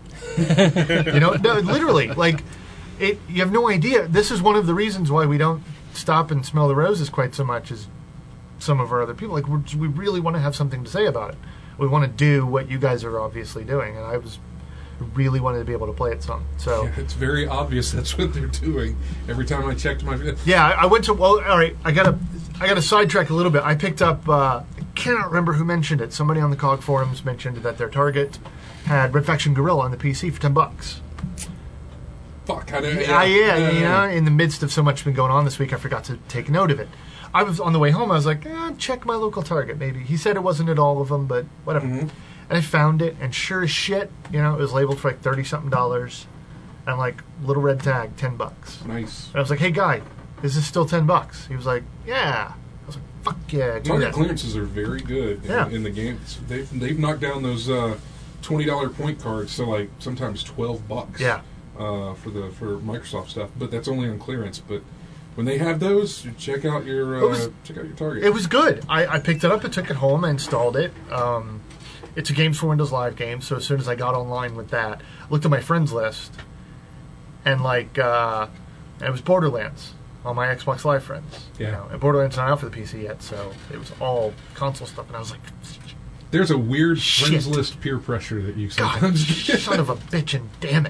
You know, no, literally, like it. You have no idea. This is one of the reasons why we don't stop and smell the roses quite so much as some of our other people. Like we're, we really want to have something to say about it. We want to do what you guys are obviously doing, and I was really wanted to be able to play it some. So Yeah, it's very obvious that's what they're doing. Every time I checked my... yeah, I, I went to... Well, all right, I got to I got to sidetrack a little bit. I picked up... Uh, I cannot remember who mentioned it. Somebody on the C O G forums mentioned that their target had Red Faction Guerrilla on the P C for ten bucks. Fuck, I know. Yeah, yeah, yeah, you know, in the midst of so much been going on this week, I forgot to take note of it. I was on the way home, I was like, eh, check my local Target, maybe. He said it wasn't at all of them, but whatever. Mm-hmm. And I found it, and sure as shit, you know, it was labeled for like thirty-something dollars, and like, little red tag, ten bucks. Nice. And I was like, hey, guy, is this still ten bucks? He was like, yeah. I was like, fuck yeah, do Target that. clearances are very good in, Yeah. in the game. They've, they've knocked down those uh, twenty dollars point cards to like sometimes twelve bucks. Yeah. Uh, for the for Microsoft stuff, but that's only on clearance. But when they have those, you check out your uh, It was- check out your Target. It was good. I, I picked it up, I took it home, I installed it. Um, it's a Games for Windows Live game, so as soon as I got online with that, I looked at my friends list, and like, uh, it was Borderlands on my Xbox Live friends. You Yeah. know, and Borderlands not out for the P C yet, so it was all console stuff, and I was like, There's a weird Shit. friends list peer pressure that you God, sometimes get. son of a bitch, and damn it.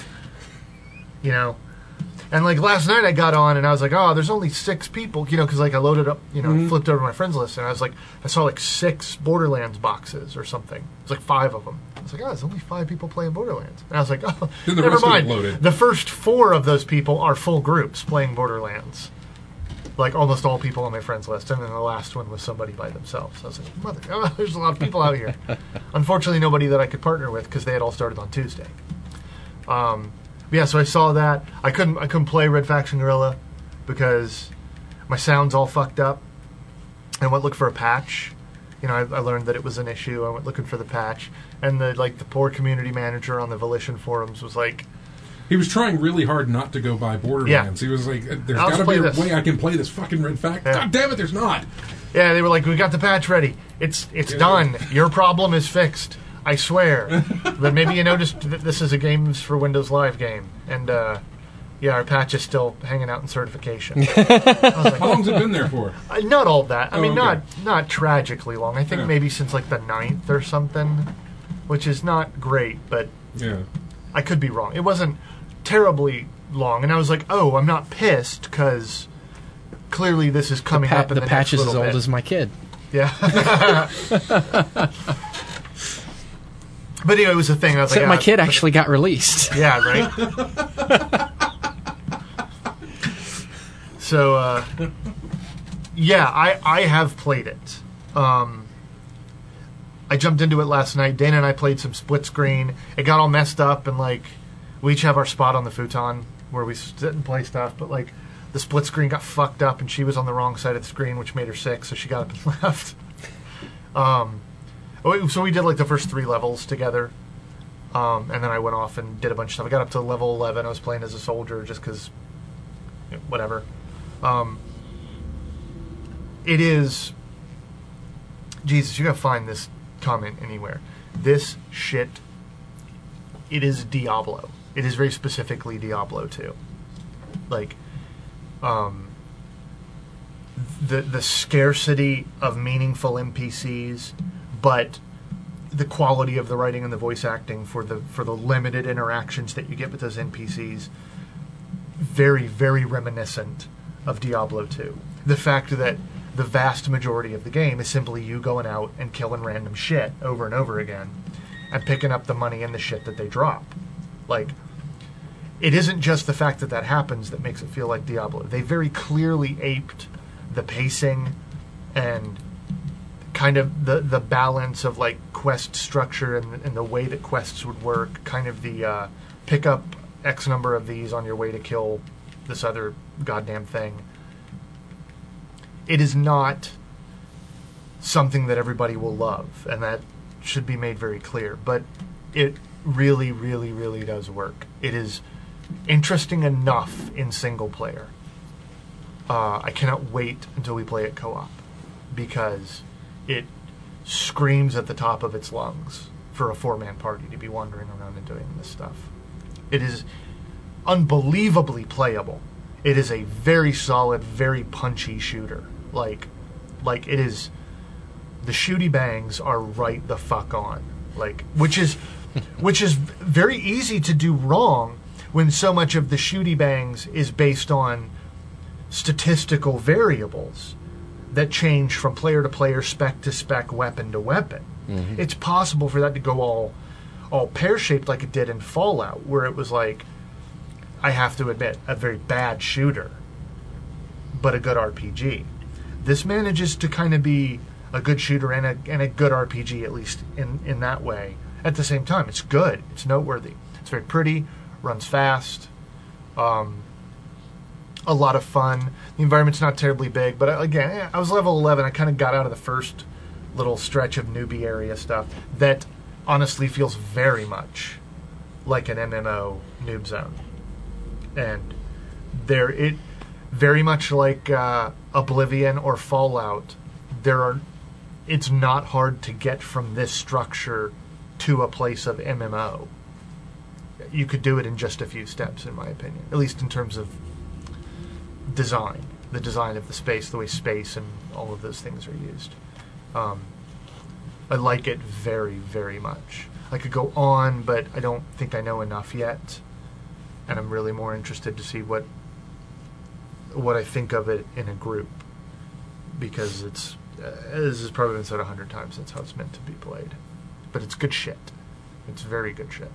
You know? And like last night I got on and I was like, oh, there's only six people, you know, because like I loaded up, you know, Mhm. flipped over my friends list and I was like, I saw like six Borderlands boxes or something. It was like five of them. I was like, oh, there's only five people playing Borderlands. And I was like, oh, Then the never rest of them mind. loaded. The first four of those people are full groups playing Borderlands. Like almost all people on my friends list, and then the last one was somebody by themselves. I was like, mother, oh, there's a lot of people out here. Unfortunately, nobody that I could partner with because they had all started on Tuesday. Um, yeah, so I saw that. I couldn't, I couldn't play Red Faction Guerrilla because my sound's all fucked up. I went look for a patch. You know, I, I learned that it was an issue. I went looking for the patch, and the like the poor community manager on the Volition forums was like, He was trying really hard not to go buy Borderlands. He was like, "There's I'll got to play be a this." way I can play this fucking Red Faction." Yeah. God damn it, there's not. yeah, they were like, we got the patch ready. It's it's done. Your problem is fixed. I swear. But maybe you noticed that this is a Games for Windows Live game, and uh, yeah, our patch is still hanging out in certification. I was like, How long's it been there for? Uh, not all that. I Oh, mean, okay. not not tragically long. I think Yeah. maybe since like the ninth or something, which is not great, but Yeah. I could be wrong. It wasn't terribly long, and I was like, oh, I'm not pissed because clearly this is coming Pa- up in the the, patch next is as little old bit. as my kid. Yeah. But anyway, it was a thing. I was Except like, my ah, kid actually got released. yeah, right. So, uh, yeah, I, I have played it. Um, I jumped into it last night. Dana and I played some split screen. It got all messed up, and like we each have our spot on the futon where we sit and play stuff. But like the split screen got fucked up, and she was on the wrong side of the screen, which made her sick. So she got up and left. Um, so we did like the first three levels together. Um, and then I went off and did a bunch of stuff. I got up to level eleven. I was playing as a soldier just because, you know, whatever. Um, it is... Jesus, you gotta find this comment anywhere. This shit, it is Diablo. It is very specifically Diablo two. Like, um... the the scarcity of meaningful N P Cs, but the quality of the writing and the voice acting for the for the limited interactions that you get with those N P Cs, very, very reminiscent of Diablo two. The fact that the vast majority of the game is simply you going out and killing random shit over and over again and picking up the money and the shit that they drop. Like, it isn't just the fact that that happens that makes it feel like Diablo. They very clearly aped the pacing and kind of the the balance of like quest structure and, and the way that quests would work, kind of the uh, pick up X number of these on your way to kill this other goddamn thing. It is not something that everybody will love, and that should be made very clear, but it really, really, really does work. It is interesting enough in single player. Uh, I cannot wait until we play it co-op. because it screams at the top of its lungs for a four-man party to be wandering around and doing this stuff. It is unbelievably playable. It is a very solid, very punchy shooter. Like, like it is. The shooty bangs are right the fuck on. Like, which is, which is very easy to do wrong when so much of the shooty bangs is based on statistical variables that change from player to player, spec to spec, weapon to weapon. Mm-hmm. It's possible for that to go all, all pear-shaped like it did in Fallout, where it was like, I have to admit, a very bad shooter, but a good R P G. This manages to kind of be a good shooter and a, and a good R P G, at least in, in that way. At the same time, it's good. It's noteworthy. It's very pretty, runs fast, um, a lot of fun. The environment's not terribly big, but again, I was level eleven. I kind of got out of the first little stretch of newbie area stuff that honestly feels very much like an M M O noob zone. And there, it very much like uh, Oblivion or Fallout, there are. It's not hard to get from this structure to a place of M M O. You could do it in just a few steps, in my opinion, at least in terms of design, the design of the space, the way space and all of those things are used. Um, I like it very, very much. I could go on, but I don't think I know enough yet, and I'm really more interested to see what what I think of it in a group, because it's uh, this has probably been said a hundred times. That's how it's meant to be played, but it's good shit. It's very good shit.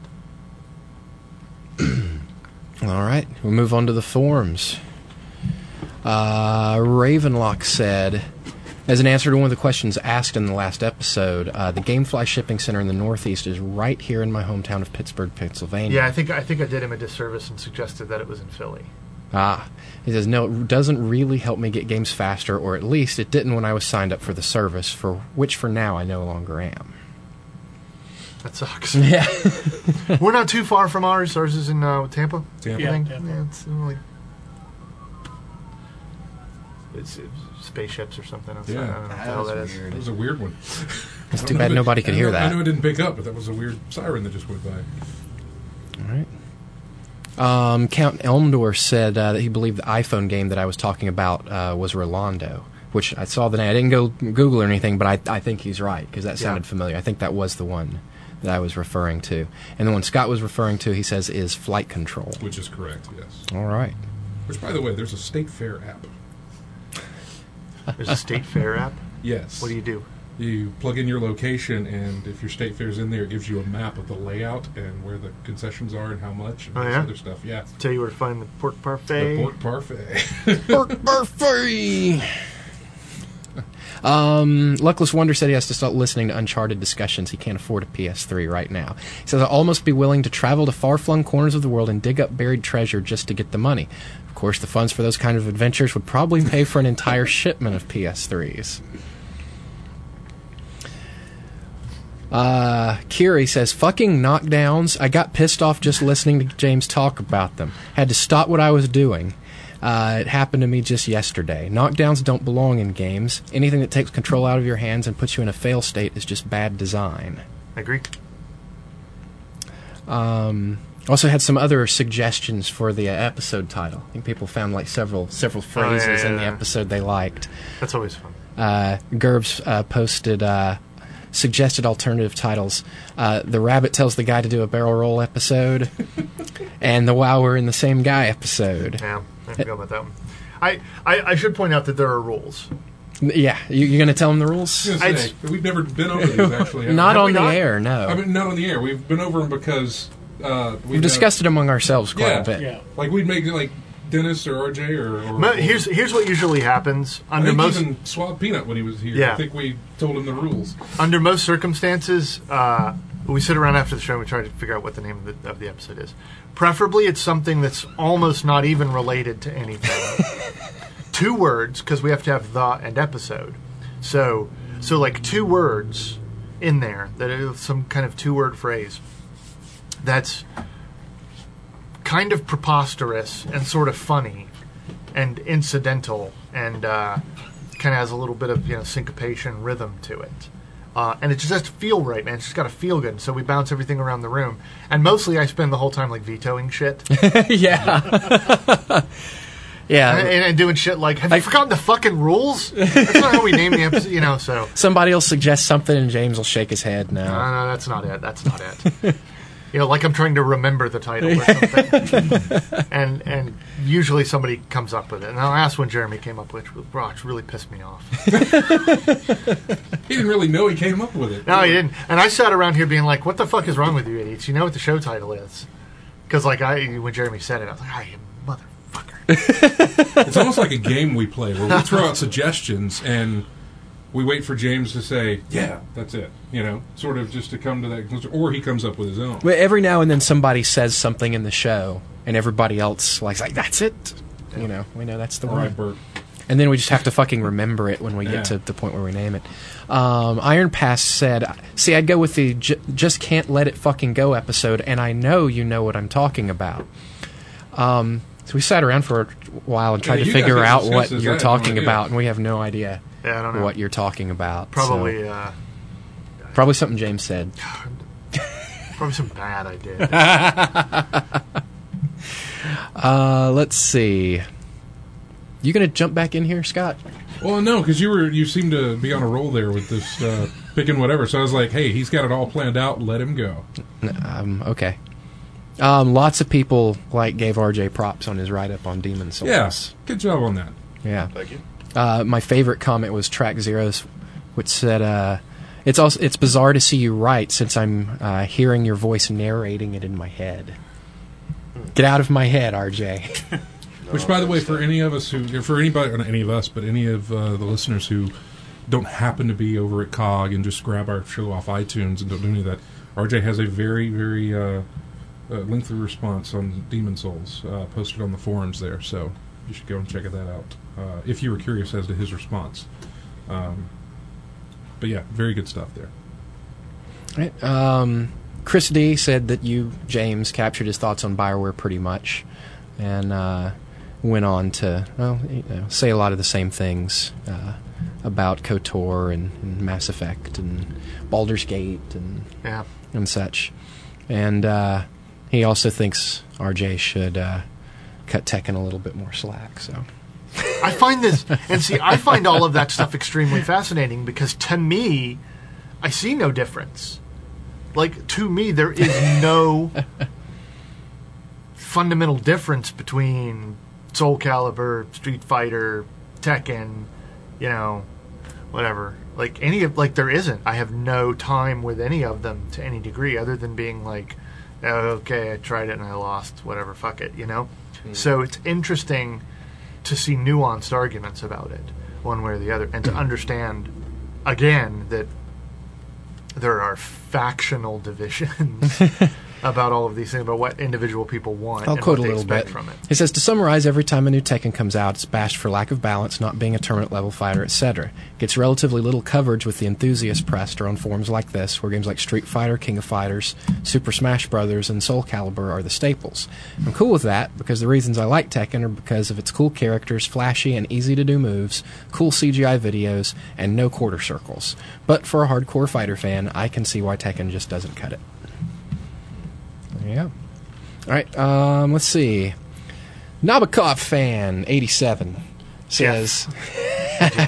All right, we'll move on to the forums. Uh, Ravenlock said, as an answer to one of the questions asked in the last episode, uh, the Gamefly Shipping Center in the Northeast is right here in my hometown of Pittsburgh, Pennsylvania. Yeah, I think I think I did him a disservice and suggested that it was in Philly. Ah, he says, no, it doesn't really help me get games faster, or at least it didn't when I was signed up for the service, for which for now I no longer am. That sucks. Yeah. We're not too far from ours. Ours is in uh, Tampa. Tampa. I think. Yeah, Tampa. Yeah, it's uh, like it's, it's spaceships or something. I Yeah. don't know what the hell that is. That was a weird one. It's too bad nobody could I hear know, that. I know it didn't pick up, but that was a weird siren that just went by. All right. Um, Count Elmdor said uh, that he believed the iPhone game that I was talking about uh, was Rolando, which I saw the name. I didn't go Google or anything, but I, I think he's right, because that sounded Yeah. familiar. I think that was the one that I was referring to. And the one Scott was referring to, he says, is Flight Control. Which is correct, yes. All right. Which, by the way, there's a State Fair app. There's a State Fair app. Yes. What do you do? You plug in your location, and if your State Fair's in there, it gives you a map of the layout and where the concessions are and how much and Oh, all this yeah? other stuff. Yeah. Tell you where to find the pork parfait. The pork parfait. Pork Parfait! Um, Luckless Wonder said he has to start listening to Uncharted discussions. He can't afford a P S three right now. He says, I'll almost be willing to travel to far-flung corners of the world and dig up buried treasure just to get the money. Of course, the funds for those kind of adventures would probably pay for an entire shipment of P S threes. Uh, Kiri says, fucking knockdowns. I got pissed off just listening to James talk about them. Had to stop what I was doing. Uh, it happened to me just yesterday. Knockdowns don't belong in games. Anything that takes control out of your hands and puts you in a fail state is just bad design. I agree. Um, also had some other suggestions for the uh, episode title. I think people found like several several phrases oh, yeah, yeah, in the yeah. episode they liked. That's always fun. Uh, Gerbs uh, posted uh, suggested alternative titles. Uh, the Rabbit Tells the Guy to Do a Barrel Roll episode, and the Wow We're in the Same Guy episode. Yeah, I forgot about that one. I, I, I should point out that there are rules. Yeah, you, you're going to tell them the rules? I was gonna say, we've never been over these, actually. have Not we? on the not? air, no. I mean, not on the air. We've been over them because uh, we've, We've discussed it among ourselves quite yeah, a bit. Yeah. Like we'd make like Dennis or R J or. or Mo- Here's here's what usually happens I under think most even Swab Peanut when he was here. Yeah. I think we told him the rules. under most circumstances. Uh, we sit around after the show and we try to figure out what the name of the, of the episode is. Preferably, it's something that's almost not even related to anything. Two words, because we have to have the and episode. So so like two words in there that is some kind of two word phrase. That's kind of preposterous and sort of funny and incidental and uh, kind of has a little bit of you know syncopation rhythm to it. Uh, and it just has to feel right, man. It's just got to feel good. So we bounce everything around the room. And mostly I spend the whole time, like, vetoing shit. yeah. yeah. And, and doing shit like, have you forgotten the fucking rules? That's not how we name the episode, you know, so. Somebody will suggest something and James will shake his head. No. No, no, that's not it. That's not it. You know, like I'm trying to remember the title or something. and and usually somebody comes up with it. And I'll ask when Jeremy came up with it, which Brock really pissed me off. He didn't really know he came up with it. No, he didn't. And I sat around here being like, what the fuck is wrong with you idiots? You know what the show title is. Because like I, when Jeremy said it, I was like, I motherfucker. It's almost like a game we play where we throw out suggestions and we wait for James to say, yeah, that's it. You know, sort of just to come to that conclusion. Or he comes up with his own. Well, every now and then somebody says something in the show, and everybody else like, like that's it. Yeah. You know, we know that's the All one. right, Bert. And then we just have to fucking remember it when we yeah. get to the point where we name it. Um, Iron Pass said, see, I'd go with the j- Just Can't Let It Fucking Go episode, and I know you know what I'm talking about. Um, so we sat around for a while and tried yeah, to figure out what this. you're I talking no about, and we have no idea yeah, I don't know. what you're talking about. Probably, so. uh... Probably something James said. Probably some bad I did. uh, let's see. You gonna jump back in here, Scott? Well, no, because you were you seemed to be on a roll there with this uh, picking whatever. So I was like, hey, he's got it all planned out. Let him go. Um, okay. Um, lots of people like gave R J props on his write up on Demon Souls. Yes, yeah, good job on that. Yeah, thank you. Uh, my favorite comment was Track Zero's, which said, uh, "It's also it's bizarre to see you write since I'm uh, hearing your voice narrating it in my head. Get out of my head, R J." Which, by the way, for any of us who, for anybody, not any of us, but any of uh, the listeners who don't happen to be over at C O G and just grab our show off iTunes and don't do any of that, R J has a very, very uh, uh, lengthy response on Demon Souls uh, posted on the forums there, so you should go and check that out uh, if you were curious as to his response. Um, but yeah, very good stuff there. Right. Um, Chris D said that you, James, captured his thoughts on BioWare pretty much, and uh, went on to well, you know, say a lot of the same things uh, about KOTOR and, and Mass Effect and Baldur's Gate and yeah. and such. And uh, he also thinks R J should uh, cut Tekken a little bit more slack. So I find this, and see, I find all of that stuff extremely fascinating because to me, I see no difference. Like, to me, there is no fundamental difference between Soul Calibur, Street Fighter, Tekken, you know, whatever. Like, any of, like, there isn't. I have no time with any of them to any degree other than being like, oh, okay, I tried it and I lost, whatever, fuck it, you know? Mm. So it's interesting to see nuanced arguments about it, one way or the other, and to understand, again, that there are factional divisions about all of these things, about what individual people want I'll and quote what a they little expect bit. from it. He says, to summarize, every time a new Tekken comes out, it's bashed for lack of balance, not being a tournament level fighter, et cetera. Gets relatively little coverage with the enthusiast press or on forums like this, where games like Street Fighter, King of Fighters, Super Smash Bros., and Soul Calibur are the staples. I'm cool with that, because the reasons I like Tekken are because of its cool characters, flashy and easy-to-do moves, cool C G I videos, and no quarter circles. But for a hardcore fighter fan, I can see why Tekken just doesn't cut it. Yeah. All right. Um, let's see. Nabokov fan eighty-seven says, uh,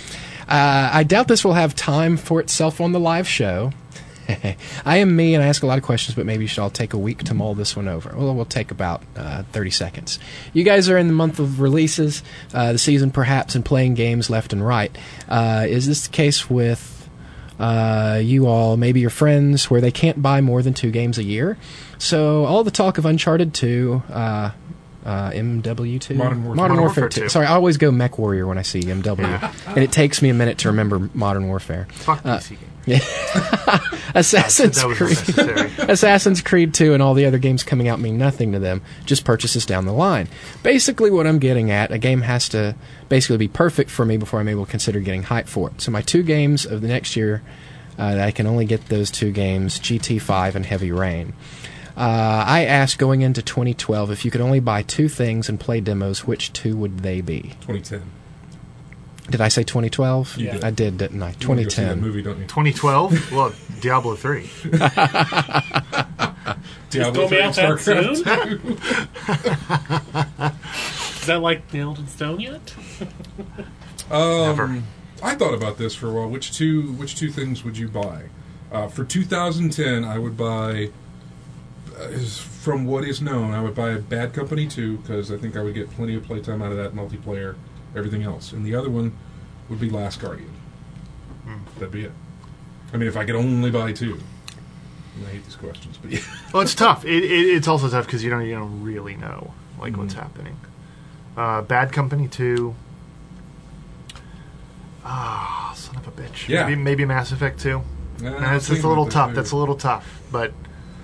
"I doubt this will have time for itself on the live show. I am me, and I ask a lot of questions, but maybe you should all take a week to mull this one over. Well, we'll take about uh, thirty seconds. You guys are in the month of releases, uh, the season perhaps, and playing games left and right. Uh, is this the case with uh, you all, maybe your friends, where they can't buy more than two games a year? So all the talk of Uncharted two, uh, uh, M W two? Modern Warfare, Modern Warfare two. two. Sorry, I always go Mech Warrior when I see M W. And it takes me a minute to remember Modern Warfare. Fuck Uh, P C games. Yeah. Assassin's That was Creed. unnecessary. Assassin's Creed two and all the other games coming out mean nothing to them, just purchases down the line. Basically what I'm getting at, a game has to basically be perfect for me before I'm able to consider getting hyped for it. So my two games of the next year, uh, I can only get those two games, G T five and Heavy Rain. Uh, I asked going into twenty twelve, if you could only buy two things and play demos, which two would they be? twenty ten. Did I say twenty twelve? You did. I did, didn't I? You wanna go see that twenty ten. movie, don't you? twenty twelve? Well, Diablo three. Diablo It's gonna be out that StarCraft soon? Is that like nailed in stone yet? Um, Never. I thought about this for a while. Which two? Which two things would you buy? Uh, for two thousand ten, I would buy. Uh, is- from what is known, I would buy Bad Company two because I think I would get plenty of playtime out of that multiplayer. Everything else, and the other one would be Last Guardian. That'd be it. I mean, if I could only buy two. And I hate these questions, but yeah. Well, it's tough. It, it, it's also tough because you don't you don't really know like what's Mhm. happening. Uh, Bad Company two. Ah, son of a bitch. Yeah. Maybe, maybe Mass Effect two. Nah, Nah, I it's was just a little thinking tough. about That's this, a little tough, but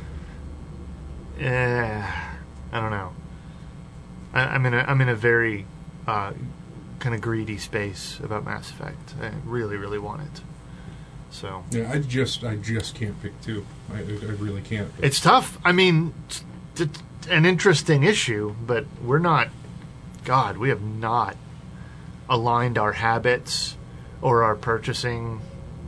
eh, I don't know. I, I'm in a I'm in a very uh, kind of greedy space about Mass Effect. I really, really want it. So too. Yeah, I just, I just can't pick two. I, I really can't. But it's tough. I mean, it's, it's an interesting issue, but we're not. God, we have not aligned our habits or our purchasing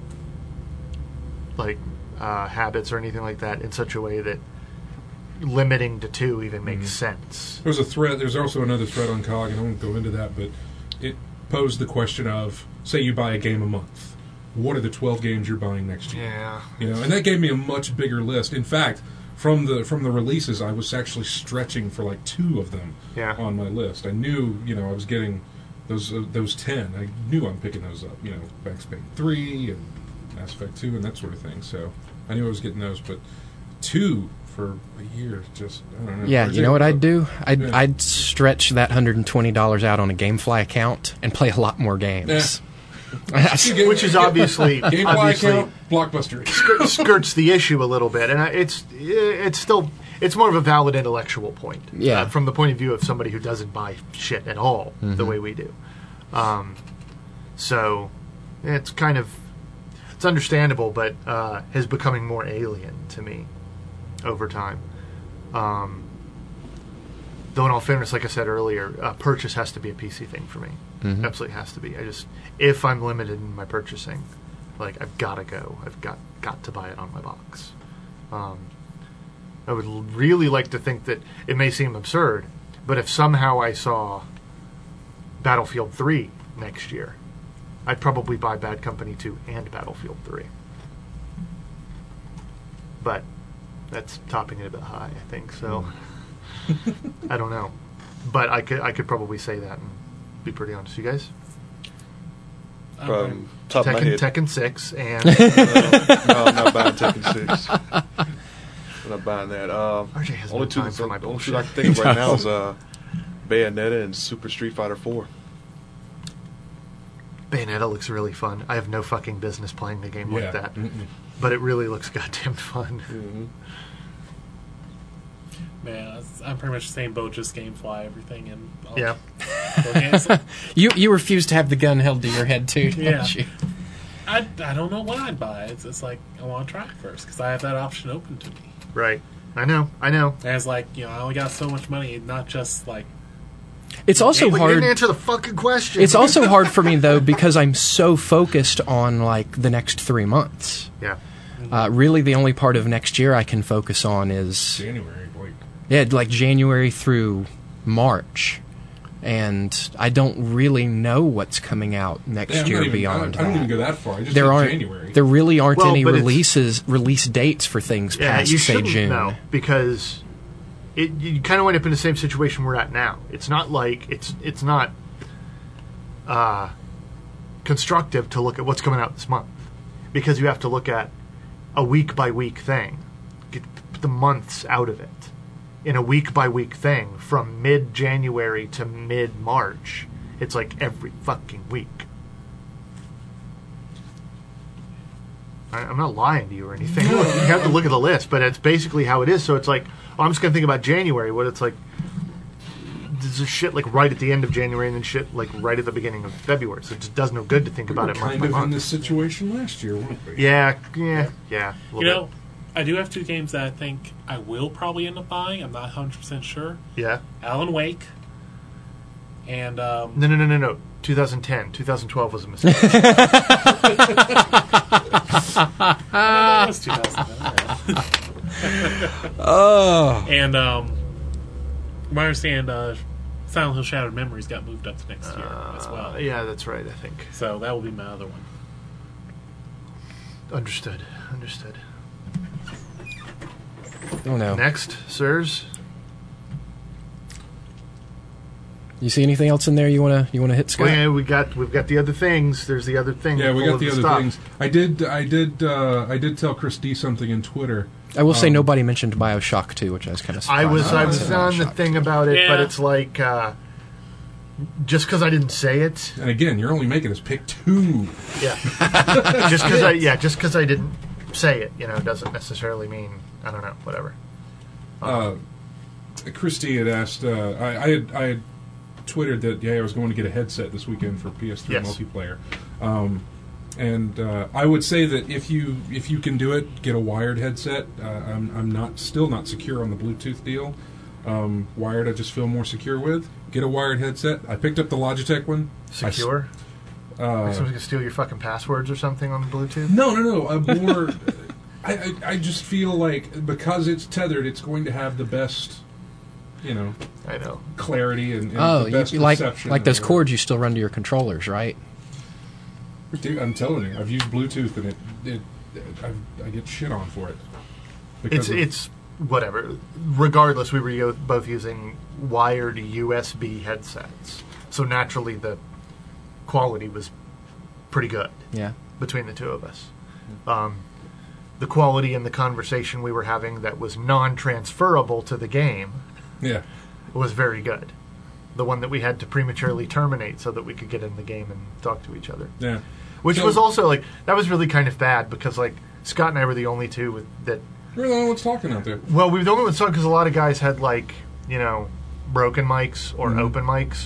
like uh, habits or anything like that in such a way that limiting to two even makes Mhm. sense. There's a thread. There's also another thread on C O G, and I won't go into that, but it posed the question of, say you buy a game a month. What are the twelve games you're buying next year? Yeah, You know, and that gave me a much bigger list. In fact, from the from the releases, I was actually stretching for like two of them Yeah. on my list. I knew, you know, I was getting those uh, those ten. I knew I'm picking those up. You know, Max Payne three and Mass Effect two and that sort of thing. So I knew I was getting those, but two for a year, just I don't know. Yeah, Or you know what I'd do? I'd, Yeah. I'd stretch that one hundred twenty dollars out on a GameFly account and play a lot more games. which is obviously GameFly obviously account, Blockbuster. skir- skirts the issue a little bit, and I- it's it's still it's more of a valid intellectual point. Yeah. uh, from the point of view of somebody who doesn't buy shit at all the Mhm. way we do. Um, so it's kind of it's understandable, but uh, is becoming more alien to me over time. Um, though, in all fairness, like I said earlier, uh, purchase has to be a P C thing for me. Mhm. Absolutely has to be. I just if I'm limited in my purchasing, like I've got to go. I've got got to buy it on my box. Um, I would l- really like to think that it may seem absurd, but if somehow I saw Battlefield three next year, I'd probably buy Bad Company two and Battlefield three. But that's topping it a bit high, I think. So I don't know, but I could I could probably say that and be pretty honest. You guys, From top of my Tekken, head. Tekken six and Uh, no, I'm not buying Tekken six. I'm not buying that. Um, R J has only no two time for my the only bullshit. two I can think of right now is uh, Bayonetta and Super Street Fighter four. Bayonetta looks really fun. I have no fucking business playing a game Yeah. like that, Mm-mm. but it really looks goddamn fun. Mm-hmm. Man, that's- I'm pretty much the same boat, just GameFly, everything, and all Yeah. the games. You you refuse to have the gun held to your head too, don't Yeah. you? I, I don't know what I'd buy. It's, it's like I want to try it first because I have that option open to me. Right. I know. I know. And it's like, you know, I only got so much money, not just like It's also But you hard. didn't answer the fucking question. It's also hard for me though because I'm so focused on like the next three months. yeah. Uh, really, the only part of next year I can focus on is January, like yeah, like January through March, and I don't really know what's coming out next Yeah, I'm year not even- beyond I, I don't that. even go that far. I just there did aren't January. there really aren't Well, any but it's- releases release dates for things Yeah, past you say shouldn't June. know because it you kind of wind up in the same situation we're at now. It's not like it's it's not uh, constructive to look at what's coming out this month because you have to look at a week by week thing. Get the months out of it in a week by week thing from mid January to mid March. It's like every fucking week. I, I'm not lying to you or anything. You have to look at the list, but it's basically how it is. So it's like, oh, I'm just going to think about January. What it's like, there's shit like right at the end of January and then shit like right at the beginning of February. So it just does no good to think We about were it month kind by of in month. this situation last year, weren't we? Yeah, yeah, yeah. a you little know, I do have two games that I think I will probably end up buying. I'm not one hundred percent sure. bit. Yeah. Alan Wake and um, No, no, no, no, no. twenty ten. twenty twelve was a mistake. that was two thousand ten. Oh. And um, from my understand, uh, Silent Hill Shattered Memories got moved up to next year as well. Uh, yeah, that's right, I think. So that will be my other one. Understood. Understood. Oh no. Next, sirs. You see anything else in there you wanna you wanna hit, Scott? Well, yeah, we got we've got the other things. There's the other thing. Yeah, we full got of the other stuff. things. I did, I did, uh, I did tell Chris D something in Twitter. I will say Um, nobody mentioned Bioshock two, which I was kind of surprised. I was I about. was on the Bioshock thing about it, but Yeah. it's like uh, just because I didn't say it. And again, you're only making us pick two. Yeah. just because I yeah just because I didn't say it, you know, doesn't necessarily mean I don't know whatever. Uh, Christy had asked. Uh, I, I had I had twittered that yeah I was going to get a headset this weekend for P S three Yes. multiplayer, um, and uh, I would say that if you if you can do it, get a wired headset. Uh, I'm I'm not still not secure on the Bluetooth deal. Um, wired, I just feel more secure with. Get a wired headset. I picked up the Logitech one. I s- Secure. uh, like someone's gonna steal your fucking passwords or something on the Bluetooth. No, no, no. A more. I, I I just feel like because it's tethered, it's going to have the best, you know, I know. clarity and, and Oh, the you, best you like reception. like those and- cords you still run to your controllers, right? Dude, I'm telling you, I've used Bluetooth and it, it, I, I get shit on for it. Because It's of- it's whatever. Regardless, we were yo- both using wired U S B headsets, so naturally the quality was pretty good Yeah. between the two of us. Um, the quality in the conversation we were having that was non-transferable to the game yeah. was very good. The one that we had to prematurely terminate so that we could get in the game and talk to each other. Yeah. Which So- was also like that was really kind of bad because like Scott and I were the only two with, that. We're the only ones talking out there. Well, we were the only ones talking because a lot of guys had like you know broken mics or Mhm. open mics.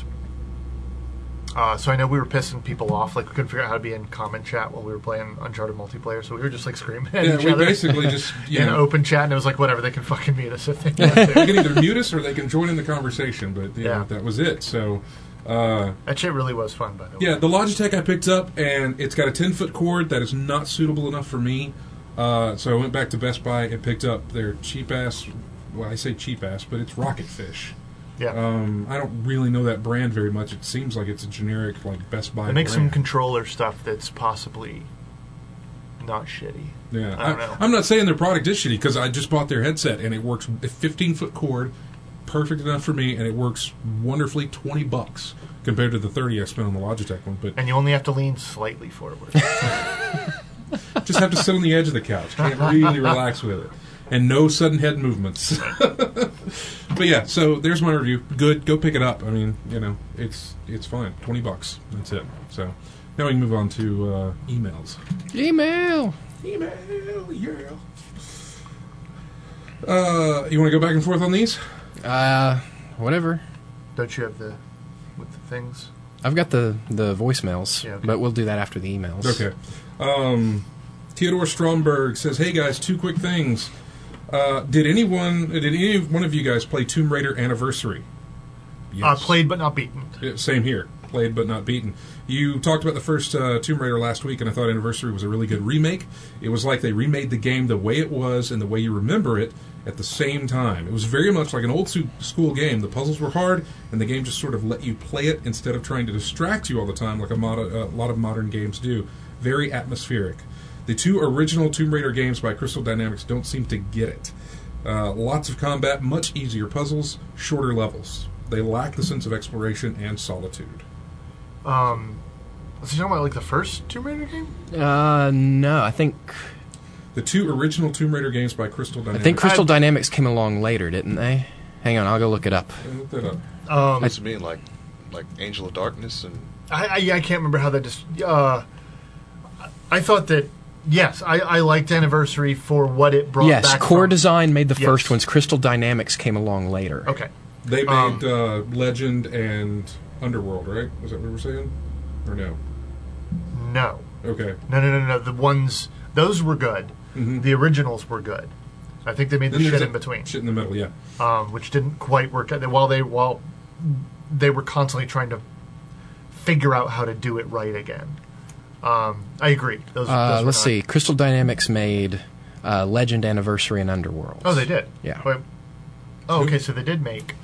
Uh, so I know we were pissing people off. Like we couldn't figure out how to be in comment chat while we were playing Uncharted multiplayer. So we were just like screaming at Yeah, each we other. basically just, you in know- open chat, and it was like whatever they can fucking mute us if they want They to. can either mute us or they can join in the conversation, but you Yeah. know, that was it. So, uh, That shit really was fun, by the way. yeah, the Logitech I picked up, and it's got a ten foot cord that is not suitable enough for me. Uh, so I went back to Best Buy and picked up their cheap ass. Well, I say cheap ass, but it's Rocket Fish. Yeah. Um, I don't really know that brand very much. It seems like it's a generic like Best Buy. They make some brand. controller stuff that's possibly not shitty. Yeah, I don't know. I'm not saying their product is shitty because I just bought their headset and it works. A fifteen foot cord, perfect enough for me, and it works wonderfully. Twenty bucks compared to the thirty I spent on the Logitech one, but And you only have to lean slightly forward. just have to sit on the edge of the couch. Can't really relax with it, and no sudden head movements. But yeah, so there's my review. Good, go pick it up. I mean, you know, it's it's fine. Twenty bucks. That's it. So now we can move on to uh, emails. Email. Email, yeah. Uh, you want to go back and forth on these? Uh, whatever. Don't you have the with the things? I've got the the voicemails, Yeah, okay. but we'll do that after the emails. Okay. Um, Theodore Stromberg says, "Hey guys, two quick things. Uh, did anyone, did any one of you guys play Tomb Raider Anniversary?" Uh, played but not beaten. Yeah, same here. Played but not beaten. You talked about the first uh, Tomb Raider last week, and I thought Anniversary was a really good remake. It was like they remade the game the way it was and the way you remember it at the same time. It was very much like an old su- school game. The puzzles were hard, and the game just sort of let you play it instead of trying to distract you all the time like a, mod- a lot of modern games do. Very atmospheric. The two original Tomb Raider games by Crystal Dynamics don't seem to get it. Uh, lots of combat, much easier puzzles, shorter levels. They lack the sense of exploration and solitude. Um, was he talking about like the first Tomb Raider game? Uh, no, I think The two original Tomb Raider games by Crystal I Dynamics. think Crystal Dynamics came along later, didn't they? Hang on, I'll go look it up. Yeah, look that up. Um, What does it mean, like, like Angel of Darkness and I, I, yeah, I can't remember how that just. Uh, I thought that yes, I, I liked Anniversary for what it brought. Yes, back Core from. Design made the Yes. first ones. Crystal Dynamics came along later. Okay, They Um, made uh, Legend and Underworld, right? Was that what we were saying? Or no? no, Okay. no, no, no, no. The ones those were good. Mhm. The originals were good. I think they made the Then shit there's in a- between, Shit in the middle, yeah. um, which didn't quite work out. While they while they were constantly trying to figure out how to do it right again. Um, I agree. Those, Uh, those were let's not- see. Crystal Dynamics made uh, Legend, Anniversary, and Underworld. Oh, they did. Yeah. Wait. Oh, okay. So they did make.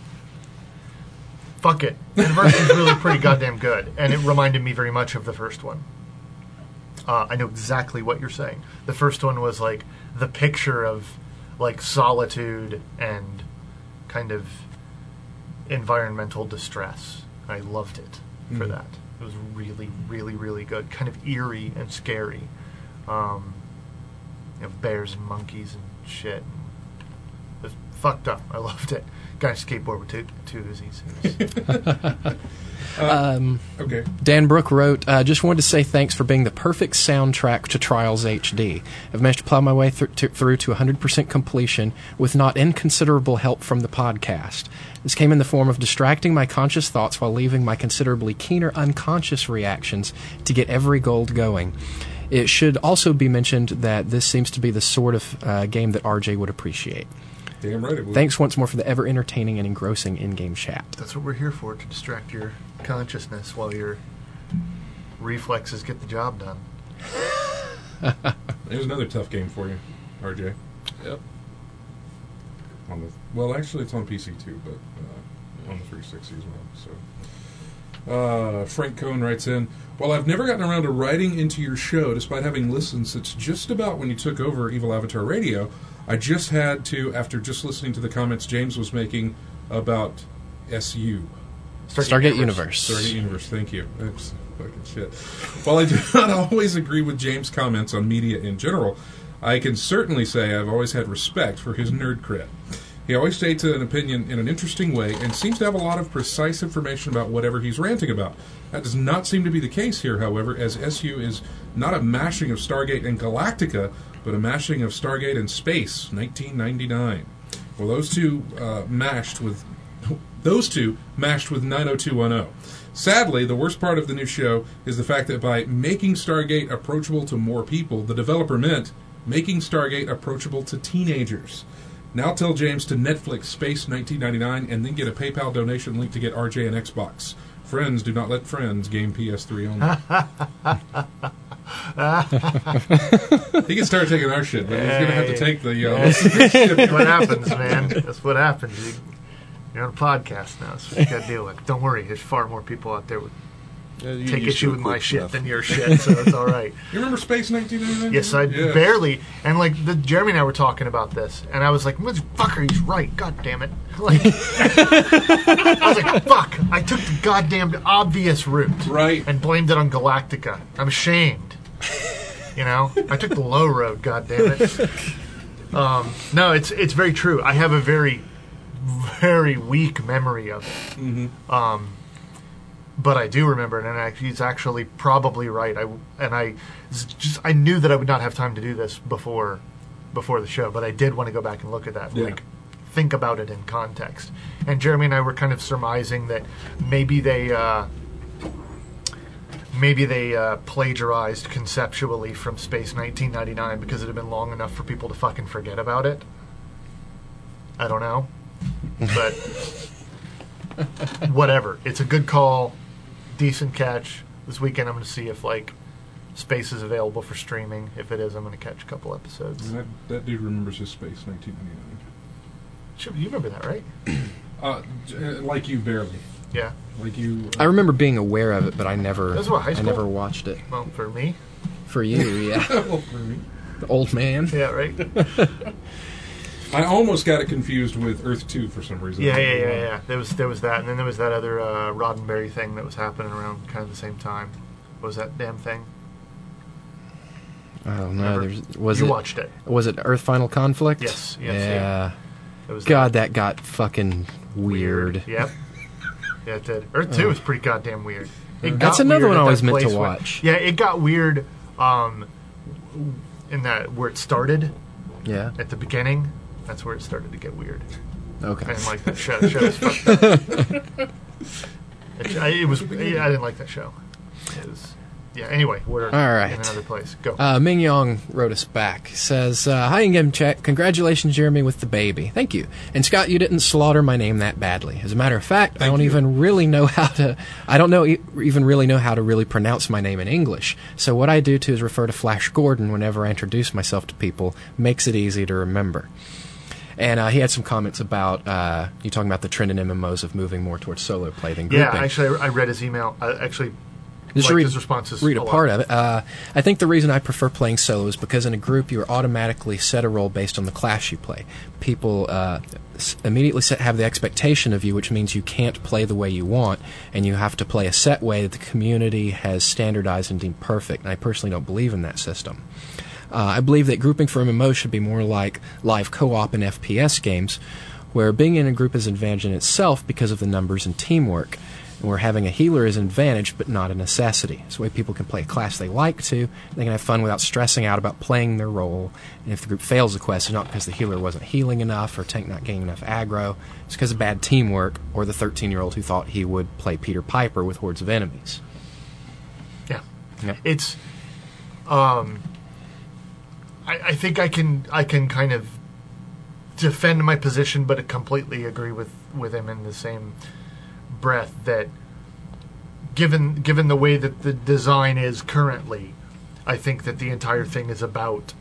Fuck it. Anniversary is really pretty goddamn good, and it reminded me very much of the first one. Uh, I know exactly what you're saying. The first one was like the picture of like solitude and kind of environmental distress. I loved it for Mhm. that. It was really, really, really good. Kind of eerie and scary. Um, you know, bears and monkeys and shit. It was fucked up. I loved it. Guy skateboard with two, two Uzis. Um, okay. Dan Brook wrote, uh, just wanted to say thanks for being the perfect soundtrack to Trials H D. I've managed to plow my way th- to, through to one hundred percent completion with not inconsiderable help from the podcast. This came in the form of distracting my conscious thoughts while leaving my considerably keener unconscious reactions to get every gold going. It should also be mentioned that this seems to be the sort of uh, game that R J would appreciate. Damn right it would. Thanks once more for the ever entertaining and engrossing in-game chat. That's what we're here for, to distract your consciousness while your reflexes get the job done. There's another tough game for you, R J. Yep. On the well, actually, it's on P C too, but uh, on the three sixty as well. So, uh, Frank Cohn writes in, "While I've never gotten around to writing into your show, despite having listened since just about when you took over Evil Avatar Radio, I just had to after just listening to the comments James was making about S U." Stargate Universe. Stargate Universe, thank you. That's fucking shit. While I do not always agree with James' comments on media in general, I can certainly say I've always had respect for his nerd cred. He always states an opinion in an interesting way and seems to have a lot of precise information about whatever he's ranting about. That does not seem to be the case here, however, as S U is not a mashing of Stargate and Galactica, but a mashing of Stargate and Space, nineteen ninety-nine. Well, those two uh, mashed with... Those two mashed with nine oh two one oh. Sadly, the worst part of the new show is the fact that by making Stargate approachable to more people, the developer meant making Stargate approachable to teenagers. Now tell James to Netflix Space nineteen ninety-nine and then get a PayPal donation link to get R J an Xbox. Friends do not let friends game P S three only. He can start taking our shit, but he's going to have to take the... Uh, That's what happens, man. That's what happens. You, you're on a podcast now, so you got to deal with it. Don't worry, there's far more people out there with Yeah, you take used issue to with it my quick shit enough. than your shit, so it's all right. You remember Space nineteen ninety-nine? Yes, I Yeah. barely. And like the Jeremy and I were talking about this, and I was like, "Motherfucker, he's right. God damn it!" Like, I was like, "Fuck!" I took the goddamn obvious route, Right. and blamed it on Galactica. I'm ashamed. You know, I took the low road. God damn it. Um, no, it's it's very true. I have a very, very weak memory of it. Mm-hmm. Um, but I do remember it, and I, he's actually probably right. I and I it's just I knew that I would not have time to do this before before the show, but I did want to go back and look at that, Yeah. like think about it in context. And Jeremy and I were kind of surmising that maybe they uh, maybe they uh, plagiarized conceptually from Space nineteen ninety-nine because it had been long enough for people to fucking forget about it. I don't know, but whatever. It's a good call. Decent catch. This weekend I'm going to see if like Space is available for streaming. If it is, I'm going to catch a couple episodes. And that, that dude remembers his Space nineteen ninety-nine. Sure, you remember that, right? Uh, j- uh, like you, barely. Yeah. Like you. Uh, I remember being aware of it, but I never, That's what, high I school? never watched it. Well, for me. For you, yeah. well, for me. The old man. Yeah, right. I almost got it confused with Earth two for some reason. Yeah, yeah, yeah, yeah. There was there was that, and then there was that other uh, Roddenberry thing that was happening around kind of the same time. What was that damn thing? Oh no, Remember? there's was you it watched it? was it Earth Final Conflict? Yes, yes, yeah. yeah. It was God, that got fucking weird. Yep. Yeah, it did. Earth two Oh. was pretty goddamn weird. It That's got another weird one at I always that meant to place where- watch. yeah, it got weird um, in that where it started Yeah. at the beginning. That's where it started to get weird. Okay. I didn't like that show. The show was fucked up. It, I, it was. I didn't like that show. It was. yeah. Anyway, we're All right. in another place. Go. Uh, Ming Yong wrote us back. Says, uh, "Hi, in-game chat. Congratulations, Jeremy, with the baby. Thank you. And Scott, you didn't slaughter my name that badly. As a matter of fact, I Thank don't you. even really know how to. I don't know e- even really know how to really pronounce my name in English. So what I do to is refer to Flash Gordon whenever I introduce myself to people. Makes it easy to remember." And uh, he had some comments about uh, you talking about the trend in M M Os of moving more towards solo play than grouping. yeah, actually, I I read his email. I actually Just liked read, his responses. read a, a lot. part of it. Uh, I think the reason I prefer playing solo is because in a group you are automatically set a role based on the class you play. People uh, s- immediately set, have the expectation of you, which means you can't play the way you want, and you have to play a set way that the community has standardized and deemed perfect. And I personally don't believe in that system. Uh, I believe that grouping for M M O should be more like live co-op in F P S games, where being in a group is an advantage in itself because of the numbers and teamwork, and where having a healer is an advantage but not a necessity. It's the way people can play a class they like to, they can have fun without stressing out about playing their role, and if the group fails a quest, it's not because the healer wasn't healing enough or tank not getting enough aggro, it's because of bad teamwork or the thirteen-year-old who thought he would play Peter Piper with hordes of enemies. Yeah. Yeah. It's um I, I think I can I can kind of defend my position but completely agree with, with him in the same breath that given given the way that the design is currently, I think that the entire thing is about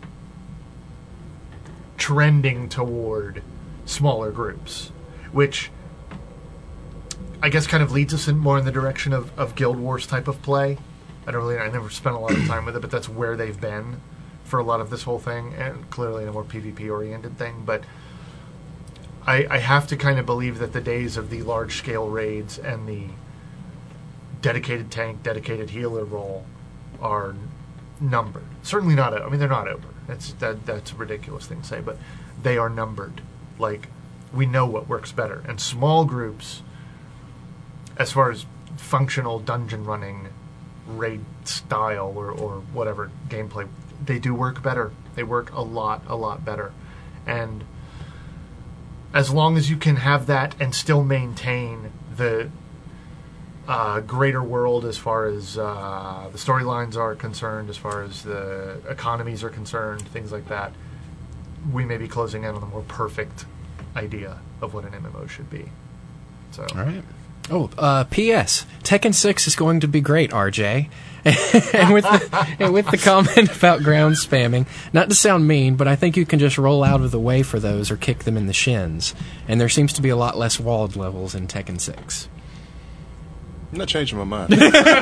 trending toward smaller groups, which I guess kind of leads us in more in the direction of, of Guild Wars type of play. I don't really, I never spent a lot of time with it, but that's where they've been for a lot of this whole thing, and clearly in a more PvP oriented thing. But I, I have to kind of believe that the days of the large scale raids and the dedicated tank, dedicated healer role are numbered. Certainly not. I mean, they're not over. That's that. That's a ridiculous thing to say, but they are numbered. Like, we know what works better, and small groups, as far as functional dungeon running, raid style or or whatever gameplay, they do work better. They work a lot, a lot better, and as long as you can have that and still maintain the uh, greater world as far as uh, the storylines are concerned, as far as the economies are concerned, things like that, we may be closing in on a more perfect idea of what an M M O should be. So, All right. Oh, uh, P S Tekken six is going to be great, R J. and with the, and with the comment about ground spamming, not to sound mean, but I think you can just roll out of the way for those or kick them in the shins. And there seems to be a lot less walled levels in Tekken six. I'm not changing my mind.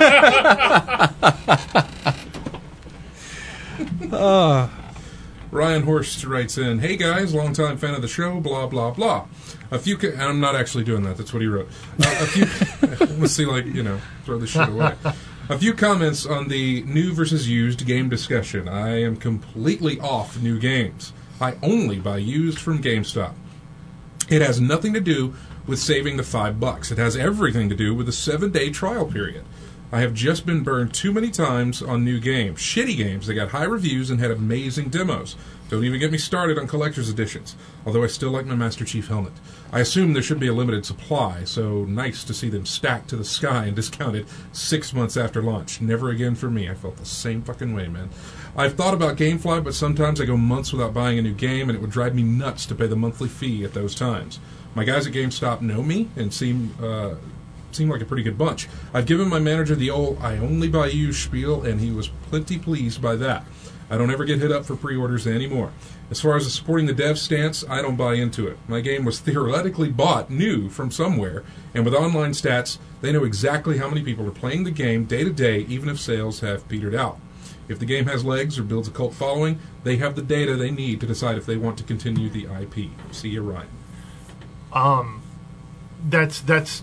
uh, Ryan Horst writes in, "Hey guys, longtime fan of the show, blah, blah, blah. A few, co- and I'm not actually doing that, that's what he wrote. Uh, a few, let's see, like, you know, throw this shit away. A few comments on the new versus used game discussion. I am completely off new games. I only buy used from GameStop. It has nothing to do with saving the five bucks. It has everything to do with the seven-day trial period. I have just been burned too many times on new games. Shitty games that got high reviews and had amazing demos. Don't even get me started on collector's editions, although I still like my Master Chief helmet. I assume there should be a limited supply, so nice to see them stacked to the sky and discounted six months after launch. Never again for me. I felt the same fucking way, man. I've thought about GameFly, but sometimes I go months without buying a new game, and it would drive me nuts to pay the monthly fee at those times. My guys at GameStop know me and seem... Uh, seemed like a pretty good bunch. I've given my manager the old I only buy used spiel, and he was plenty pleased by that. I don't ever get hit up for pre-orders anymore. As far as the supporting the dev stance, I don't buy into it. My game was theoretically bought new from somewhere, and with online stats, they know exactly how many people are playing the game day to day, even if sales have petered out. If the game has legs or builds a cult following, they have the data they need to decide if they want to continue the I P. See you, Ryan. Um, that's that's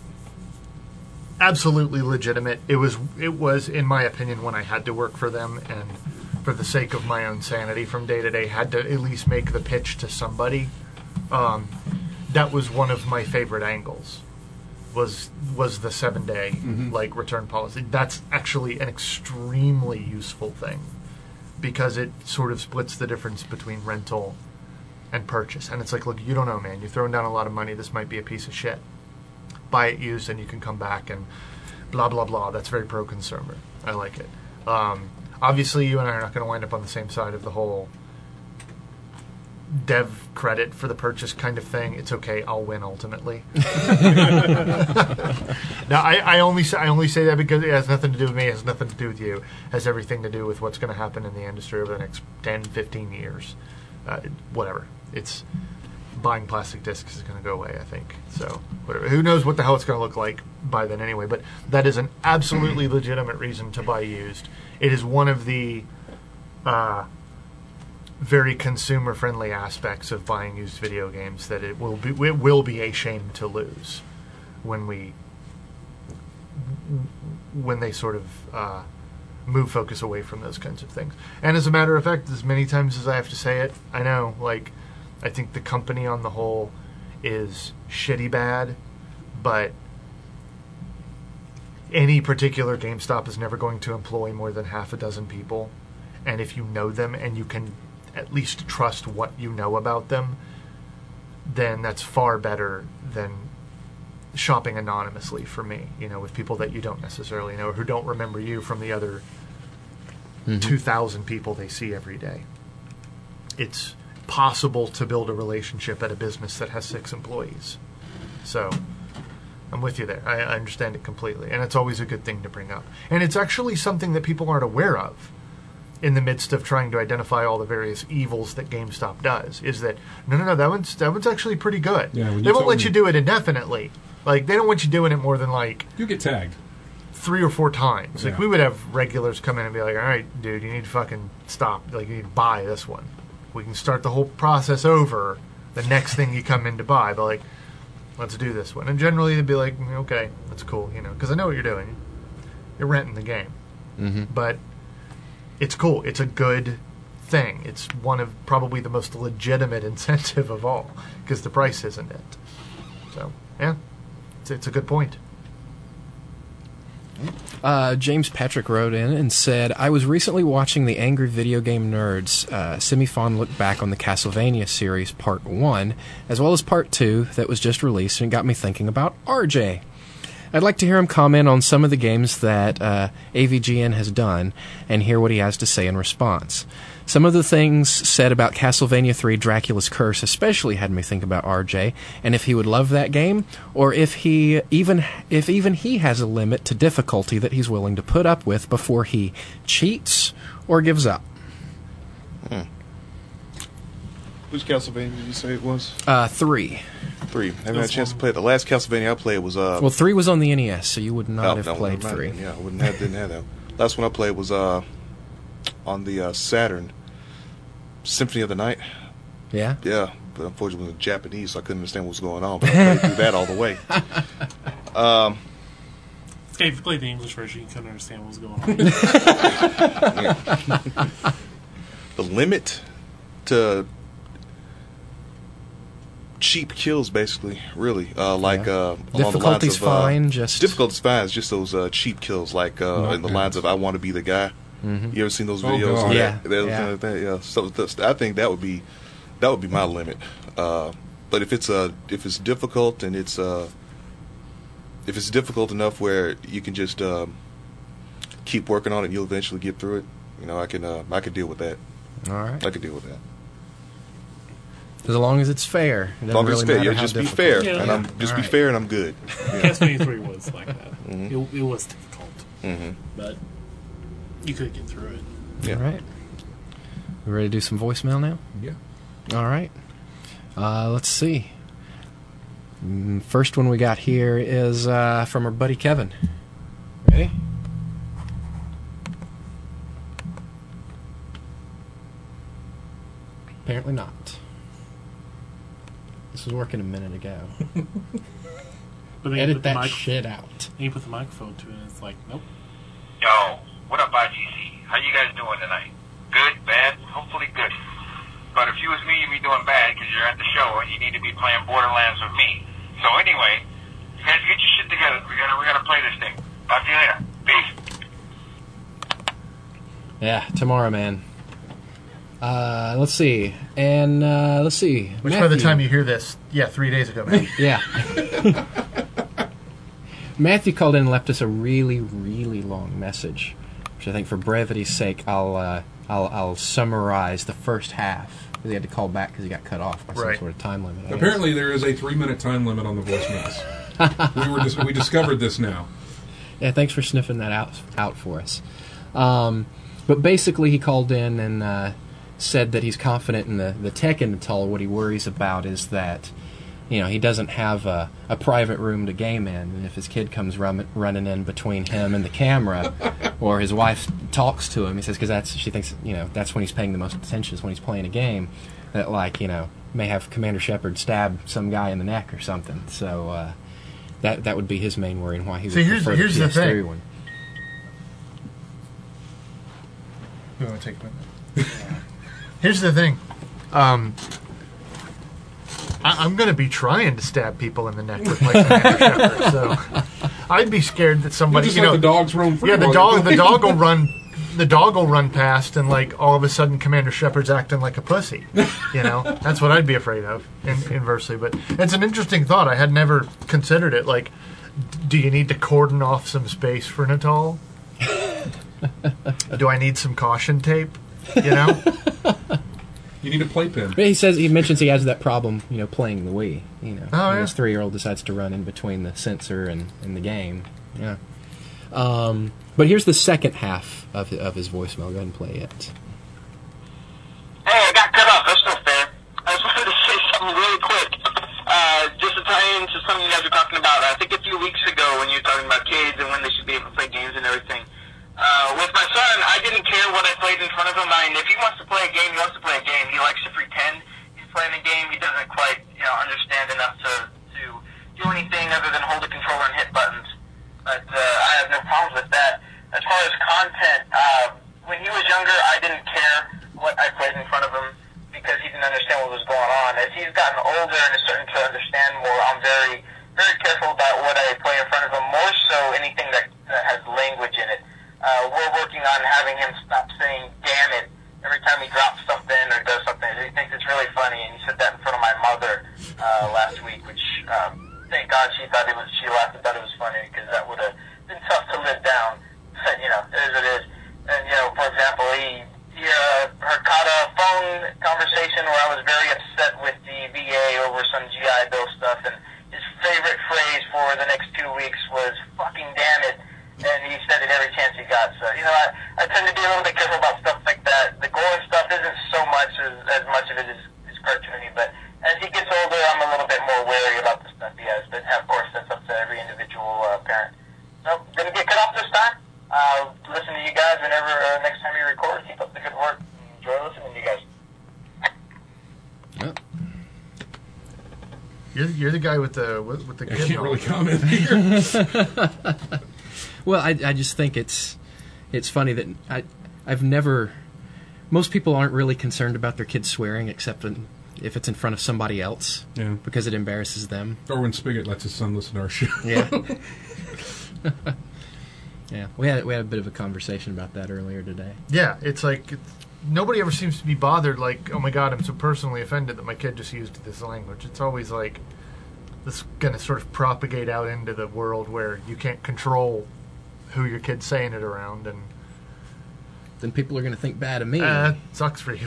absolutely legitimate. It was it was in my opinion when I had to work for them, and for the sake of my own sanity from day to day, had to at least make the pitch to somebody. Um, that was one of my favorite angles. Was was the seven day mm-hmm. like return policy. That's actually an extremely useful thing because it sort of splits the difference between rental and purchase. And it's like, look, you don't know, man. You're throwing down a lot of money. This might be a piece of shit. Buy it used and you can come back and blah, blah, blah. That's very pro-consumer. I like it. Um, obviously, you and I are not going to wind up on the same side of the whole dev credit for the purchase kind of thing. It's okay. I'll win ultimately. Now, I, I only say, I only say that because it has nothing to do with me. It has nothing to do with you. It has everything to do with what's going to happen in the industry over the next ten, fifteen years. Uh, whatever. It's buying plastic discs is going to go away, I think. So, whatever. Who knows what the hell it's going to look like by then anyway. But that is an absolutely legitimate reason to buy used. It is one of the uh, very consumer-friendly aspects of buying used video games that it will be it will be a shame to lose when we when they sort of uh, move focus away from those kinds of things. And as a matter of fact, as many times as I have to say it, I know, like, I think the company on the whole is shitty bad, but any particular GameStop is never going to employ more than half a dozen people. And if you know them and you can at least trust what you know about them, then that's far better than shopping anonymously for me, you know, with people that you don't necessarily know or who don't remember you from the other mm-hmm. two thousand people they see every day. It's possible to build a relationship at a business that has six employees. So I'm with you there. I, I understand it completely. And it's always a good thing to bring up. And it's actually something that people aren't aware of in the midst of trying to identify all the various evils that GameStop does, is that, no, no, no, that one's, that one's actually pretty good. Yeah, they won't let me, you do it indefinitely. Like, they don't want you doing it more than, like... You get tagged. Three or four times. Like, yeah. we would have regulars come in and be like, all right, dude, you need to fucking stop. Like, you need to buy this one. We can start the whole process over the next thing you come in to buy. But, like, let's do this one. And generally, they'd be like, okay, that's cool, you know, because I know what you're doing. You're renting the game. Mm-hmm. But it's cool. It's a good thing. It's one of probably the most legitimate incentive of all, because the price isn't it. So, yeah, it's, it's a good point. Uh, James Patrick wrote in and said, I was recently watching the Angry Video Game Nerds uh, semi-fond look back on the Castlevania series Part one, as well as Part two that was just released, and it got me thinking about R J. I'd like to hear him comment on some of the games that uh, A V G N has done and hear what he has to say in response. Some of the things said about Castlevania three Dracula's Curse especially had me think about R J and if he would love that game, or if he even if even he has a limit to difficulty that he's willing to put up with before he cheats or gives up. Hmm. Which Castlevania did you say it was? Uh, three. Three. I haven't had a chance to play it. The last Castlevania I played was... Uh, well, three was on the N E S, so you would not oh, have no, played not, three. Yeah, I wouldn't have, didn't have that. Last one I played was uh, on the uh, Saturn, Symphony of the Night. Yeah? Yeah, but unfortunately it was Japanese, so I couldn't understand what was going on, but I played through that all the way. Um... Okay, if you played the English version, you couldn't understand what was going on. The limit to cheap kills, basically, really. Uh, like yeah. uh, along difficulty's the lines of, fine. Uh, just difficulty's fine. It's just those uh, cheap kills, like uh, in the lines of "I want to be the guy." Mm-hmm. You ever seen those Oh, videos? God. Of Yeah. that? That, Yeah. that, that, yeah. So that's, I think that would be that would be my limit. Uh, but if it's uh, if it's difficult and it's uh, if it's difficult enough where you can just um, keep working on it, and you'll eventually get through it. You know, I can uh, I can deal with that. all right. I can deal with that. As long as it's fair. It As long as really it's fair, matter yeah, how just be difficult. fair, Yeah. and Yeah. I'm just All be right. fair, and I'm good. Yeah. Castlevania three was like that. Mhm. It, it was difficult, Mm-hmm. but you could get through it. Yeah. All right. We ready to do some voicemail now? Yeah. All right. Uh, let's see. Mm, First one we got here is uh, from our buddy Kevin. Ready? Apparently not. This was working a minute ago. But then you Edit put the that mic- shit out. then you put the microphone to it, and it's like, nope. Yo, what up, I G C? How you guys doing tonight? Good, bad? Hopefully good. But if you was me, you'd be doing bad because you're at the show and you need to be playing Borderlands with me. So anyway, you guys get your shit together. We gotta, we gotta play this thing. Talk to you later. Peace. Yeah, tomorrow, man. Uh, let's see. And uh, let's see. Which by the Matthew. time you hear this, yeah, three days ago, man. Yeah. Matthew called in and left us a really, really long message. which I think for brevity's sake, I'll uh, I'll, I'll summarize the first half. He had to call back because he got cut off by some Right. sort of time limit. I Apparently, there is a three-minute time limit on the voicemails. we were dis- we discovered this now. Yeah, thanks for sniffing that out out for us. Um, but basically, he called in and uh, said that he's confident in the, the tech intel. What he worries about is that, you know, he doesn't have a, a private room to game in, and if his kid comes run, running in between him and the camera, or his wife talks to him, he says, because that's she thinks, you know, that's when he's paying the most attention, is when he's playing a game, that, like, you know, may have Commander Shepard stab some guy in the neck or something. So uh, that that would be his main worry, and why he would See, here's- prefer here's the the P S three thing. one. We want to take a minute. Here's the thing. Um, I, I'm going to be trying to stab people in the neck with my Commander Shepherd, so I'd be scared that somebody, Just you let know, the dogs roam free yeah, the while dog, you're the dog will run, the dog will run past, and like all of a sudden, Commander Shepard's acting like a pussy. You know, that's what I'd be afraid of. In, inversely, but it's an interesting thought. I had never considered it. Like, d- do you need to cordon off some space for Natal? Do I need some caution tape? You know. You need a playpen. But he says he mentions he has that problem, you know, playing the Wii. You know, Oh, when yeah. his three-year-old decides to run in between the sensor and, and the game. Yeah. Um, but here's the second half of of his voicemail. Go ahead and play it. Hey, I got cut off. That's not fair. I just wanted to say something really quick. Uh, just to tie into something you guys were talking about. I think a few weeks ago when you were talking about kids and when they should be able to play games and everything. Uh, with my son, I didn't care what I played in front of him. I mean, if he wants to play a game, he wants to play a game. He likes to pretend he's playing a game. He doesn't quite, you know, understand enough to, to do anything other than hold the controller and hit buttons. But uh, I have no problems with that. As far as content, uh, when he was younger, I didn't care what I played in front of him because he didn't understand what was going on. As he's gotten older and is starting to understand more, I'm very, very careful about what I play in front of him, more so anything that, that has language in it. Uh, we're working on having him stop saying "damn it" every time he drops something or does something. He thinks it's really funny, and he said that in front of my mother uh, last week, which um, thank God she thought it was. She laughed and thought it was funny because that would have been tough to live down. But you know, it is what it is. And you know, for example, he he uh, heard caught a phone conversation where I was very upset with the V A over some G I Bill stuff, and his favorite phrase for the next two weeks was "fucking damn it." And he said it every chance he got. So, you know, I, I tend to be a little bit careful about stuff like that. The gore stuff isn't so much as, as much of it is, is cartoony, but as he gets older, I'm a little bit more wary about the stuff he has. But, of course, that's up to every individual uh, parent. So, gonna get cut off this time. I'll listen to you guys whenever uh, next time you record. Keep up the good work. Enjoy listening to you guys. Yep. You're, you're the guy with the with, with the. I kid can't really mom. comment here. Well, I, I just think it's it's funny that I I've never. Most people aren't really concerned about their kids swearing, except in, if it's in front of somebody else, Yeah. because it embarrasses them. Or when Spigot lets his son listen to our show. Yeah. Yeah, we had we had a bit of a conversation about that earlier today. Yeah, it's like it's, nobody ever seems to be bothered. Like, oh my god, I'm so personally offended that my kid just used this language. It's always like this is going to sort of propagate out into the world where you can't control who your kid's saying it around, and Then people are going to think bad of me. uh, sucks for you.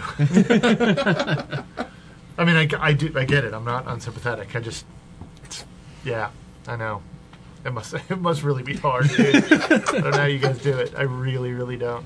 I mean, I, I do I get it. I'm not unsympathetic. I just, it's, yeah, I know. It must it must really be hard, dude. I don't know how you guys do it. I really, really don't.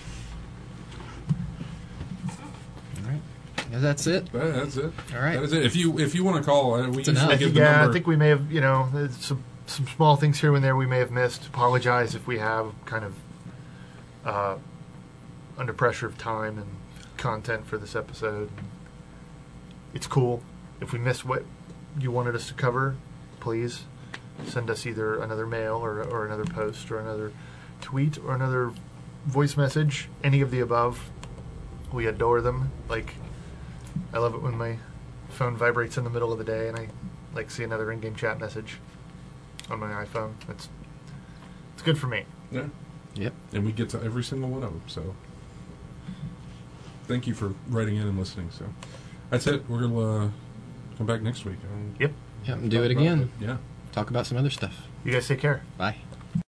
All right, yeah, that's it. That- That's it. All right. That is it. If you if you want to call, uh, we It's usually enough. give the yeah, number. I think we may have, you know, there's some some small things here and there we may have missed. Apologize if we have kind of uh, under pressure of time and content for this episode. It's cool. If we missed what you wanted us to cover, please send us either another mail or, or another post or another tweet or another voice message. Any of the above. We adore them. Like, I love it when my phone vibrates in the middle of the day and I like see another in-game chat message on my iPhone. It's it's good for me. Yeah. Yep. And we get to every single one of them. So thank you for writing in and listening. So that's it. We're gonna uh, come back next week. Um, Yep. Yep, and do talk it about again. Yeah. Talk about some other stuff. You guys take care. Bye.